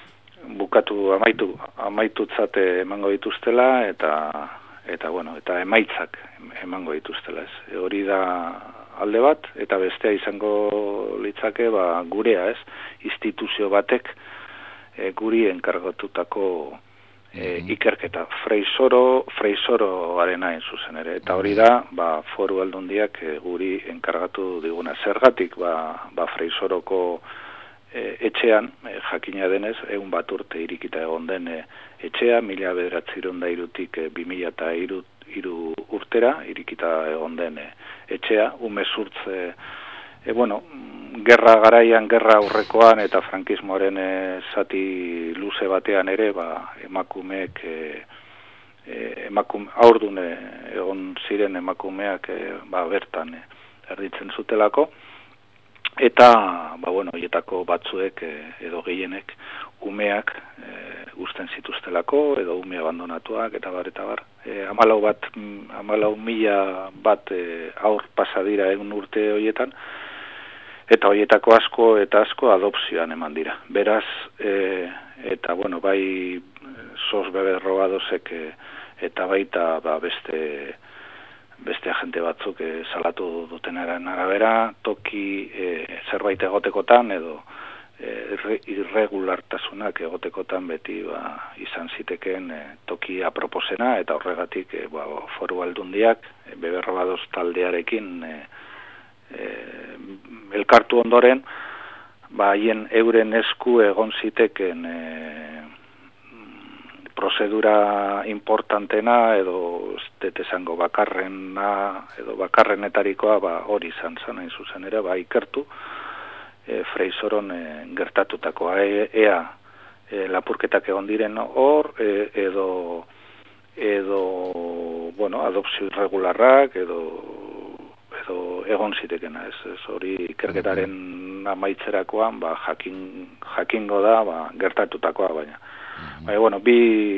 bukatu amaitu, amaitutzat emango dituztela, eta eta bueno, eta emaitzak emango dituztela, ez. E, hori da alde bat, eta bestea izango litzake, ba, gurea, ez, instituzio batek e, guri enkargatutako e, ikerketa. Freisoro, Freisoroaren hain zuzen ere, eta hori da, ba, foru aldundiak e, guri enkargatu diguna. Zergatik, ba, ba Freisoroko e, etxean, e, jakina denez, egun bat urte irikita egon den e, etxea, mila bederatziehun eta hirutik e, bi mila eta hiru urtera, irikita egon den e, etxea, umezurtz, e, e, bueno, gerra garaian, gerra aurrekoan eta frankismoaren e, zati luze batean ere, ba, emakumeek, e, e, emakume, aurdun e, egon ziren emakumeak e, ba, bertan e, erditzen zutelako, eta, ba, bueno, hietako batzuek e, edo gehienek umeak e, usten zituztelako, edo ume abandonatuak, eta bar, eta bar. E, amalau bat, amalau mila bat e, aur pasadira egun urte horietan, eta horietako asko eta asko adopzioan eman dira. Beraz, e, eta, bueno, bai sos Beberrobadosek e, eta baita ba, beste beste agente batzuk e, salatu dutenaren arabera, toki e, zerbait egotekotan edo e, irregulartasunak egotekotan beti ba, izan zitekeen e, toki aproposena, eta horregatik e, ba, foru aldundiak e, Beberrobados taldearekin e, e, elkartu ondoren, ba, haien euren esku egon ziteken e, prozedura importantena edo ez dut esango bakarrena edo bakarrenetarikoa ba, hori izan zen hain zuzen ere, ba, ikertu e, Freisoron e, gertatutakoa e, ea e, lapurketak egon diren hor, e, edo, edo, bueno, adopzio irregularrak, edo, edo egon zitekena, ez, ez hori ikerketaren amaitzerakoan, ba, jakin, jakingo da, ba, gertatutakoa, baina. Baina, bueno, bi,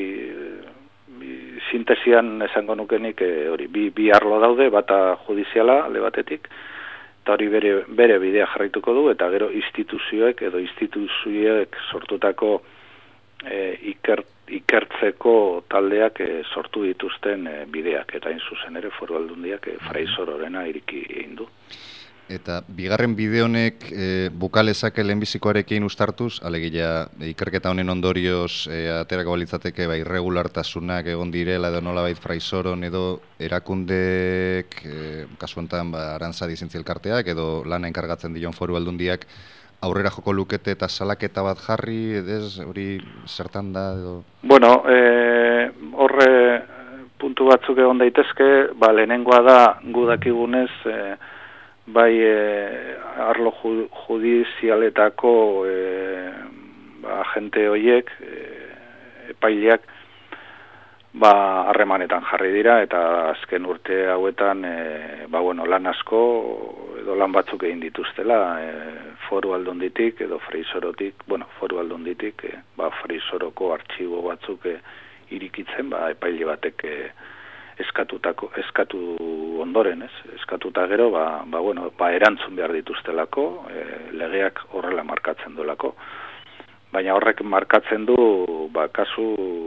bi sintesian esango nukenik, e, hori, bi, bi arlo daude, bata judiziala, alde batetik, eta hori bere, bere bidea jarraituko du, eta gero instituzioek edo instituzioek sortutako e, iker, ikertzeko taldeak e, sortu dituzten e, bideak, eta hain zuzen ere Foru Aldundiak e, Fraizororena iriki egin du. Eta bigarren bide honek e, bukalezake lehenbizikoarekin ustartuz, alegia ikerketa honen ondorioz e, aterako balitzateke ba, irregulartasunak egon direla edo nolabait Fraizoron edo erakundek, e, kasu honetan ba, Arantzadi Zientzialkarteak edo lana enkargatzen dion Foru Aldundiak aurrera joko lukete eta salaketa bat jarri, ez hori zertan da edo? Bueno, e, horre puntu batzuk egon daitezke, ba, lehenengoa da gudakigunez, e, bai e, arlo judizialetako e, ba, agente horiek, e, epaileak, ba, harremanetan jarri dira, eta azken urte hauetan e, ba, bueno, lan asko edo lan batzuk egin dituztela, e, Foru Aldunditik edo Fraizorotik, bueno, Foru Aldunditik, e, ba, Fraizoroko artxibo batzuk e, irikitzen, ba, epaile batek e, eskatutako eskatu ondoren, ez? Eskatuta gero, ba, ba, bueno, ba erantzun behar dituztelako, e, legeak horrela markatzen duelako. Baina horrek markatzen du, ba, kasu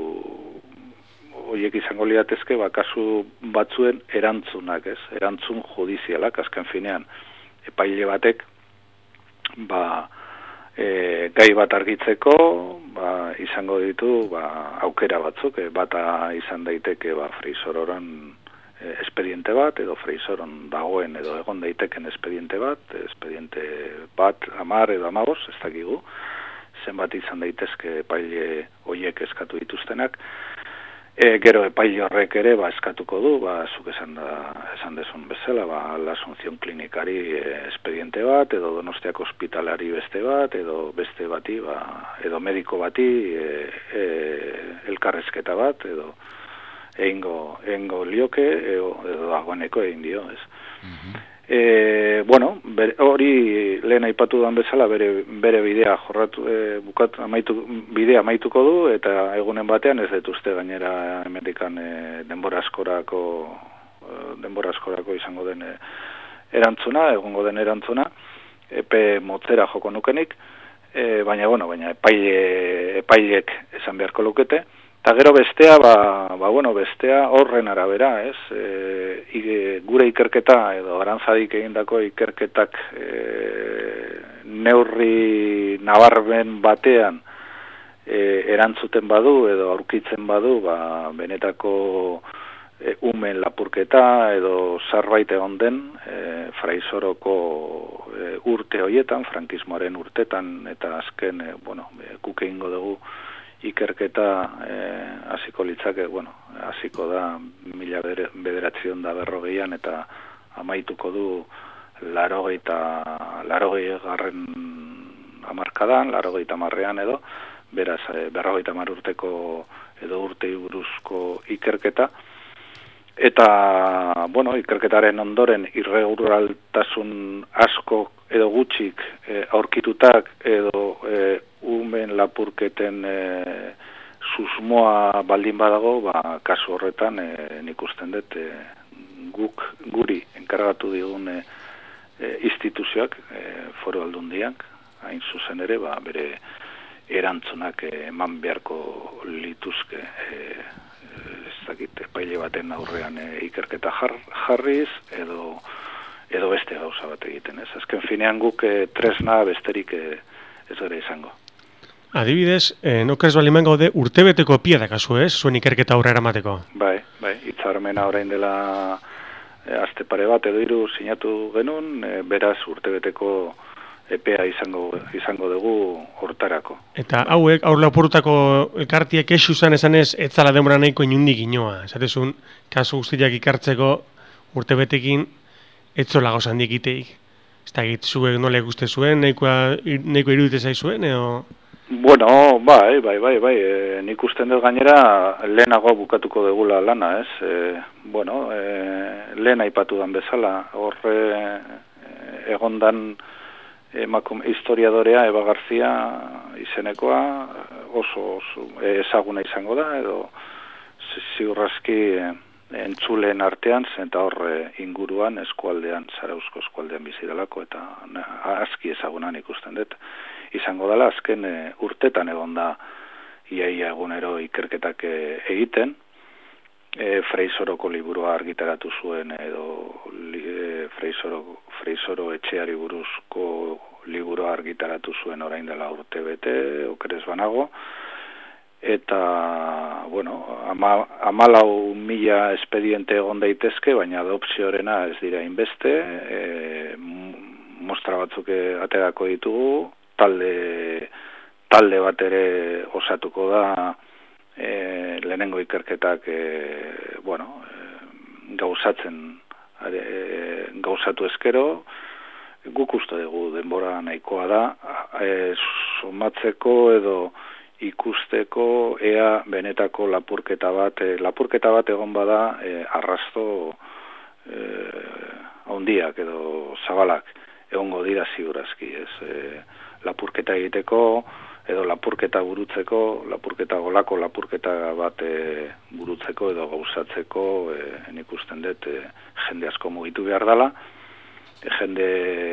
horiek izango liratezke, ba, kasu batzuen erantzunak, ez? Erantzun judizialak, azken finean, epaile batek, ba, e, gai bat argitzeko, ba, izango ditu ba, aukera batzuk, e, bata izan daiteke ba, Fraizororan e, espediente bat, edo Fraizoron dagoen edo egon daiteken espediente bat, espediente bat, amar edo amabos, ez dakigu, zenbat izan daitezke epaile horiek eskatu dituztenak. E, gero epaile horrek ere ba, eskatuko du, ba, zuk esan, da, esan dezun bezala, ba, la Asunción klinikari e, espediente bat, edo Donostiako ospitalari beste bat, edo beste bati, ba, edo mediko bati e, e, elkarrezketa bat, edo egingo, egingo lioke, edo, edo dagoeneko egin dio, ez. Mm-hmm. E, bueno, bere, hori lehen aipatu duan bezala bere, bere bidea jorratu, e, bukatu, amaitu, bidea amaituko du, eta egunen batean ez dut uste gainera Amerikan e, denbora askorako, e, denbora askorako izango den e, erantzuna, egongo den erantzuna, epe motzera joko nukenik, e, baina, bueno, baina epaile, epailek esan beharko lukete. Eta gero bestea, ba, ba, bueno, bestea horren arabera, ez? E, ige, gure ikerketa, edo Arantzadik egindako ikerketak e, neurri nabarmen batean e, erantzuten badu, edo aurkitzen badu, ba, benetako e, umen lapurketa, edo zarbait egon den, e, Fraizoroko e, urte horietan, frankismoaren urtetan, eta azken, e, bueno, e, guk egingo dugu, ikerketa hasiko eh, litzake, bueno, hasiko da mila bederatziehun da berrogeian eta amaituko du larogeita larogei garren hamarkadan, larogeita hamarrean edo, beraz eh, berrogeita hamar urteko edo urtei buruzko ikerketa. Eta, bueno, ikerketaren ondoren irreguraltasun asko edo gutxik e, aurkitutak edo e, umen lapurketen e, susmoa baldin badago, ba, kasu horretan e, nik usten dut e, guk guri enkargatu digun e, e, instituzioak, e, Foru Aldundiak, hain zuzen ere, ba, bere erantzunak e, eman beharko lituzke e, ez dakit, epaile baten aurrean e, ikerketa jar, jarriz, edo edo beste gauza bat egiten, ez? Azken finean guk e, tresna besterik e, ez gara izango. Adibidez, eh, nokez baliman gaude urtebeteko epia dakazu, ez? Zuen ikerketa aurrera emateko. Bai, bai, hitzarmena orain dela e, aste pare bat edo hiru sinatu genuen, e, beraz urtebeteko epea izango izango dugu hortarako. Eta hauek, aur lapurtako elkartiek esu zan esanez, etzala denbora nahiko inundik inoa. Esatezun, kasu guztiak ikartzeko urtebetekin etzola gauzan dikiteik. Ez da egit, zuek nolek uste zuen, nahikoa, nahiko irudite zaizuen, edo... Bueno, bai, bai, bai, bai, e, nik usten dut gainera lehenago bukatuko degula lana, ez? E, bueno, e, lehen aipatu dan bezala, horre e, egondan emakum historiadorea Eba Garzia izenekoa oso, oso ezaguna izango da, edo ziurraski e, entzuleen artean, eta horre inguruan, eskualdean, Zarauzko eskualdean bizidalako, eta aski ezagunan ikusten dut. Izango dela, azken e, urtetan egon da iaia egunero ikerketak e, egiten, e, Freisoroko liburua argitaratu zuen, edo e, Freisoro, Freisoro etxeari buruzko liburua argitaratu zuen orain dela urte bete, okerez banago, eta, bueno, ama, amalau mila espediente egon daitezke, baina adopziorena ez dira inbeste, e, mostra batzuk aterako ditugu, talde talde bat ere osatuko da e, lehenengo ikerketak e, bueno, e, gauzatzen e, gauzatu eskero, guk uste dugu denbora nahikoa da e, sumatzeko edo ikusteko ea benetako lapurketa bat, e, lapurketa bat egon bada e, arrasto e, handiak edo zabalak egongo dira ziurazki, ez e, lapurketa egiteko, edo lapurketa burutzeko, lapurketa golako lapurketa bat e, burutzeko edo gauzatzeko, e, nik usten dut e, jende asko mugitu behar dela, e, jende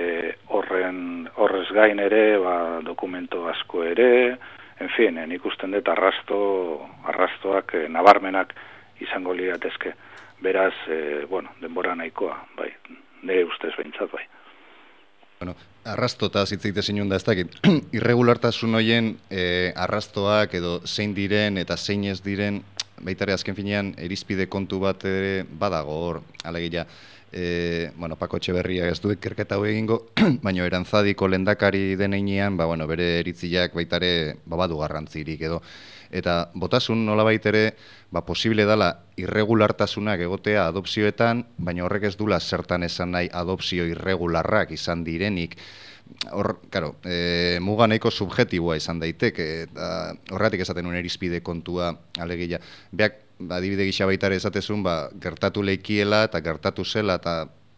horren horrez gain ere, ba, dokumento asko ere, en fin, e, nik usten dut arrasto, arrastoak e, nabarmenak izango liratezke. Beraz, e, bueno, denbora nahikoa, bai, nire ustez behintzat, bai. Bueno, arrastota zitzeite zinun da ez dakit, irregulartasun hoien e, arrastoak edo zein diren eta zein ez diren, baitare azken finean irizpide kontu bat ere badago hor, alegia, e, bueno, Pako Etxeberria ez du ikerketa hau egingo, baina Eranzadiko lehendakari deneinean, ba, bueno, bere eritziak baitare babadu garrantzirik edo, eta botasun nolabait ere, ba, posible dela irregulartasunak egotea adopzioetan, baina horrek ez dula zertan esan nahi adopzio irregularrak izan direnik. Hor, karo, e, muga nahiko subjetiboa izan daiteke, eta horretik esaten un irizpide kontua alegia. Beak, ba, adibide gisa baitare esatezun, ba, gertatu leikiela eta gertatu zela, eta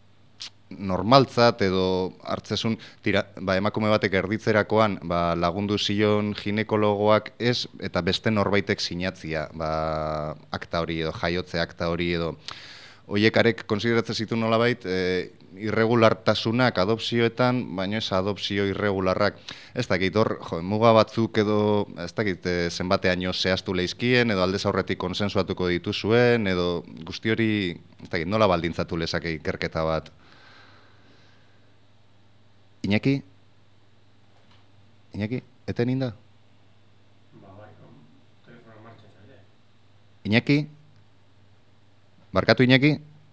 normaltzat edo hartzezun, tira, ba, emakume batek erditzerakoan ba, lagundu zion ginekologoak ez, eta beste norbaitek sinatzia, ba, akta hori edo jaiotze akta hori edo. Oiekarek konsideratzen zitu nolabait, e, irregulartasunak adopzioetan, baina ez adopzio irregularrak. Ez dakit, hor, jo, muga batzuk edo, ez dakit, e, zenbateaino zehaztu leizkien, edo aldez aurretik konsensuatuko dituzuen, edo guzti hori, ez dakit, nola baldintzatu lezake ikerketa bat. Iñaki? Iñaki, eten inda? Iñaki? Barkatu Iñaki?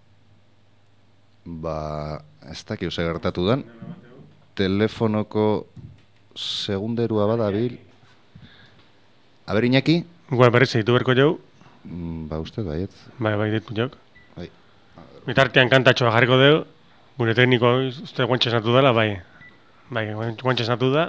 Ba, ez dakit usa gertatu den. Telefonoko segunderua badabil. A ber, Iñaki? Gua berriz egitu berko jau? Ba, uste baiet. Bai, bai, ditu jauk. Bai. Bitartean kantatxoa jarriko dugu. Gure tekniko uste guantxe esnatu dela, bai. Bai, guantxe esnatu da.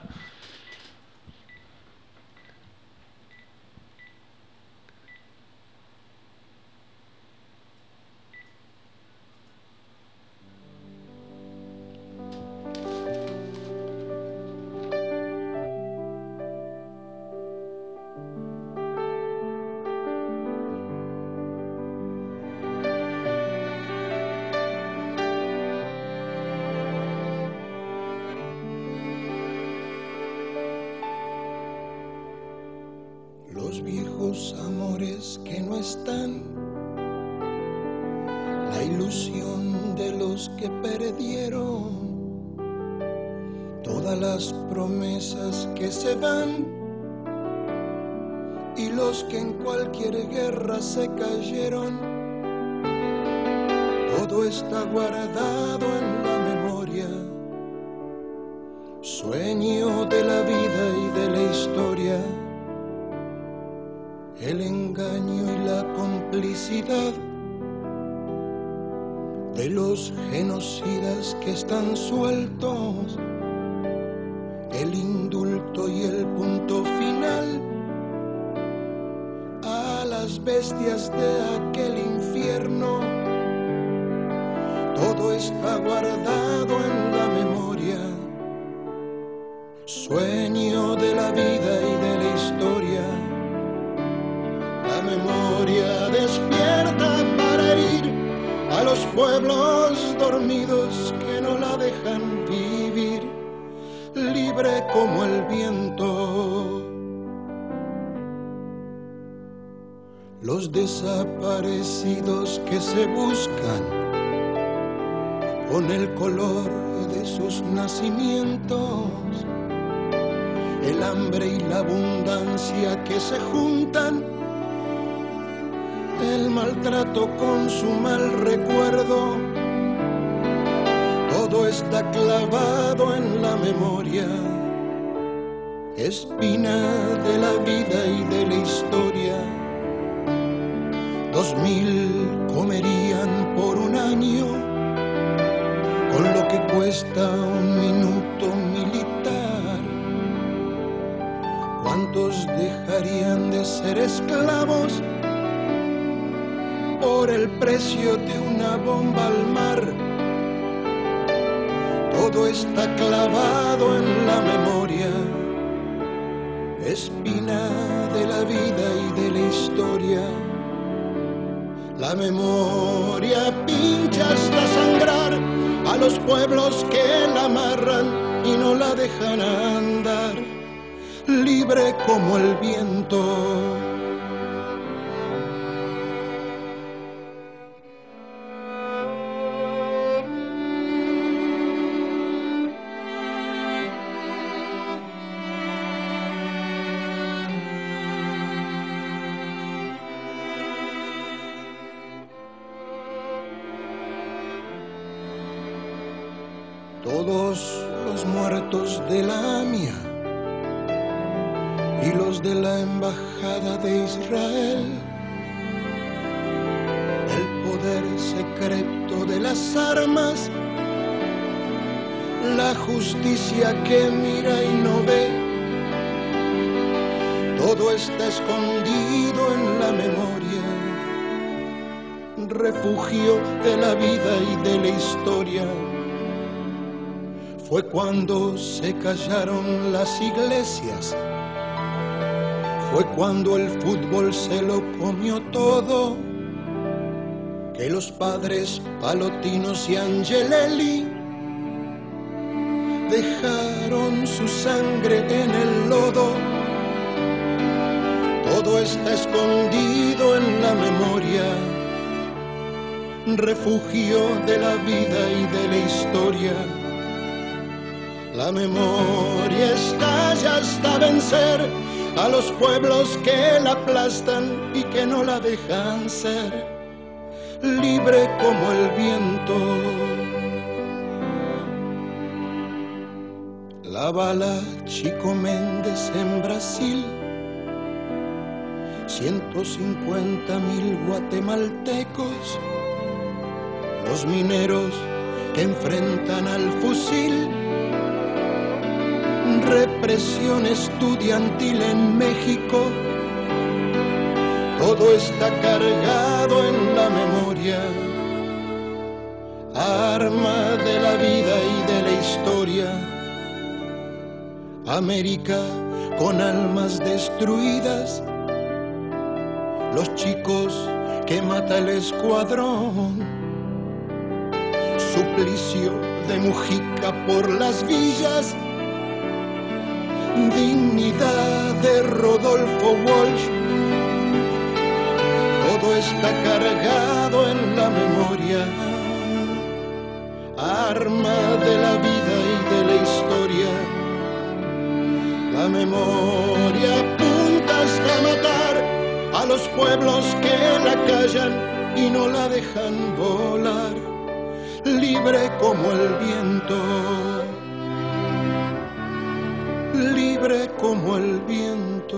Los viejos amores que no están, la ilusión de los que perdieron, todas las promesas que se van y los que en cualquier guerra se cayeron, todo está guardado en la memoria, sueño de la vida y de la historia. El engaño y la complicidad de los genocidas que están sueltos el indulto y el punto final a las bestias de aquel infierno. Todo está guardado en la memoria, sueño de la vida y de la historia. La memoria despierta para ir a los pueblos dormidos que no la dejan vivir, libre como el viento. Los desaparecidos que se buscan con el color de sus nacimientos, el hambre y la abundancia que se juntan, el maltrato con su mal recuerdo, todo está clavado en la memoria, espina de la vida y de la historia. Dos mil comerían por un año con lo que cuesta un minuto militar. ¿Cuántos dejarían de ser esclavos por el precio de una bomba al mar? Todo está clavado en la memoria, espina de la vida y de la historia. La memoria pincha hasta sangrar a los pueblos que la amarran y no la dejan andar, libre como el viento. Todos los muertos de la A M I A y los de la Embajada de Israel, el poder secreto de las armas, la justicia que mira y no ve, todo está escondido en la memoria, refugio de la vida y de la historia. Fue cuando se callaron las iglesias, fue cuando el fútbol se lo comió todo, que los padres Palotinos y Angelelli dejaron su sangre en el lodo. Todo está escondido en la memoria, refugio de la vida y de la historia. La memoria estalla hasta vencer a los pueblos que la aplastan y que no la dejan ser, libre como el viento. La bala Chico Méndez en Brasil, ciento cincuenta mil guatemaltecos, los mineros que enfrentan al fusil, represión estudiantil en México, todo está cargado en la memoria, arma de la vida y de la historia. América con almas destruidas, los chicos que mata el escuadrón, suplicio de Mujica por las villas, dignidad de Rodolfo Walsh, todo está cargado en la memoria, arma de la vida y de la historia. La memoria apunta hasta matar a los pueblos que la callan y no la dejan volar, libre como el viento. Libre como el viento.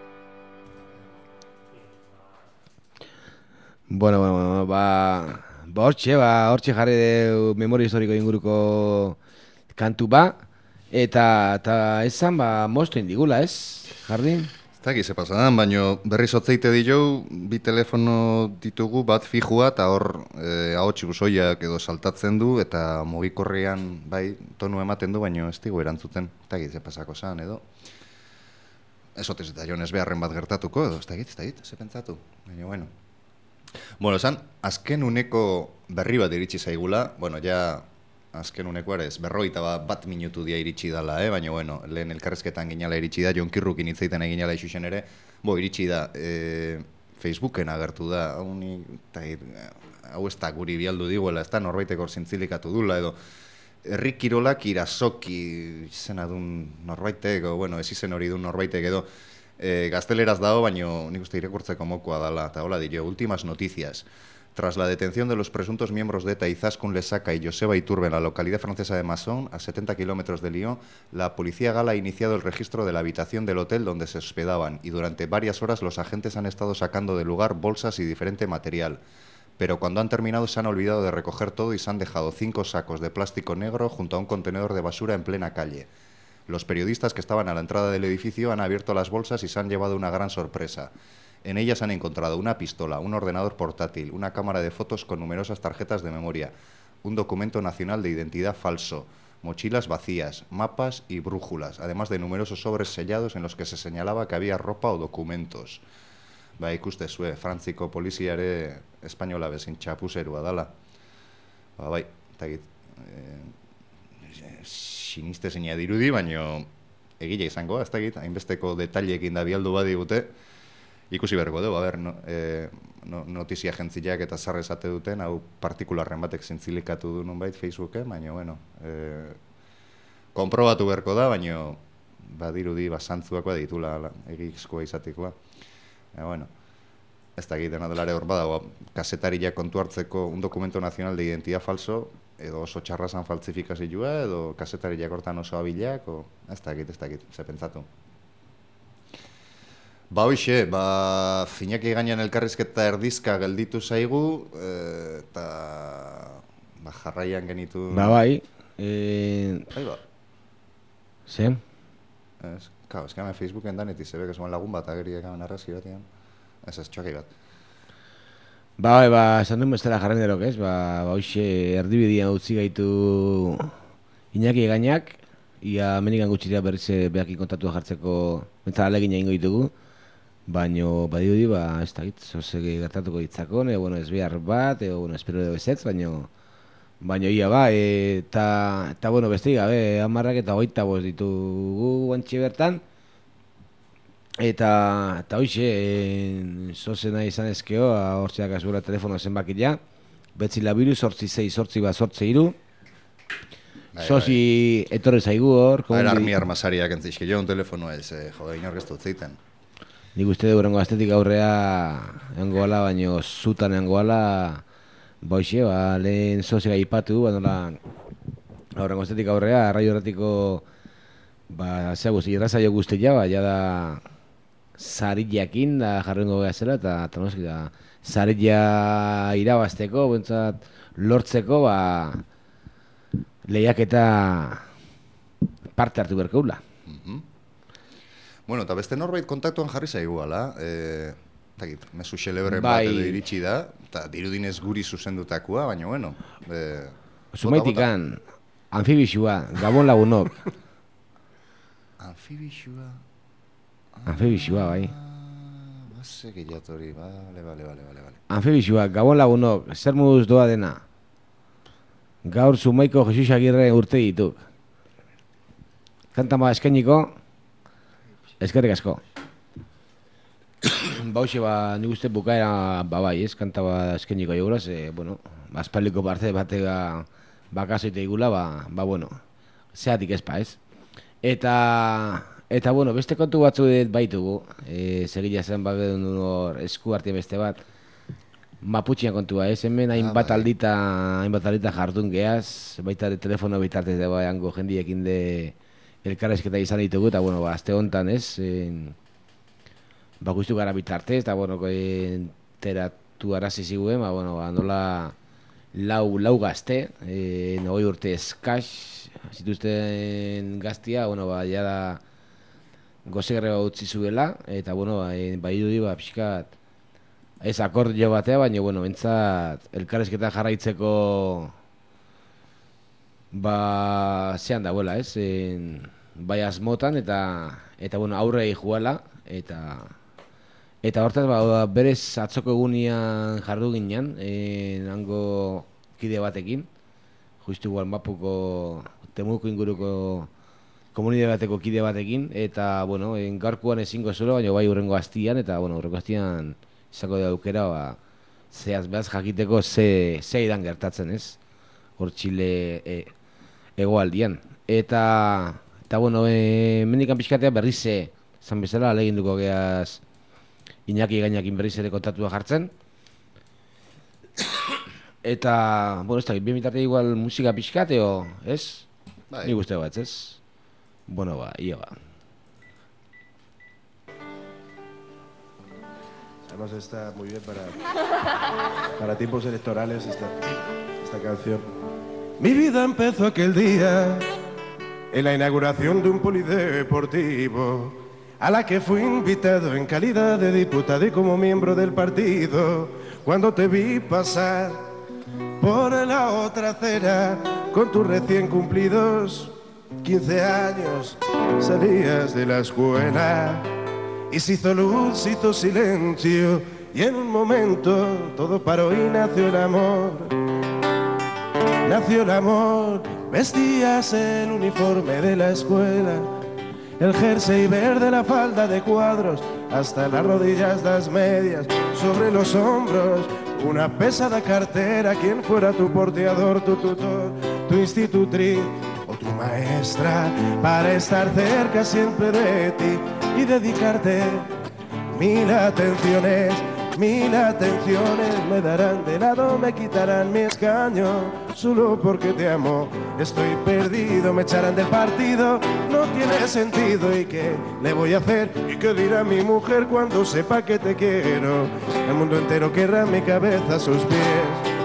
Bueno, bueno, ba, Ba, hortxe, ba, hortxe jarri deu memoria historiko inguruko kantu ba, eta, eta esan, ba, moztu indigula, ez, Jardin? Ez da gize pasadan, baina berriz otzeite dio, bi telefono ditugu, bat fijua, eta hor e, ahotsi busoiak edo saltatzen du, eta mugikorrean, bai, tonu ematen du, baina ez digu erantzuten, ez da gize pasako zan, edo. Ez otez eta joan ez beharren bat gertatuko, edo, ez da git, ez da git, ze pentsatu, baina, bueno. Bueno, esan, azken uneko berri bat iritsi zaigula, bueno, ja, azken uneko ere ez, berroita bat, bat minutu dia iritsi dala, eh? Baina, bueno, lehen elkarrezketan ginala iritsi da, Jon Kirrukin hitzaiten eginala isusen ere, bo, iritsi da, e, Facebooken agertu da, hau, ni, ta, hau ez da guri bialdu diguela, ez da norbaitek hor zintzilikatu dula, edo, herri kirolak irazoki izena dun norbaitek, o, bueno, ez izen hori dun norbaitek edo, e, gazteleraz dago, baino nik uste irakurtzeko mokoa dala, eta hola dio, últimas noticias. Tras la detención de los presuntos miembros de ETA Izaskun Lesaca y Joseba Iturbe en la localidad francesa de Masson, a setenta kilómetros de Lyon, la policía gala ha iniciado el registro de la habitación del hotel donde se hospedaban y durante varias horas los agentes han estado sacando del lugar bolsas y diferente material. Pero cuando han terminado se han olvidado de recoger todo y se han dejado cinco sacos de plástico negro junto a un contenedor de basura en plena calle. Los periodistas que estaban a la entrada del edificio han abierto las bolsas y se han llevado una gran sorpresa. En ellas han encontrado una pistola, un ordenador portátil, una cámara de fotos con numerosas tarjetas de memoria, un documento nacional de identidad falso, mochilas vacías, mapas y brújulas, además de numerosos sobres sellados en los que se señalaba que había ropa o documentos. Ba, ikustezue, Frantziko poliziare espainola bezin txapuzerua dala. Ba, bai, eta egit, e, siniste zeina dirudi, baino egile izango, ez da egit, hainbesteko detailekin da bialdu badigute, ikusi berreko dugu, a ber, no, e, no, notizia agentziak eta zarre esate duten, hau partikularren batek zintzilikatu du nunbait Facebooken, baina, bueno, e, konprobatu berko da, baina badirudi basantzuakoa ditula egizkoa izatekoa. E, bueno, ez da egiten adelare hor badago, kasetariak kontu hartzeko un documento nacional de identidad falso, edo oso txarrazan faltsifikazioa, edo kasetariak hortan oso abilak, o, ez da egit, ez da egit, ze pentsatu. Ba hoxe, ba, Iñaki gainean elkarrizketa erdizka gelditu zaigu, eta ba, jarraian genitu... Ba bai, e... Bai ba. Ze? Ez, kau, ez kamen Facebooken daneti, zebe, que zuen lagun bat ageriak kamen arrazki bat, ean. Ez ez, txoki bat. Ba bai, ba, esan duen bestela jarren derok, ez? Ba, ba hoxe, erdibidian utzi gaitu Iñaki gainak, ia menikan gutxiria berriz behakin kontatua jartzeko mentzala alegin egingo ditugu. Baina, badirudi, ba, ez da git, zozege gertatuko ditzakon, edo, bueno, ez behar bat, edo, bueno, espero edo ezetz, baina, baina, ia, ba, eta, eta, bueno, beste gabe, hamarrak eta hogeita bost ditugu guantxe bertan, eta, eta hoxe, e, zozena izan ezkeo, hortzeak azura telefono zenbakila, betzi labiru, sortzi zei, sortzi bat, sortzi iru, zozi etorre zaigu hor, Baina, armi armasariak entzizke, jo, un telefono ez, eh, jode, inorkeztu utzeiten. Nik uste dugu erango astetik aurrea engoala, baina zutan engoala, ba hoxe, ba, lehen zozega ipatu, ba nola, aurrengo astetik aurrea, arraio erratiko, ba, zea guzti, irrazaio guztia, ba, jada zarillakin da jarrengo geha zela, eta, eta noski, da, zarilla irabazteko, bentsat, lortzeko, ba, lehiaketa parte hartu berkeula. Bueno, eta beste norbait kontaktuan jarri zaigu, ala, e, takit, mesu xelebren bai. bat edo iritsi da, eta dirudinez guri zuzendutakoa, baina, bueno... E, Zumaitikan, anfibixua, Gabon lagunok. Anfibixua... Anfibixua, bai. Baze gehiatori, bale, bale, bale, bale. Anfibixua, Gabon lagunok, zer moduz doa dena. Gaur Zumaiko Jesus Agirre urte dituk. Kantama eskainiko, eskerrik asko. Ba hoxe, ba, nik uste bukaera, ba bai, ez, kanta ba eskeniko joguraz, e, bueno, azpaliko parte batega bakazoite igula, ba, ba, bueno, zeatik ezpa, ez. Eta, eta, bueno, beste kontu batzu baitugu, e, segila zen bagedun hor esku artien beste bat, Maputxian kontua, ez, hemen hainbat aldita, hainbat aldita jardun geaz, baita de telefono bitartez de baiango jendiekin de elkarrezketa izan ditugu, eta, bueno, ba, azte honetan, ez, en, ba, guztu gara bitartez, eta, bueno, enteratu arazi ziguen, ba, bueno, ba, nola lau, lau gazte, e, nogoi urte eskas, zituzten gaztia, bueno, ba, jada gozegarri bat utzi zuela, eta, bueno, ba, e, bai dudi, ba, pixkat, ez akordio batea, baina, bueno, bentsat, elkarrezketa jarraitzeko, ba, zean dagoela, ez, en, bai asmotan, eta, eta, bueno, aurrei juala, eta, eta hortaz, ba, berez atzoko egunian jardu ginen, e, hango kide batekin, justu igual mapuko, temuko inguruko komunidade bateko kide batekin, eta, bueno, en gaurkoan ezingo zuelo, baina bai urrengo astian, eta, bueno, urrengo astian izako da aukera, ba, zehaz behaz jakiteko ze, ze idan gertatzen, ez? Hor Txile e, egoaldian. Eta, eta bueno, e, mendikan pixkatea berriz ze, zan bezala, aleginduko geaz Iñaki gainakin berriz ere kontatua jartzen. Eta, bueno, ez da, bi mitate igual musika pixkateo, ez? Bai. Ni guzteo bat, ez? Bueno, ba, ia ba. Además está muy bien para, para tiempos electorales esta, esta canción. Mi vida empezó aquel día en la inauguración de un polideportivo a la que fui invitado en calidad de diputado y como miembro del partido. Cuando te vi pasar por la otra acera con tus recién cumplidos quince años, salías de la escuela y se hizo luz, se hizo silencio y en un momento todo paró y nació el amor. Nació el amor, vestías el uniforme de la escuela, el jersey verde, la falda de cuadros, hasta las rodillas las medias, sobre los hombros una pesada cartera. Quien fuera tu porteador, tu tutor, tu institutriz o tu maestra, para estar cerca siempre de ti y dedicarte mil atenciones. Mil atenciones me darán de lado, me quitarán mi escaño, solo porque te amo. Estoy perdido, me echarán del partido, no tiene sentido. ¿Y qué le voy a hacer? ¿Y qué dirá mi mujer cuando sepa que te quiero? El mundo entero querrá mi cabeza a sus pies,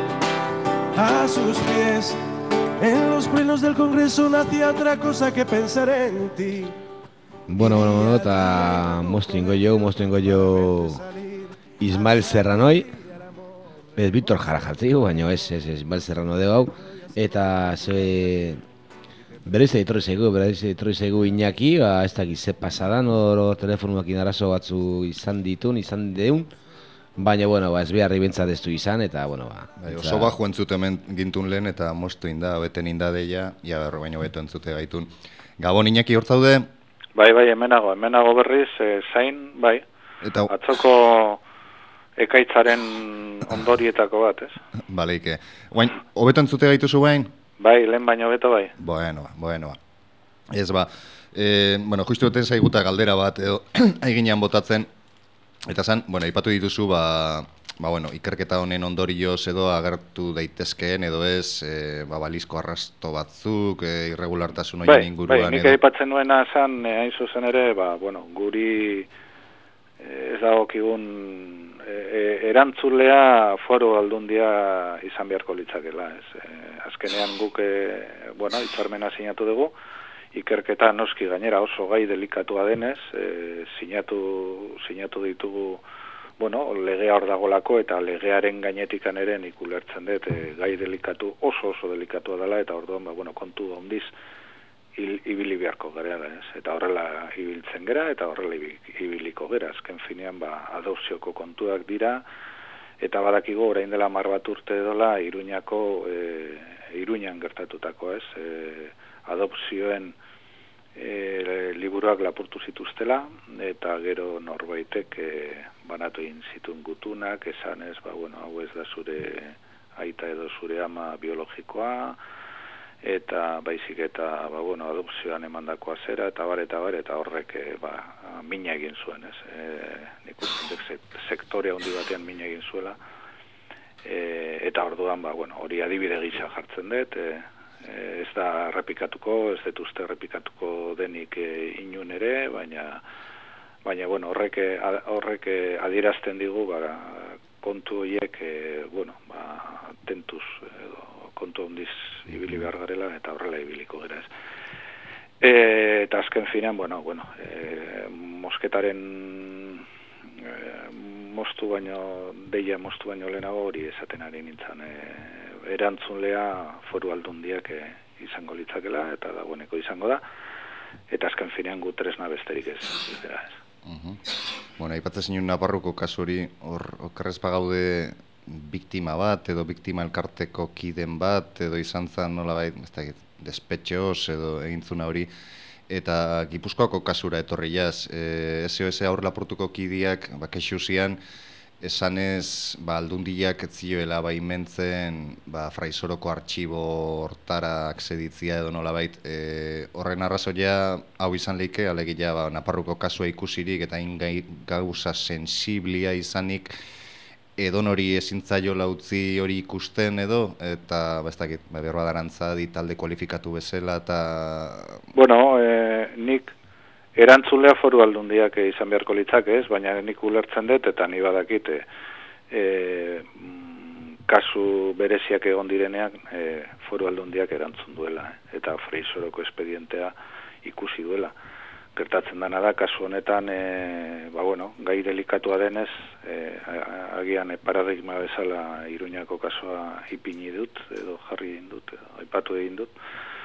a sus pies. En los plenos del Congreso no hacía otra cosa que pensar en ti. Bueno, bueno, bueno, eta moztu ingo jo, moztu ingo jo Ismael Serranoi, ez Víctor Jara jartzeko, baina ez, ez, Ismael Serrano dugu hau, eta ze berez editorri zaigu, berez editorri zaigu Iñaki, ba, ez dakit ze pasadan, oro telefonuakin arazo batzu izan ditun, izan deun, baina, bueno, ba, ez beharri bentsat ez du izan, eta, bueno, ba. Bai, oso bajo entzute hemen gintun lehen, eta moztu inda, beten inda deia, ja berro baino beto entzute gaitun. Gabon, Iñaki, hortzaude? Bai, bai, hemenago, hemenago berriz, e, zain, bai, eta atzoko ekaitzaren ondorietako bat, ez? Baleike. Oain, hobeto entzute gaituzu bain? Bai, lehen baino beto bai. Bueno, bueno. Ez ba, e, bueno, justu beten zaiguta galdera bat, edo, aiginean botatzen, eta zan, bueno, ipatu dituzu, ba, ba, bueno, ikerketa honen ondorioz edo agertu daitezkeen, edo ez, e, ba, balizko arrasto batzuk, e, irregulartasun horien inguruan, edo. Bai, nik aipatzen nuena zan, e, hain zuzen ere, ba, bueno, guri ez dagokigun e, erantzulea Foru Aldundia izan beharko litzakela, ez. E, azkenean guk, e, bueno, hitzarmena sinatu dugu, ikerketa noski gainera oso gai delikatua denez, e, sinatu, sinatu ditugu, bueno, legea hor dagolako eta legearen gainetikan ere nik ulertzen dut, e, gai delikatu oso oso delikatua dela, eta orduan, ba, bueno, kontu handiz Il, ibili beharko gara, ez? Eta horrela ibiltzen gera, eta horrela ibiliko gera. Azken finean, ba, adopzioko kontuak dira, eta badakigu orain dela hamar bat urte edola Iruñako, e, Iruñan gertatutako, ez? E, adopzioen e, liburuak lapurtu zituztela, eta gero norbaitek e, banatu egin zituen gutunak, esan ez, ba, bueno, hau ez da zure aita edo zure ama biologikoa, eta baizik eta, ba, bueno, adopzioan emandakoa zera, eta bar, eta bar, eta horrek, ba, mina egin zuen, ez? E, nik uste sektore handi batean mina egin zuela, e, eta orduan, ba, bueno, hori adibide gisa jartzen dut, e, ez da errepikatuko, ez dut uste errepikatuko denik e, inun ere, baina, baina, bueno, horrek, horrek adierazten digu, ba, kontu horiek, e, bueno, ba, tentuz, edo, kontu handiz ibili behar garela, eta horrela ibiliko gara ez. E, eta azken finean, bueno, bueno, e, mosketaren e, moztu baino, deia moztu baino lehenago hori esaten ari nintzen, e, erantzunlea foru aldundiak e, izango litzakela, eta dagoeneko izango da, eta azken finean gu tresna besterik ez, ez dira ez. Uh-huh. Bueno, aipatzen zinun Naparruko kasu hori, hor okerrez bagaude biktima bat, edo biktima elkarteko kiden bat, edo izan zen nolabait, ez da, despetxoz, edo egintzuna hori, eta Gipuzkoako kasura etorri jaz, e, S O S Aur Lapurtuko kidiak, ba, kexu zian, esanez, ba, aldundiak ez zioela baimentzen, ba, Fraisoroko artxibo hortara akseditzia edo nolabait, e, horren arrazoia hau izan leike, alegia, ba, Naparruko kasua ikusirik eta ingai gauza sensiblia izanik, edon hori ezintzaiola utzi hori ikusten edo, eta, ba, ez dakit, ba, behar badarantza di talde kualifikatu bezala, eta... Bueno, e, nik erantzulea foru aldundiak izan beharko litzak ez, baina nik ulertzen dut, eta ni badakit, e, e, kasu bereziak egon direnean, e, foru aldundiak erantzun duela, eh, eta Freisoroko espedientea ikusi duela. Gertatzen dana da, kasu honetan, e, ba, bueno, gai delikatua denez, e, agian e, paradigma bezala Iruñako kasua ipini dut, edo jarri egin dut, edo aipatu egin dut,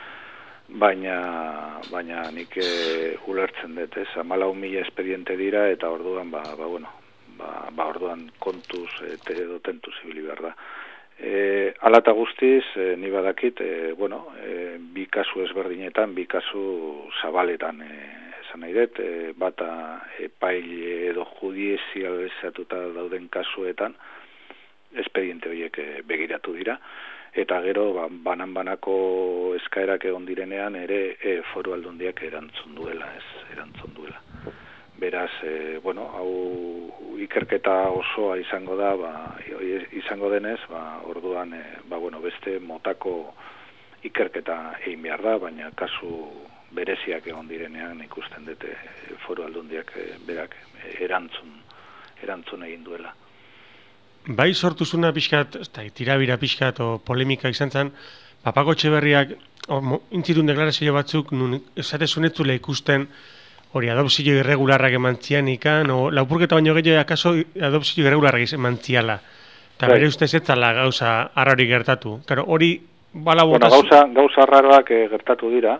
baina, baina nik e, ulertzen dut, ez, hamalau mila espediente dira, eta orduan, ba, ba, bueno, ba, ba orduan kontuz e, edo tentuz ibili behar da. E, alata guztiz, e, ni badakit, e, bueno, e, bi kasu ezberdinetan, bi kasu zabaletan, e, esan nahi dut, e, bata epaile edo judizializatuta dauden kasuetan, espediente horiek e, begiratu dira, eta gero ba, banan-banako eskaerak egon direnean ere e, foru aldundiak erantzun duela, ez, erantzun duela. Beraz, e, bueno, hau ikerketa osoa izango da, ba, izango denez, ba, orduan, e, ba, bueno, beste motako ikerketa egin behar da, baina kasu bereziak egon direnean ikusten dute foru aldundiak e, berak e, erantzun, erantzun egin duela. Bai sortuzuna pixkat, tirabira pixkat o polemika izan zen, Papako Etxeberriak intzitun deklarazio batzuk, nun esatezun ez zule ikusten hori adopzio irregularrak eman zianikan, o laupurketa baino gehiago akaso adopzio irregularrak eman ziala. Eta bere ustez ez zala gauza arrari gertatu. Claro, hori bala botaz... Bueno, gauza, gauza arraroak eh, gertatu dira,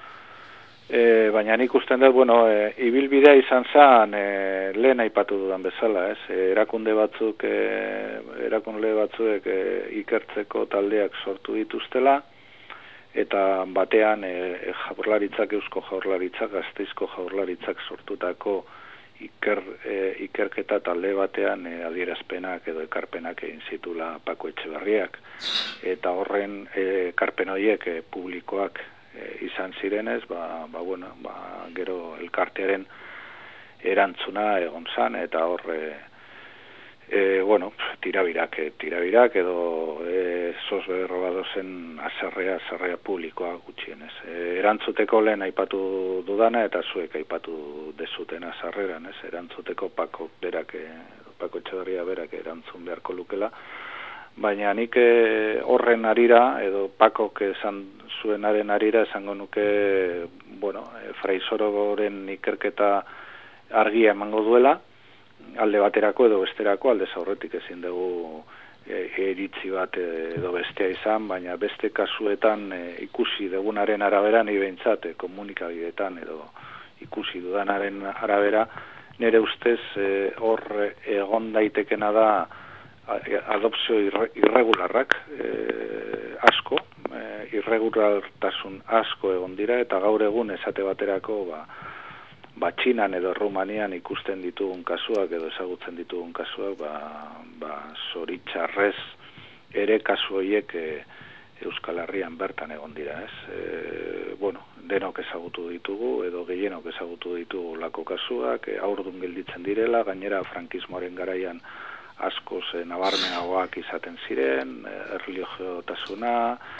E, baina nik usten dut, bueno, e, ibilbidea izan zen e, lehen aipatu dudan bezala, ez? E, erakunde batzuk, e, erakunde batzuek e, ikertzeko taldeak sortu dituztela, eta batean e, jaurlaritzak, Eusko Jaurlaritzak, Gasteizko Jaurlaritzak sortutako iker, e, ikerketa talde batean e, adierazpenak edo ekarpenak egin zitula Pako Etxeberriak. Eta horren e, ekarpen horiek e, publikoak izan zirenez, ba, ba, bueno, ba, gero elkartearen erantzuna egon zan, eta horre, e, bueno, tirabirak, tirabirak, edo e, sos berrobadozen azarrea, azarrea publikoa gutxienez. E, erantzuteko lehen aipatu dudana, eta zuek aipatu dezuten azarreran, ez? Erantzuteko Pako berak, Pako Etxeberria berak erantzun beharko lukela, baina nik e, horren arira, edo Pakok esan zuenaren arira, esango nuke, bueno, e, Fraisororen ikerketa argia emango duela, alde baterako edo besterako, alde zaurretik ezin dugu e, eritzi bat edo bestea izan, baina beste kasuetan e, ikusi dugunaren arabera, ni behintzat, e, komunikabideetan edo ikusi dudanaren arabera, nire ustez e, hor egon daitekena da adopzio irre, irregularrak e, asko, e, irregulartasun asko egon dira, eta gaur egun esate baterako ba, ba Txinan edo Rumanian ikusten ditugun kasuak edo ezagutzen ditugun kasuak ba, ba zoritxarrez ere kasu horiek e, Euskal Herrian bertan egon dira, ez? E, bueno, denok ezagutu ditugu edo gehienok ezagutu ditugu lako kasuak, e, haurdun gelditzen direla, gainera frankismoaren garaian askoz e, nabarmenagoak izaten ziren, e, erlijiotasuna,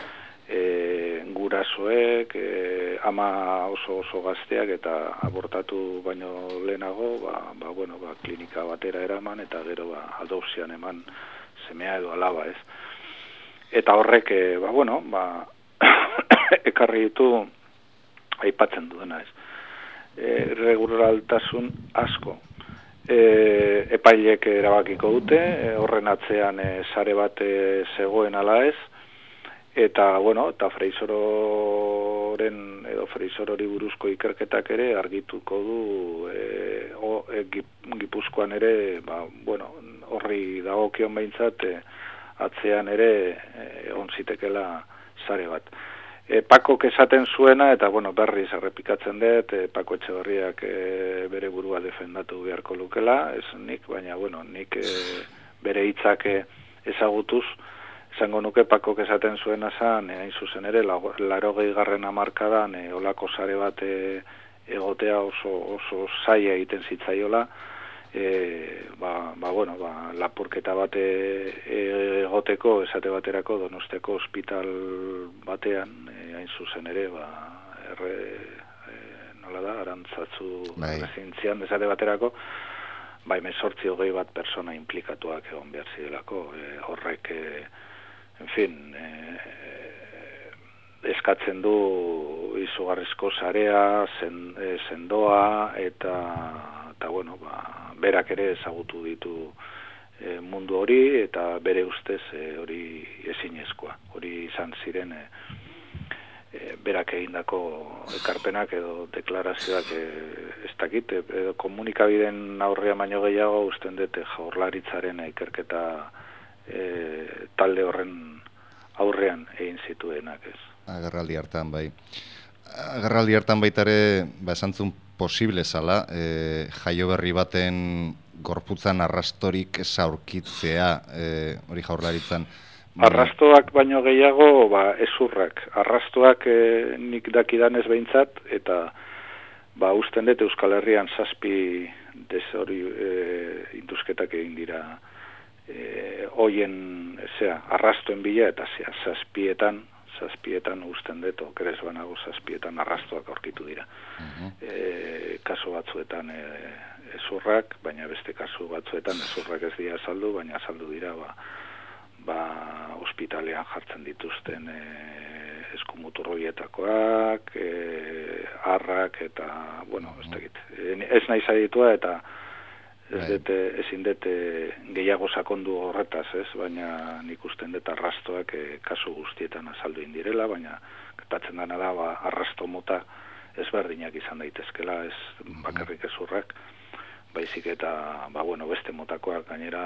e, gurasoek, e, ama oso oso gazteak eta abortatu baino lehenago, ba, ba, bueno, ba, klinika batera eraman eta gero ba, adopzioan eman semea edo alaba, ez. Eta horrek, e, ba, bueno, ba, ekarri ditu aipatzen duena, ez. E, regulartasun asko. E, epailek erabakiko dute, e, horren atzean e, sare bat e, zegoen ala ez, eta, bueno, eta Freisororen, edo Freisorori buruzko ikerketak ere argituko du, e, o, e, Gipuzkoan ere, ba, bueno, horri dagokion behintzat, e, atzean ere egon zitekela sare bat. E, Pakok esaten zuena, eta bueno, berriz errepikatzen dut, e, Pako Etxeberriak e, bere burua defendatu beharko lukela, ez nik, baina bueno, nik e, bere hitzak ezagutuz, esango nuke Pakok esaten zuena zan, e, hain zuzen ere, laurogei garren hamarkadan e, olako sare bat e, egotea oso, oso zaila egiten zitzaiola, E, ba, ba, bueno, ba, lapurketa bate egoteko, esate baterako, Donosteko ospital batean, e, hain zuzen ere, ba, erre, e, nola da, arantzatzu zintzian, esate baterako, ba, emezortzi hogei bat persona implikatuak egon behar zidelako, e, horrek, e, en fin, e, eskatzen du izugarrizko sarea, zen, e, sendoa, eta, eta bueno, ba, berak ere ezagutu ditu e, mundu hori, eta bere ustez e, hori ezinezkoa. Hori izan ziren e, e, berak egindako ekarpenak edo deklarazioak e, ez dakit, edo komunikabideen aurrean baino gehiago usten dute Jaurlaritzaren ikerketa e, talde horren aurrean egin zituenak, ez. Agerraldi hartan, bai. Agerraldi hartan baita ere, ba, esantzun posible zala, e, jaio berri baten gorputzan arrastorik ez aurkitzea, e, hori Jaurlaritzan. Arrastoak baino gehiago, ba, ezurrak. Arrastoak e, nik dakidanez behintzat, eta ba, usten dut Euskal Herrian zazpi dez hori e, induzketak egin dira e, hoien, zera, arrastoen bila, eta zera, zazpietan, zazpietan usten dut, okeres banago zazpietan arrastoak aurkitu dira. Uh-huh. e, kasu batzuetan e, ezurrak, baina beste kasu batzuetan ezurrak ez dira azaldu, baina azaldu dira ba, ba ospitalean jartzen dituzten e, eskumuturroietakoak, e, arrak, eta, bueno, ez dakit, e, ez nahi zaitua, eta ez dute, ezin dute gehiago sakondu horretaz, ez, baina nik usten dut arrastoak e, kasu guztietan azaldu indirela, baina gertatzen dena da, ba, arrasto mota ezberdinak izan daitezkela, ez bakarrik ezurrak, baizik eta, ba, bueno, beste motakoak gainera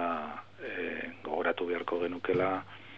e, gogoratu beharko genukela,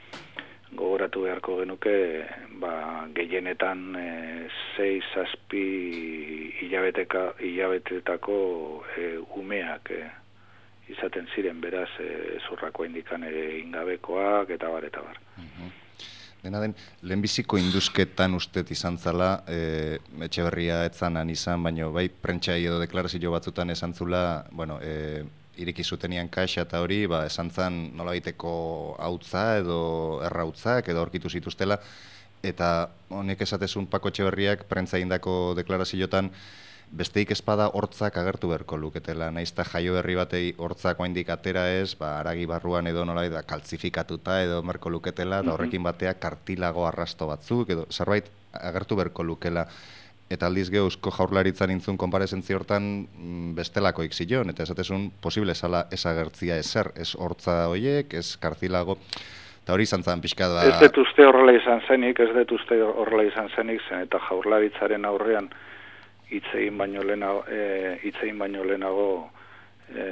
gogoratu beharko genuke, ba, gehienetan e, sei, zazpi hilabeteka, hilabetetako e, umeak e, izaten ziren, beraz, e, zurrako indikan ere ingabekoak, eta bar, eta bar. Uh-huh. Dena den, lehenbiziko induzketan ustet izan zala, e, Etxeberria etzanan izan, baino bai prentxai edo deklarazio batzutan esan zula, bueno, e, iriki zutenian kaxa eta hori, ba, esan zan nola baiteko hautza edo errautzak edo aurkitu zituztela, eta honek esatezun Pako Etxeberriak prentza indako deklaraziotan besteik espada hortzak agertu beharko luketela, naizta jaio herri batei hortzak oaindik atera ez, ba, haragi barruan edo nola da kaltzifikatuta edo merko luketela, eta horrekin batea kartilago arrasto batzuk, edo zerbait agertu beharko lukela. Eta aldiz geho Eusko Jaurlaritzan intzun konparezentzi hortan bestelako ikzilion, eta esatezun posible zala ez agertzia ezer, ez hortza hoiek, ez kartilago, eta hori izan zan pixka da... Ez dut uste horrela izan zenik, ez dut uste horrela izan zenik, zen eta Jaurlaritzaren aurrean hitzein baino lehenago, e, hitzein baino lehenago e,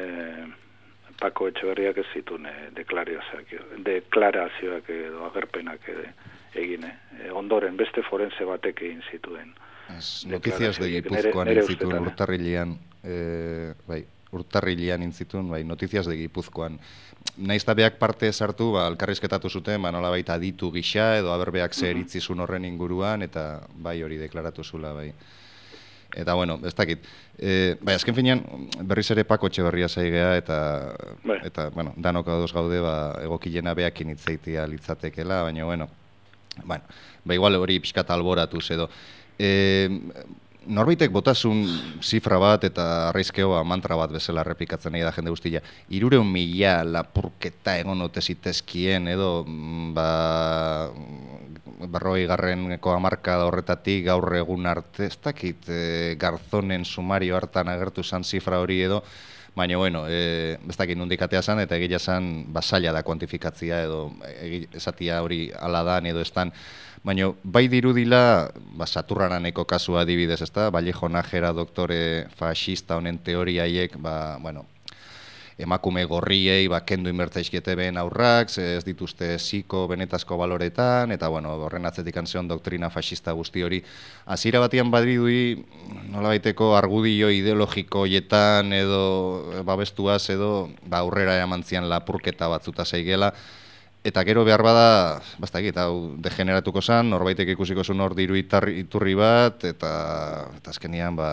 Pako Etxeberriak ez zituen e, deklarazioak, deklarazioak edo agerpenak e, egin. E, ondoren, beste forense batek egin zituen. Es, noticias de Gipuzkoan intzituen urtarrilean, e, bai, urtarrilean intzituen, bai, noticias de Gipuzkoan. Naizta beak parte sartu, ba, alkarrizketatu zuten, ba, nola baita aditu gisa, edo aberbeak zer itzizun horren inguruan, eta bai hori deklaratu zula, bai. Eta, bueno, ez dakit. E, bai, azken finean, berriz ere Pako Etxeberria zaigea, eta, eta bueno, danok ados gaude, ba, egokilena beakin itzaitia litzatekela, baina, bueno, bueno, ba igual hori pixkat alboratuz edo. E, Norbaitek botasun zifra bat eta arraizkeo ba, mantra bat bezala errepikatzen nahi da jende guztia. Hirureun mila lapurketa egon ote zitezkien edo ba, berroi garreneko hamarkada horretatik gaur egun arte, ez dakit e, Garzonen sumario hartan agertu zan zifra hori edo, baina, bueno, e, ez dakit nondik atea zan, eta egia zan basaila da kuantifikatzia edo egi, esatia hori ala dan edo estan. Baina, bai dirudila, ba, Saturraraneko kasua adibidez, ezta? Vallejo Nájera doktore fascista honen teoriaiek, ba, bueno, emakume gorriei, ba, kendu inbertzaizkiete behen aurrak, ez dituzte ziko benetazko baloretan, eta, bueno, horren atzetik antzeon doktrina fascista guzti hori. Hasiera batian badidui, nolabaiteko argudio ideologiko hoietan edo babestuaz edo, ba, aurrera eramantzian lapurketa batzuta zaigela, eta gero behar bada, bastakit, hau degeneratuko zan, norbaitek ikusiko zuen hor diru iturri bat, eta, eta azkenian, ba...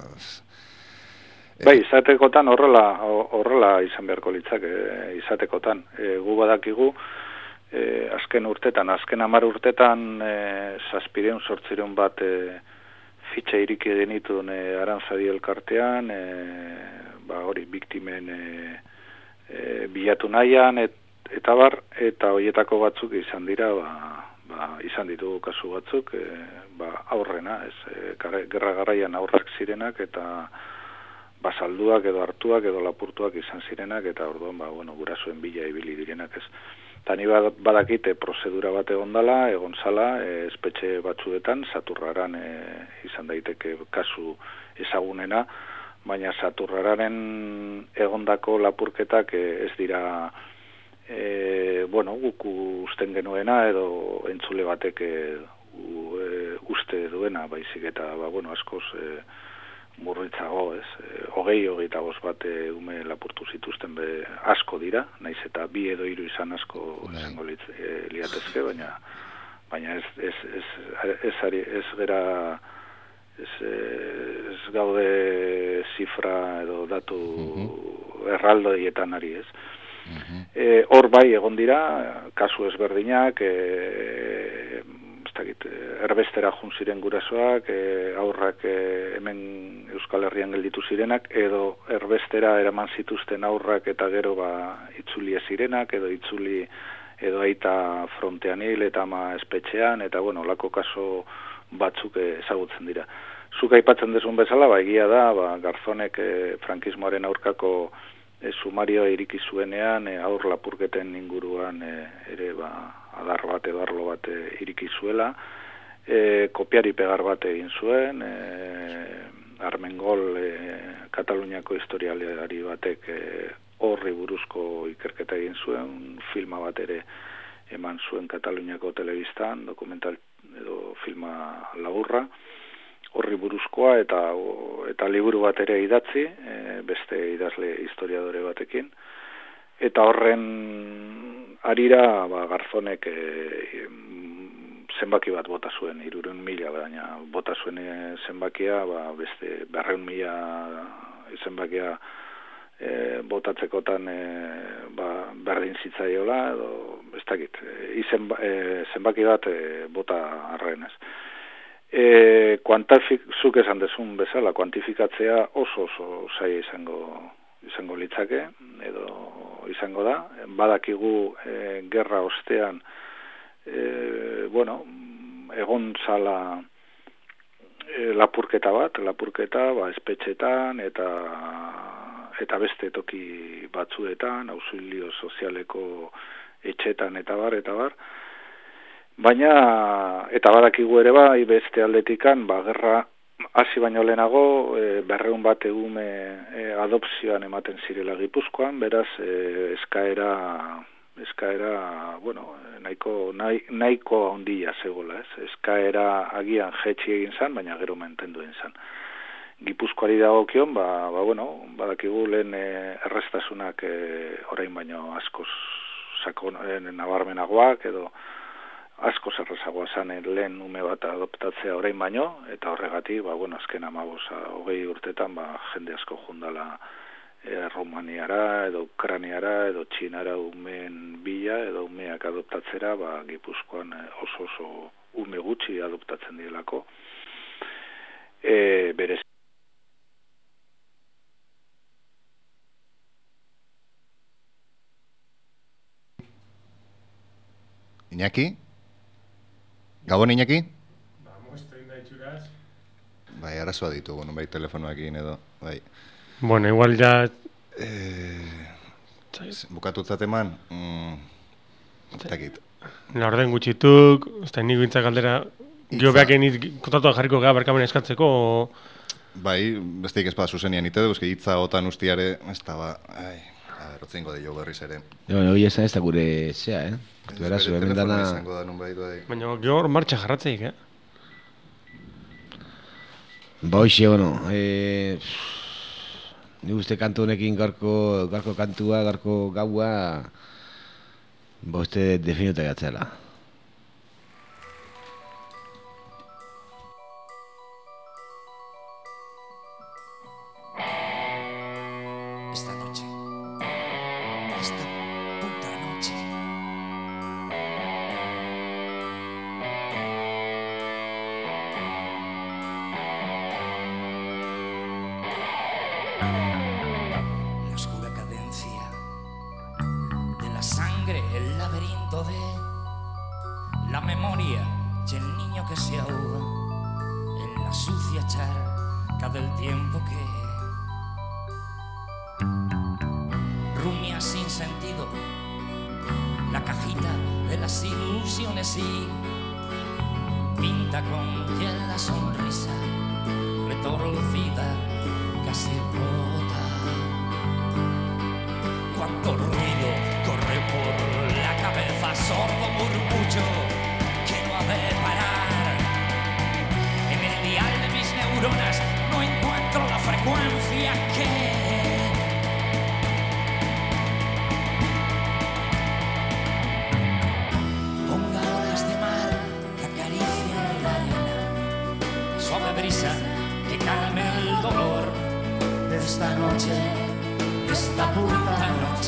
Bai, izatekotan horrela horrela izan beharko litzake, izatekotan. E, gu badakigu, e, azken urtetan, azken hamar urtetan, e, zazpireun, sortzireun bat e, fitxa iriki denituen e, Aranzadi elkartean, e, ba, hori, biktimen e, e, bilatu nahian, et, eta bar, eta horietako batzuk izan dira, ba, ba, izan ditugu kasu batzuk, e, ba, aurrena, ez, e, gerra garaian aurrak zirenak, eta basalduak edo hartuak edo lapurtuak izan zirenak, eta orduan, ba, bueno, gurasoen bila ibili direnak, ez. Eta ni badakite prozedura bat egon dala, egon zala, e, espetxe batzuetan, Saturraran e, izan daiteke kasu ezagunena, baina Saturrararen egondako lapurketak e, ez dira, e, bueno, guk usten genuena, edo entzule batek e, u, e, uste duena, baizik eta, ba, bueno, askoz... E, murritzago, ez, e, hogei, hogeita bost bat e, ume lapurtu zituzten be asko dira, naiz eta bi edo hiru izan asko izango litz, e, liatezke, baina baina ez, ez, ez, ez, ez, ez gera ez, ez gaude zifra edo datu uh-huh. erraldoietan ari, ez. Uh-huh. E, hor bai egon dira, kasu ezberdinak, e, erbestera jun ziren gurasoak, e, aurrak e, hemen Euskal Herrian gelditu zirenak, edo erbestera eraman zituzten aurrak eta gero ba, itzuli zirenak, edo itzuli edo aita frontean hil eta ama espetxean, eta bueno, lako kaso batzuk ezagutzen dira. Zuk aipatzen dezun bezala, ba, egia da, ba, Garzonek e, frankismoaren aurkako e, sumarioa iriki zuenean, e, aur lapurketen inguruan e, ere ba, adar bat edo arlo bat e, iriki zuela, e, kopiari pegar bat egin zuen, e, Armengol e, Kataluniako historialari batek e, horri buruzko ikerketa egin zuen, filma bat ere eman zuen Kataluniako telebistan, dokumental edo filma laburra, horri buruzkoa eta eta liburu bat ere idatzi, e, beste idazle historiadore batekin, eta horren arira ba, Garzonek e, zenbaki bat bota zuen, hirurehun mila, baina bota zuen e, zenbakia, ba, beste berrehun mila zenbakia e, botatzekotan e, ba, berdin zitzaiola, edo ez dakit, e, izen, e, zenbaki bat e, bota arrenez. E, kuantifik, esan dezun bezala, kuantifikatzea oso oso zaila izango, izango litzake, edo izango da. Badakigu e, gerra ostean, e, bueno, egon zala e, lapurketa bat, lapurketa ba, espetxetan eta eta beste toki batzuetan, auxilio sozialeko etxetan eta bar, eta bar. Baina, eta badakigu ere bai, beste aldetikan, ba, gerra hasi baino lehenago, e, berreun bat egume e, adopzioan ematen zirela Gipuzkoan, beraz, e, eskaera, eskaera, bueno, nahiko, nahi, nahiko handia zegoela, ez? Eskaera agian jetxi egin zan, baina gero mantendu egin zan. Gipuzkoari dagokion, ba, ba, bueno, badakigu lehen e, errestasunak e, orain baino askoz sakon, e, nabarmenagoak, edo asko zerrezagoa zan lehen ume bat adoptatzea orain baino, eta horregatik, ba, bueno, azken amabosa, hogei urtetan, ba, jende asko jundala Erromaniara edo Ukraniara edo Txinara umeen bila edo umeak adoptatzera, ba, Gipuzkoan oso oso ume gutxi adoptatzen direlako. E, berez Iñaki? Gabon, Iñaki? Ba, muestro inda itxuraz. Bai, arazoa ditugu, non bai telefonoekin edo, bai. Bueno, igual ya... Eh, bukatutzat eman, mm, takit. Laurden gutxituk, ez da nik bintzak aldera, gio behak egin kontatuak jarriko gara berkamen eskatzeko, o... Bai, besteik ez bada zuzenian ite du, eski hitza otan ustiare, ez da ba, ai, a ber, otzengo de jo berriz ere. Jo, hori esan ez da gure zea, eh? Ez Beraz, bere hemen telefonoa dana... izango da nun bai, bai. Baina gio hor martxa jarratzeik, eh? Ba, hoxe, bueno, eh... Ni uste kantu honekin garko, garko kantua, garko gaua, ba uste definitu gatzela. Esta noche, esta puta noche, la oscura cadencia de la sangre, el laberinto de la memoria y el niño que se ahoga en la sucia charca del tiempo que rumia sin sentido, la cajita de las ilusiones y pinta con hiel la sonrisa retorcida, casi rota. Cuánto ruido corre por la cabeza, sordo murmullo que no ha de parar. En el dial de mis neuronas no encuentro la frecuencia que brisa que calme el dolor de esta noche, de esta puta noche.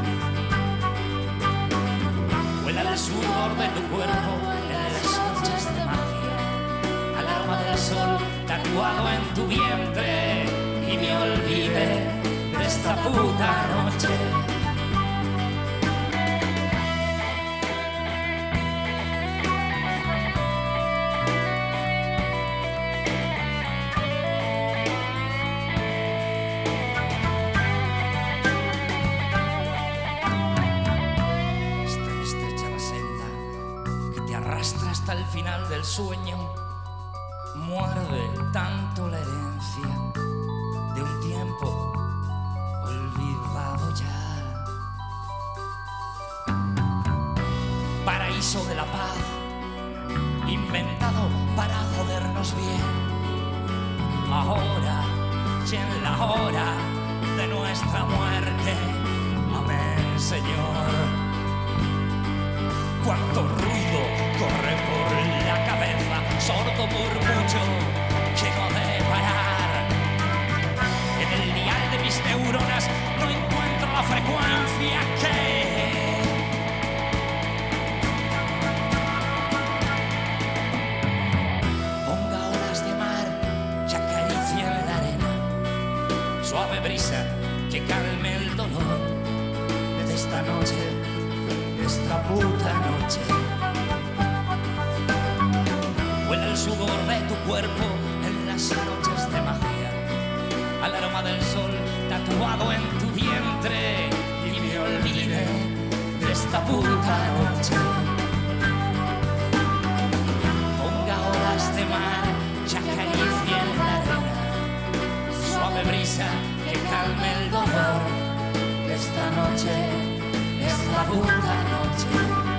Huela el sudor de tu cuerpo en las noches de magia, al aroma del sol tatuado en tu vientre, y me olvide de esta puta noche. Hasta el final del sueño, muerde tanto la herencia de un tiempo olvidado ya. Paraíso de la paz, inventado para jodernos bien. Ahora y en la hora de nuestra muerte, amén, Señor. Cuánto ruido corre por la cabeza, sordo murmullo que no ha de parar. En el dial de mis neuronas no encuentro la frecuencia que ponga olas de mar que acaricien la arena, suave brisa que calme el dolor de esta noche, esta puta noche. Huele el sudor de tu cuerpo en las noches de magia, al aroma del sol tatuado en tu vientre, y me olvide de esta puta noche. Ponga olas de mar que acaricien la arena, suave brisa que calme el dolor de esta noche, esta puta noche.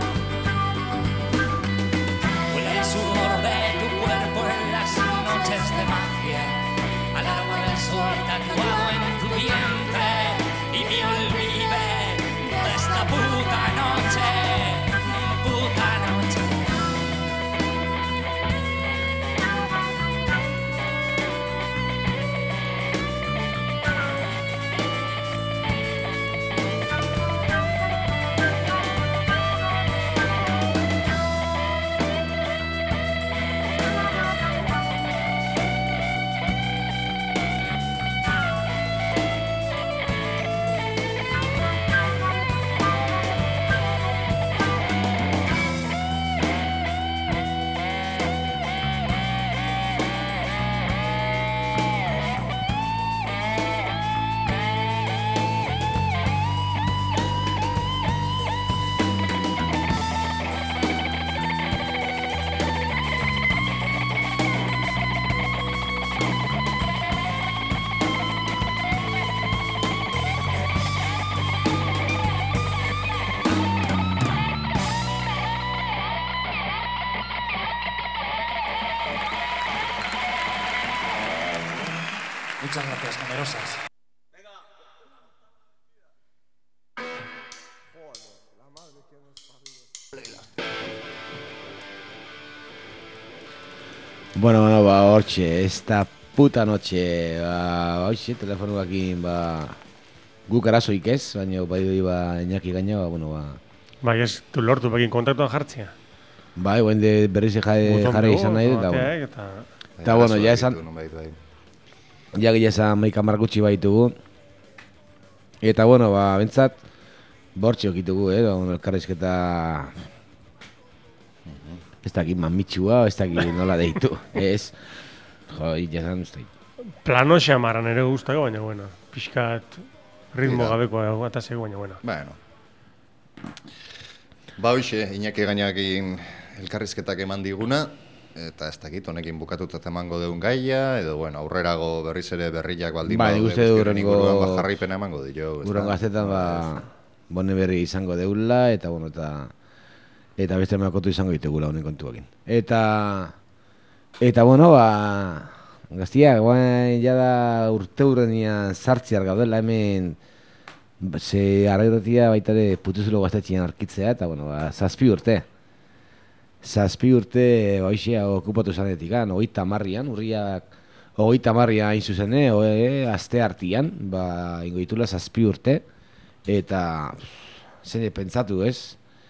Huele el sudor de tu cuerpo en las noches de magia, al aroma del sol tatuado en tu vientre, y me olvide de esta puta noche, puta noche. Muchas gracias, generosas. Bueno, bueno, ba, hortxe, esta puta noche, ba, hortxe, telefonuakin, ba, guk arazoik ez, baina bai doi, ba, Iñaki gaina, ba, bueno, ba. Bai, ez, du lortu bekin kontaktuan jartzea. Bai, guen de berriz jarri izan nahi, eta, bueno. Eta, eta, bueno, ja esan, ja gila esan maika margutxi baitugu, eta, bueno, ba, bentsat, bortxe okitugu, eh, bueno, elkarrizketa, ez dakit mamitxua, ez dakit nola deitu, ez, jo, jasan uste. Plano xamaran ere guztako, baina, bueno, pixkat ritmo gabeko eta zego, baina, bueno. Bueno. Ba, hoxe, Iñaki gainakin elkarrizketak eman diguna, eta ez dakit, honekin bukatutat emango deun gaia, edo, bueno, aurrerago berriz ere berriak baldin ba, badaude guztiaren inguruan, ba, jarraipena emango dio. Gurengo gaztetan, ba, bone berri izango deula, eta, bueno, eta eta beste emakotu izango ditugula honen kontuakin. Eta, eta, bueno, ba, gaztia, guain jada urte hurrenian sartziar gaudela, hemen, ze arredotia baita ere putuzulo gaztetxean arkitzea, eta, bueno, ba, zazpi urte. Zazpi urte, ba, hoxea, okupatu zanetik, hogeita marrian, urriak, hogeita marrian hain zuzene, oe, aste hartian, ba, ingo ditula zazpi urte, eta, zene pentsatu ez,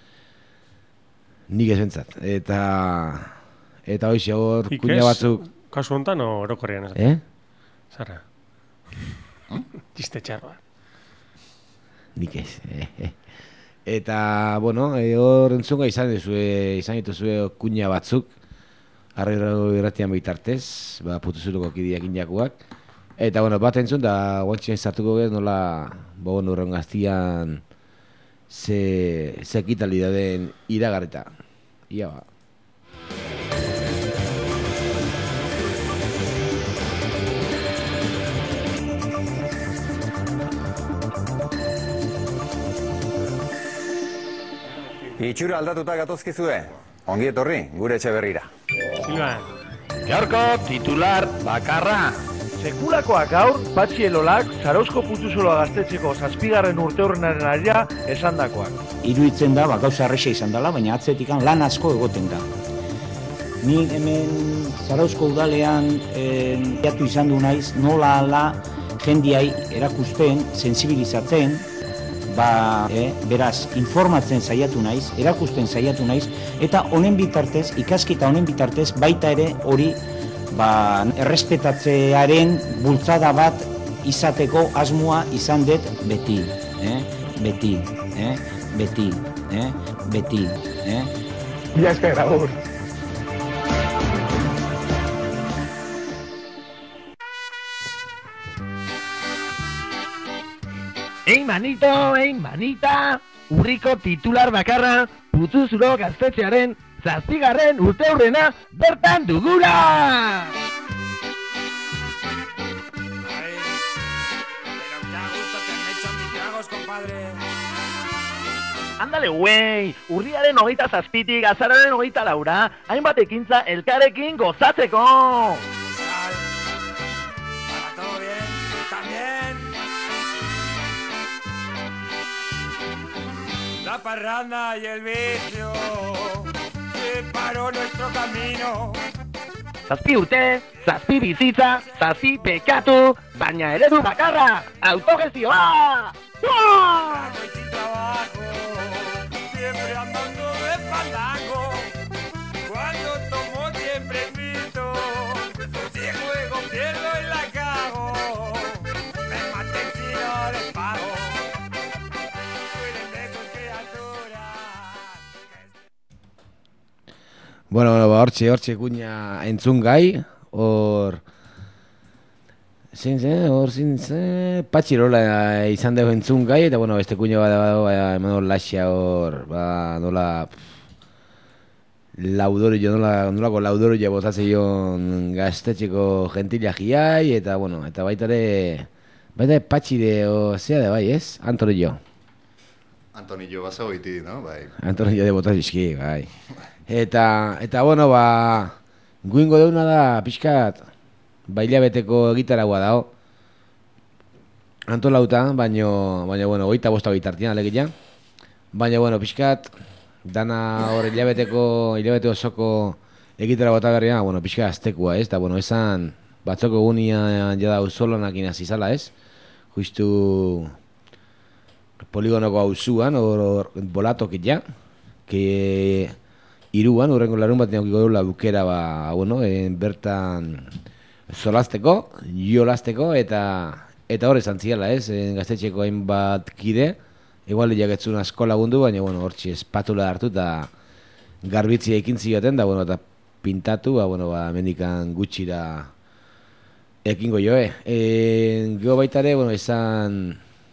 nik ez bentsat, eta, eta hoxe hor kuña batzuk. Kasu honetan o orokorrean ez? Eh? Zarra. Txiste txarroa. Nik ez. Eta, bueno, hor entzunga izan duzue, izan dituzue kuña batzuk, arrero irratian bitartez, ba, putuzuruko kidiak inakuak. Eta, bueno, bat entzun, da guantxen zartuko gez, nola, ba, bueno, horren gaztian, ze, ze ekitali dauden iragarreta. Ia ba. Itxura aldatuta gatozkizue, ongi etorri, gure etxe berrira. Silvan. Gaurko titular bakarra. Sekulakoak gaur, Patxi Elolak, Zarauzko putuzuloa gaztetxeko zazpigarren urte horrenaren aria esandakoak. Iruditzen da, ba, gauza arrexa izan dela, baina atzetikan lan asko egoten da. Ni hemen Zarauzko udalean jatu izan du naiz, nola ala jendiai erakusten, sensibilizatzen, ba, eh, beraz, informatzen saiatu naiz, erakusten saiatu naiz, eta honen bitartez, ikasketa honen bitartez, baita ere hori ba, errespetatzearen bultzada bat izateko asmoa izan dut beti, eh? beti, eh? beti, eh? beti, eh? Ya esker, Raúl. Ei manito, ei manita, urriko titular bakarra, putuzulo gaztetxearen zazpigarren urte hurrena bertan dugula! Ay, pero qué a gusto te han hecho mis tragos, compadre. Ándale, güey, urriaren hogeita zazpitik, azararen hogeita laura, hainbat ekintza elkarrekin gozatzeko! Para todo bien, también. La parranda y el vicio separó nuestro camino. Zazpi urte, zazpi bizitza, zazpi pekatu, baina eredu bakarra, autogestioa! Trabajo y sin trabajo, siempre andando de fandango. Cuando tomo siempre invito, si juego pierdo y la cago. Me maté si no les pago. Fueron de sus criaturas. Bueno, bueno, ba, hortxe, hortxe kuña entzun gai, hor... Zin zen, hor zin zen... Patxirola izan dugu entzun gai, eta bueno, beste kuña bada bada, ba, eman hor laxia hor, ba, nola... Laudorio, nola, nolako laudorio botatzen joan gaztetxeko gentila jiai, eta bueno, eta baita ere... Baita ere patxide, o, zea de bai, ez? Antonio. Antonio basa goiti, no? Bai. Antonio de botazizki, bai. Eta, eta bueno, ba, guingo deuna da, pixkat, baila beteko gitaragua dago. antolauta, baino, baina, bueno, goita bosta bitartian alegia. Baina, bueno, pixkat, dana hor hilabeteko, hilabete osoko egitera bota berria, bueno, pixka aztekua, ez? Da, bueno, esan, batzoko gunia jada auzolonak inazizala, ez? Justu poligonoko auzuan, hor bolatokit ja, que iruan, urrengo larun bat neokiko dula bukera, ba, bueno, en, bertan solazteko, jolazteko, eta eta hor esan ziala, ez? En, gaztetxeko hainbat kide, igual jaketzun asko lagundu, baina, bueno, hortxe espatula hartu, eta garbitzia ekin zioten, da, bueno, eta pintatu, ba, bueno, ba, mendikan gutxira ekingo joe. E, Gero baitare, bueno, esan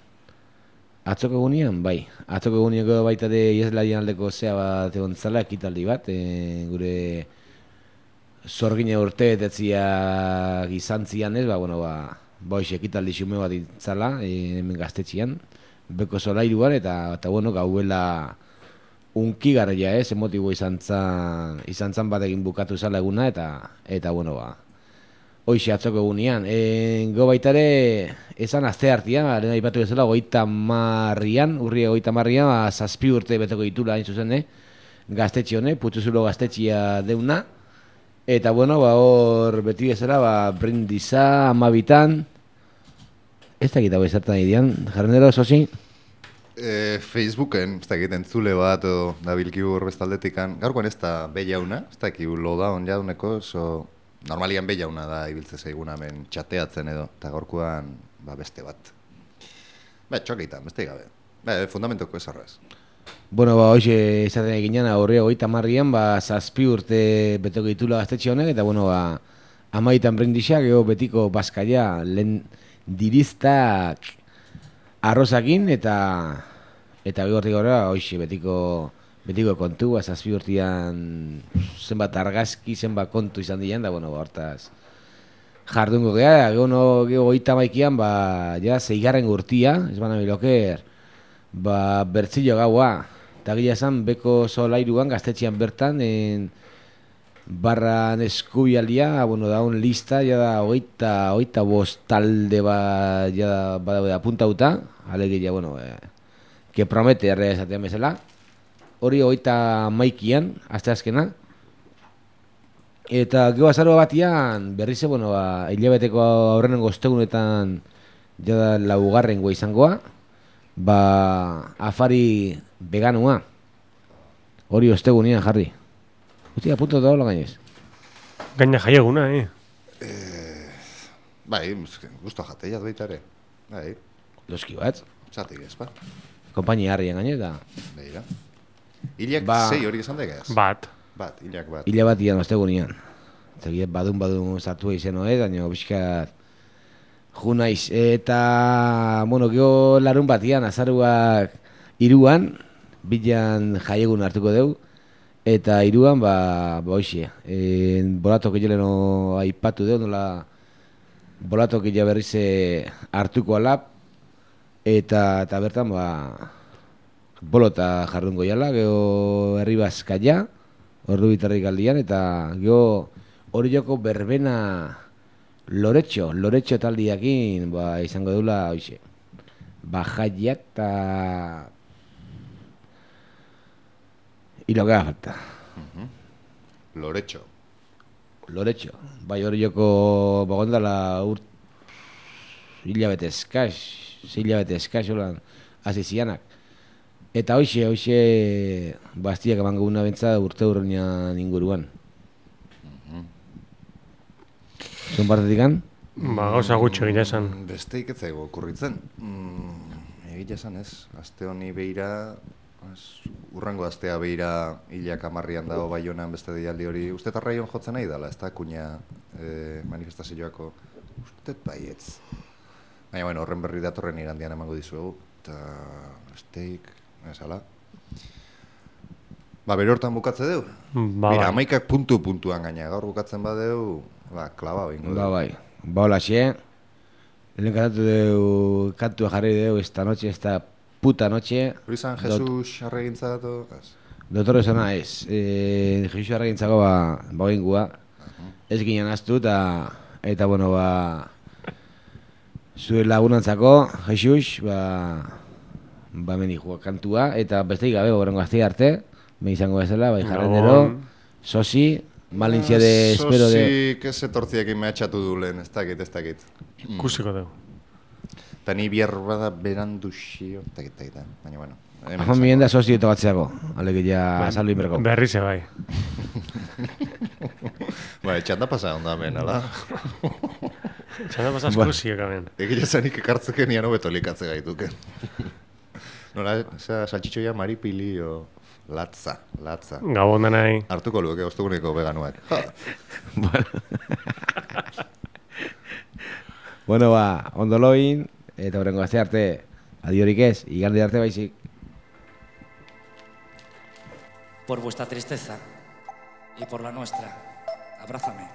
atzoko egunean, bai. Atzoko egunean gero baitare ieslarien aldeko zea bat egon zala, ekitaldi bat, e, gure zorgine urte betetziak izan zian ez, ba, bueno, ba, ba, ekitaldi xume bat itzala, e, hemen gaztetxian, beko solairuan, eta, eta bueno, gauela unkigarria, ez, emotibo izan zan, izan zan bat egin bukatu zala eguna, eta, eta bueno, ba, hoxe atzoko egunean. E, go baitare, esan azte hartian, lehen aipatu bezala, goita marrian, urria goita marrian, ba, zazpi urte beteko ditula, hain zuzen, eh? Gaztetxe hone, Putzuzulo gaztetxia deuna, eta bueno, ba, hor beti bezala, ba, brindiza, amabitan, ez da egita bezartan idian, jarrenero, sozi? E, Facebooken, ez da egiten entzule bat, o dabilkiu horbestaldetikan, gaurkoan ez da behiauna, ez da ekiu lodaun jauneko, so... Normalian behiauna da ibiltze zaiguna hemen txateatzen edo, eta gaurkoan ba, beste bat. Ba, txokeitan, beste gabe. Ba, fundamentoko ez horrez. Bueno, ba, hoxe esaten eginean, aurria goita marrian, ba, zazpi urte beteko ditula gaztetxe honek, eta, bueno, ba, amaitan brindixak, ego betiko bazkaia, lehen diriztak arrozakin, eta, eta gehortik gaurra, hoxe betiko... Betiko kontu, zazpi urtean zenbat argazki, zenbat kontu izan dian, da, bueno, hortaz jardungo geha, gero no, goita maikian, ba, ja, zeigarren urtia, ez bana biloker, ba, bertzillo gaua, eta gila esan, beko solairuan, gaztetxean bertan, en, barran eskubialdia, bueno, da, un lista, ja da, oita, oita bost talde, ba, ja da, ba, da, apuntauta, alegia, bueno, eh, que promete, erre esatean bezala, hori hogeita maikian, aste azkena. Eta gero azaro batian, berriz, bueno, ba, hilabeteko aurrenen ostegunetan jada laugarrengoa izangoa, ba, afari veganua. Hori ostegunean jarri. Usti, apunto da hola gainez. Gaina jaieguna, eh? eh bai, gusto jateia baita ere. Bai. Loski bat. Zatik ez, ba. Kompainia harrien gainez da. Beira. Hilak ba, zei hori esan degaz? Bat. Bat, hilak bat. Hila bat ian ostegunean. Zegiet badun badun zartu izan ez, baina bizkat ju naiz. Eta, bueno, geho larun batian, azaruak iruan, bilan jaiegun hartuko deu, eta iruan, ba, ba hoxe, e, bolatok egileno aipatu deu, nola bolatok egila berrize hartuko alap, eta, eta bertan, ba, bolota jardungo jala, geho herri bazkaia, ordu bitarrik aldian, eta geho hori joko berbena loretxo, loretxo taldiakin, ba, izango dula, hoxe, bajaiak eta irokea falta. Uh-huh. Loretxo. Loretxo, bai hori joko bagondala urt hilabete eskaz, hilabete eskaz, holan, hasi zianak. Eta hoxe, hoxe, bastiak eman guguna bentsa urte urrenean inguruan. Uh-huh. Zun partetikan? Ba, gauza gutxo egia esan. Beste iketzaigo okurritzen. Mm, egia esan ez, aste honi beira, az, urrengo astea beira hilak amarrian dago Baionan beste deialdi hori. Uste tarraion jotzen nahi dela, ez da, kuña e, manifestazioako. Uste baietz. Baina, bueno, horren berri datorren igandian emango dizuegu. Eta, besteik... Esala. Ba, bere hortan bukatze deu? Ba, Mira, bai. amaikak puntu-puntuan gaina, gaur bukatzen badeu, ba, klaba bingo deu. Ba, bai. Ba, hola, xe. Lehen kantatu deu, kantua jarri deu, esta noche, esta puta noche. Hori zan, Jesus arregintza datu? Dotor esana ez. E, Jesus arregintzako, ba, ba, ingua. Ez ginen aztu, eta, eta, bueno, ba, zure lagunantzako, Jesus, ba, ba meni joa kantua, eta besteik gabe, horrengo azte arte, me izango bezala, bai jarrendero, Sosi, Malintzia de espero de... Sosi, que se tortziekin mehatxatu du lehen, ez dakit, ez dakit. Kusiko dugu. Eta ni bierba da berandu xio, ez dakit, ez dakit, baina bueno. Afan bien da Sosi eta batzeako, alegia saldu inberko. Berri ze bai. Ba, etxanda pasa onda hemen, ala? Etxanda pasa eskusiek hemen. Egia zanik ekartzeken nian hobeto likatze gaituken. Nola, eza, saltxitxoia maripili o... Latza, latza. Gabon da nahi. Artuko luke, ostuguneko veganuak. Bueno. Bueno, ba, ondo loin, eta horrengo azte arte, adiorik ez, igande arte baizik. Por vuestra tristeza y por la nuestra, abrázame.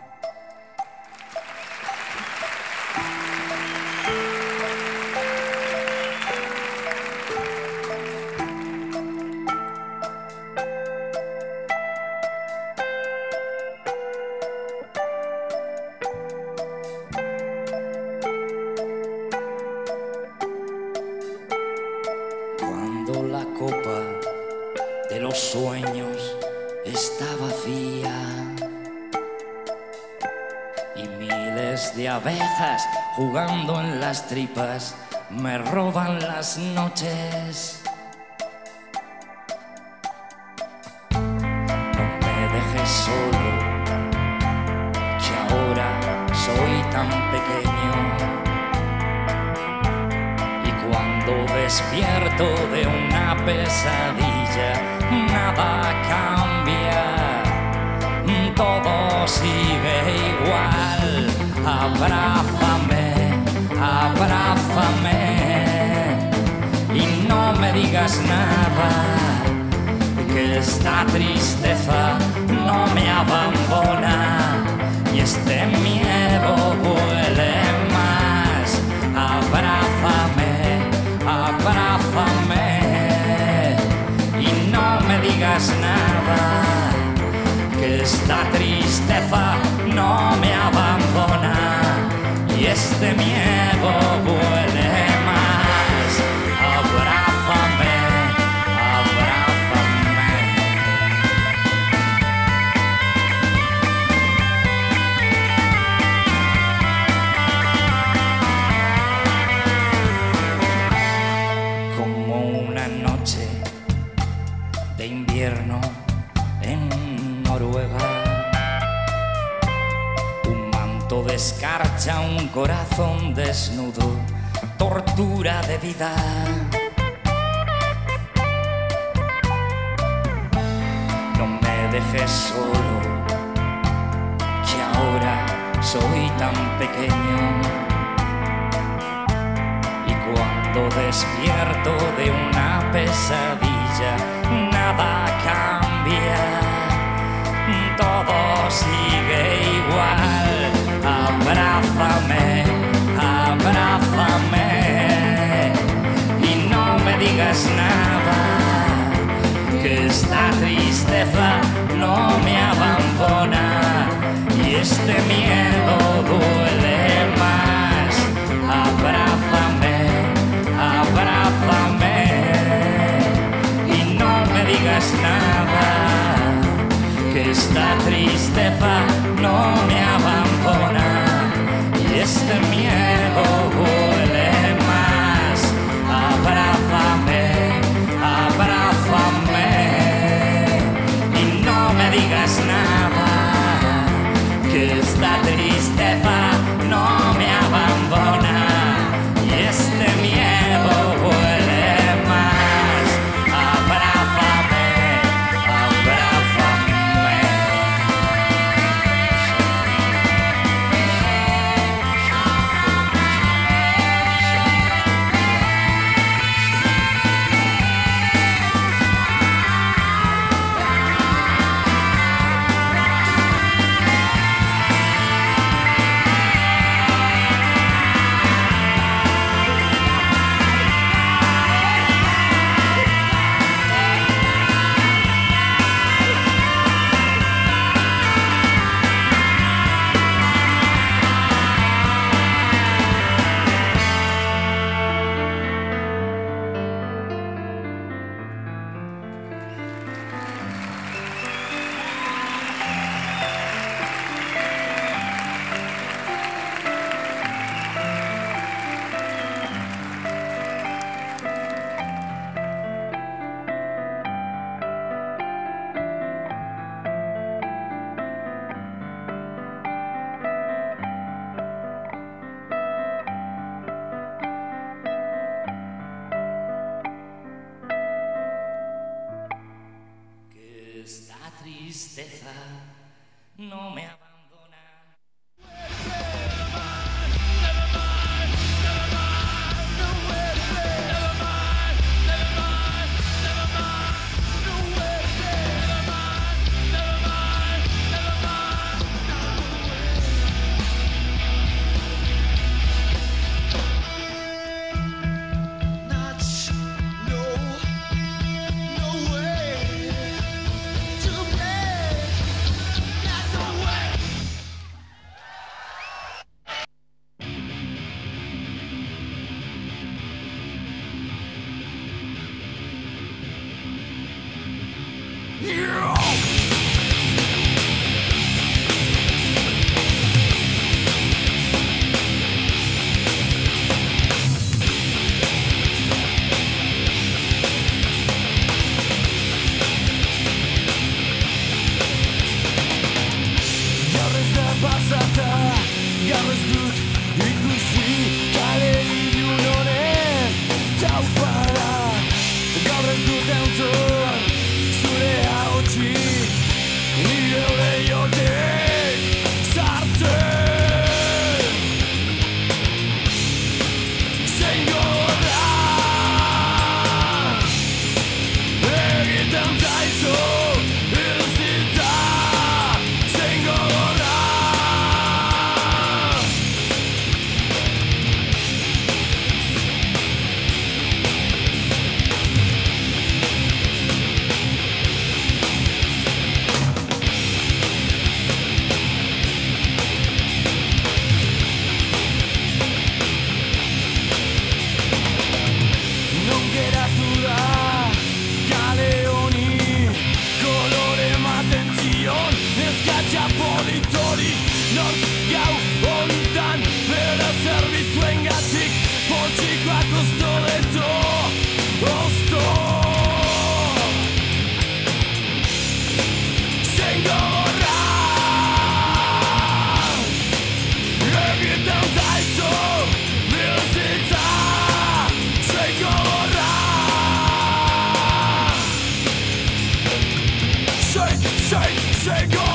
Cuando la copa de los sueños está vacía y miles de abejas jugando en las tripas me roban las noches. No me dejes solo, que ahora soy tan pequeño. Y cuando despierto de una pesadilla, nada cambia, todo sigue igual. Abrázame, abrázame y no me digas nada, que esta tristeza no me abandona y este miedo duele más. Abrázame, abrázame y no me digas nada, que esta tristeza no me abandona y este miedo duele más. Abrázame, abrázame. Como una noche de invierno en Noruega, un manto de escarcha, un corazón desnudo, tortura de vida. No me dejes solo, que ahora soy tan pequeño. Y cuando despierto de una pesadilla, nada cambia, todo sigue igual. Abrázame, abrázame y no me digas nada, que esta tristeza no me abandona y este miedo duele más. Abrázame, abrázame y no me digas nada, que esta tristeza no me abandona y este miedo duele más. Abrázame, abrázame y no me digas nada, que esta tristeza no me abandona y este miedo duele más. Abrázame, abrázame. no me abandona. Poltsikoak usto deto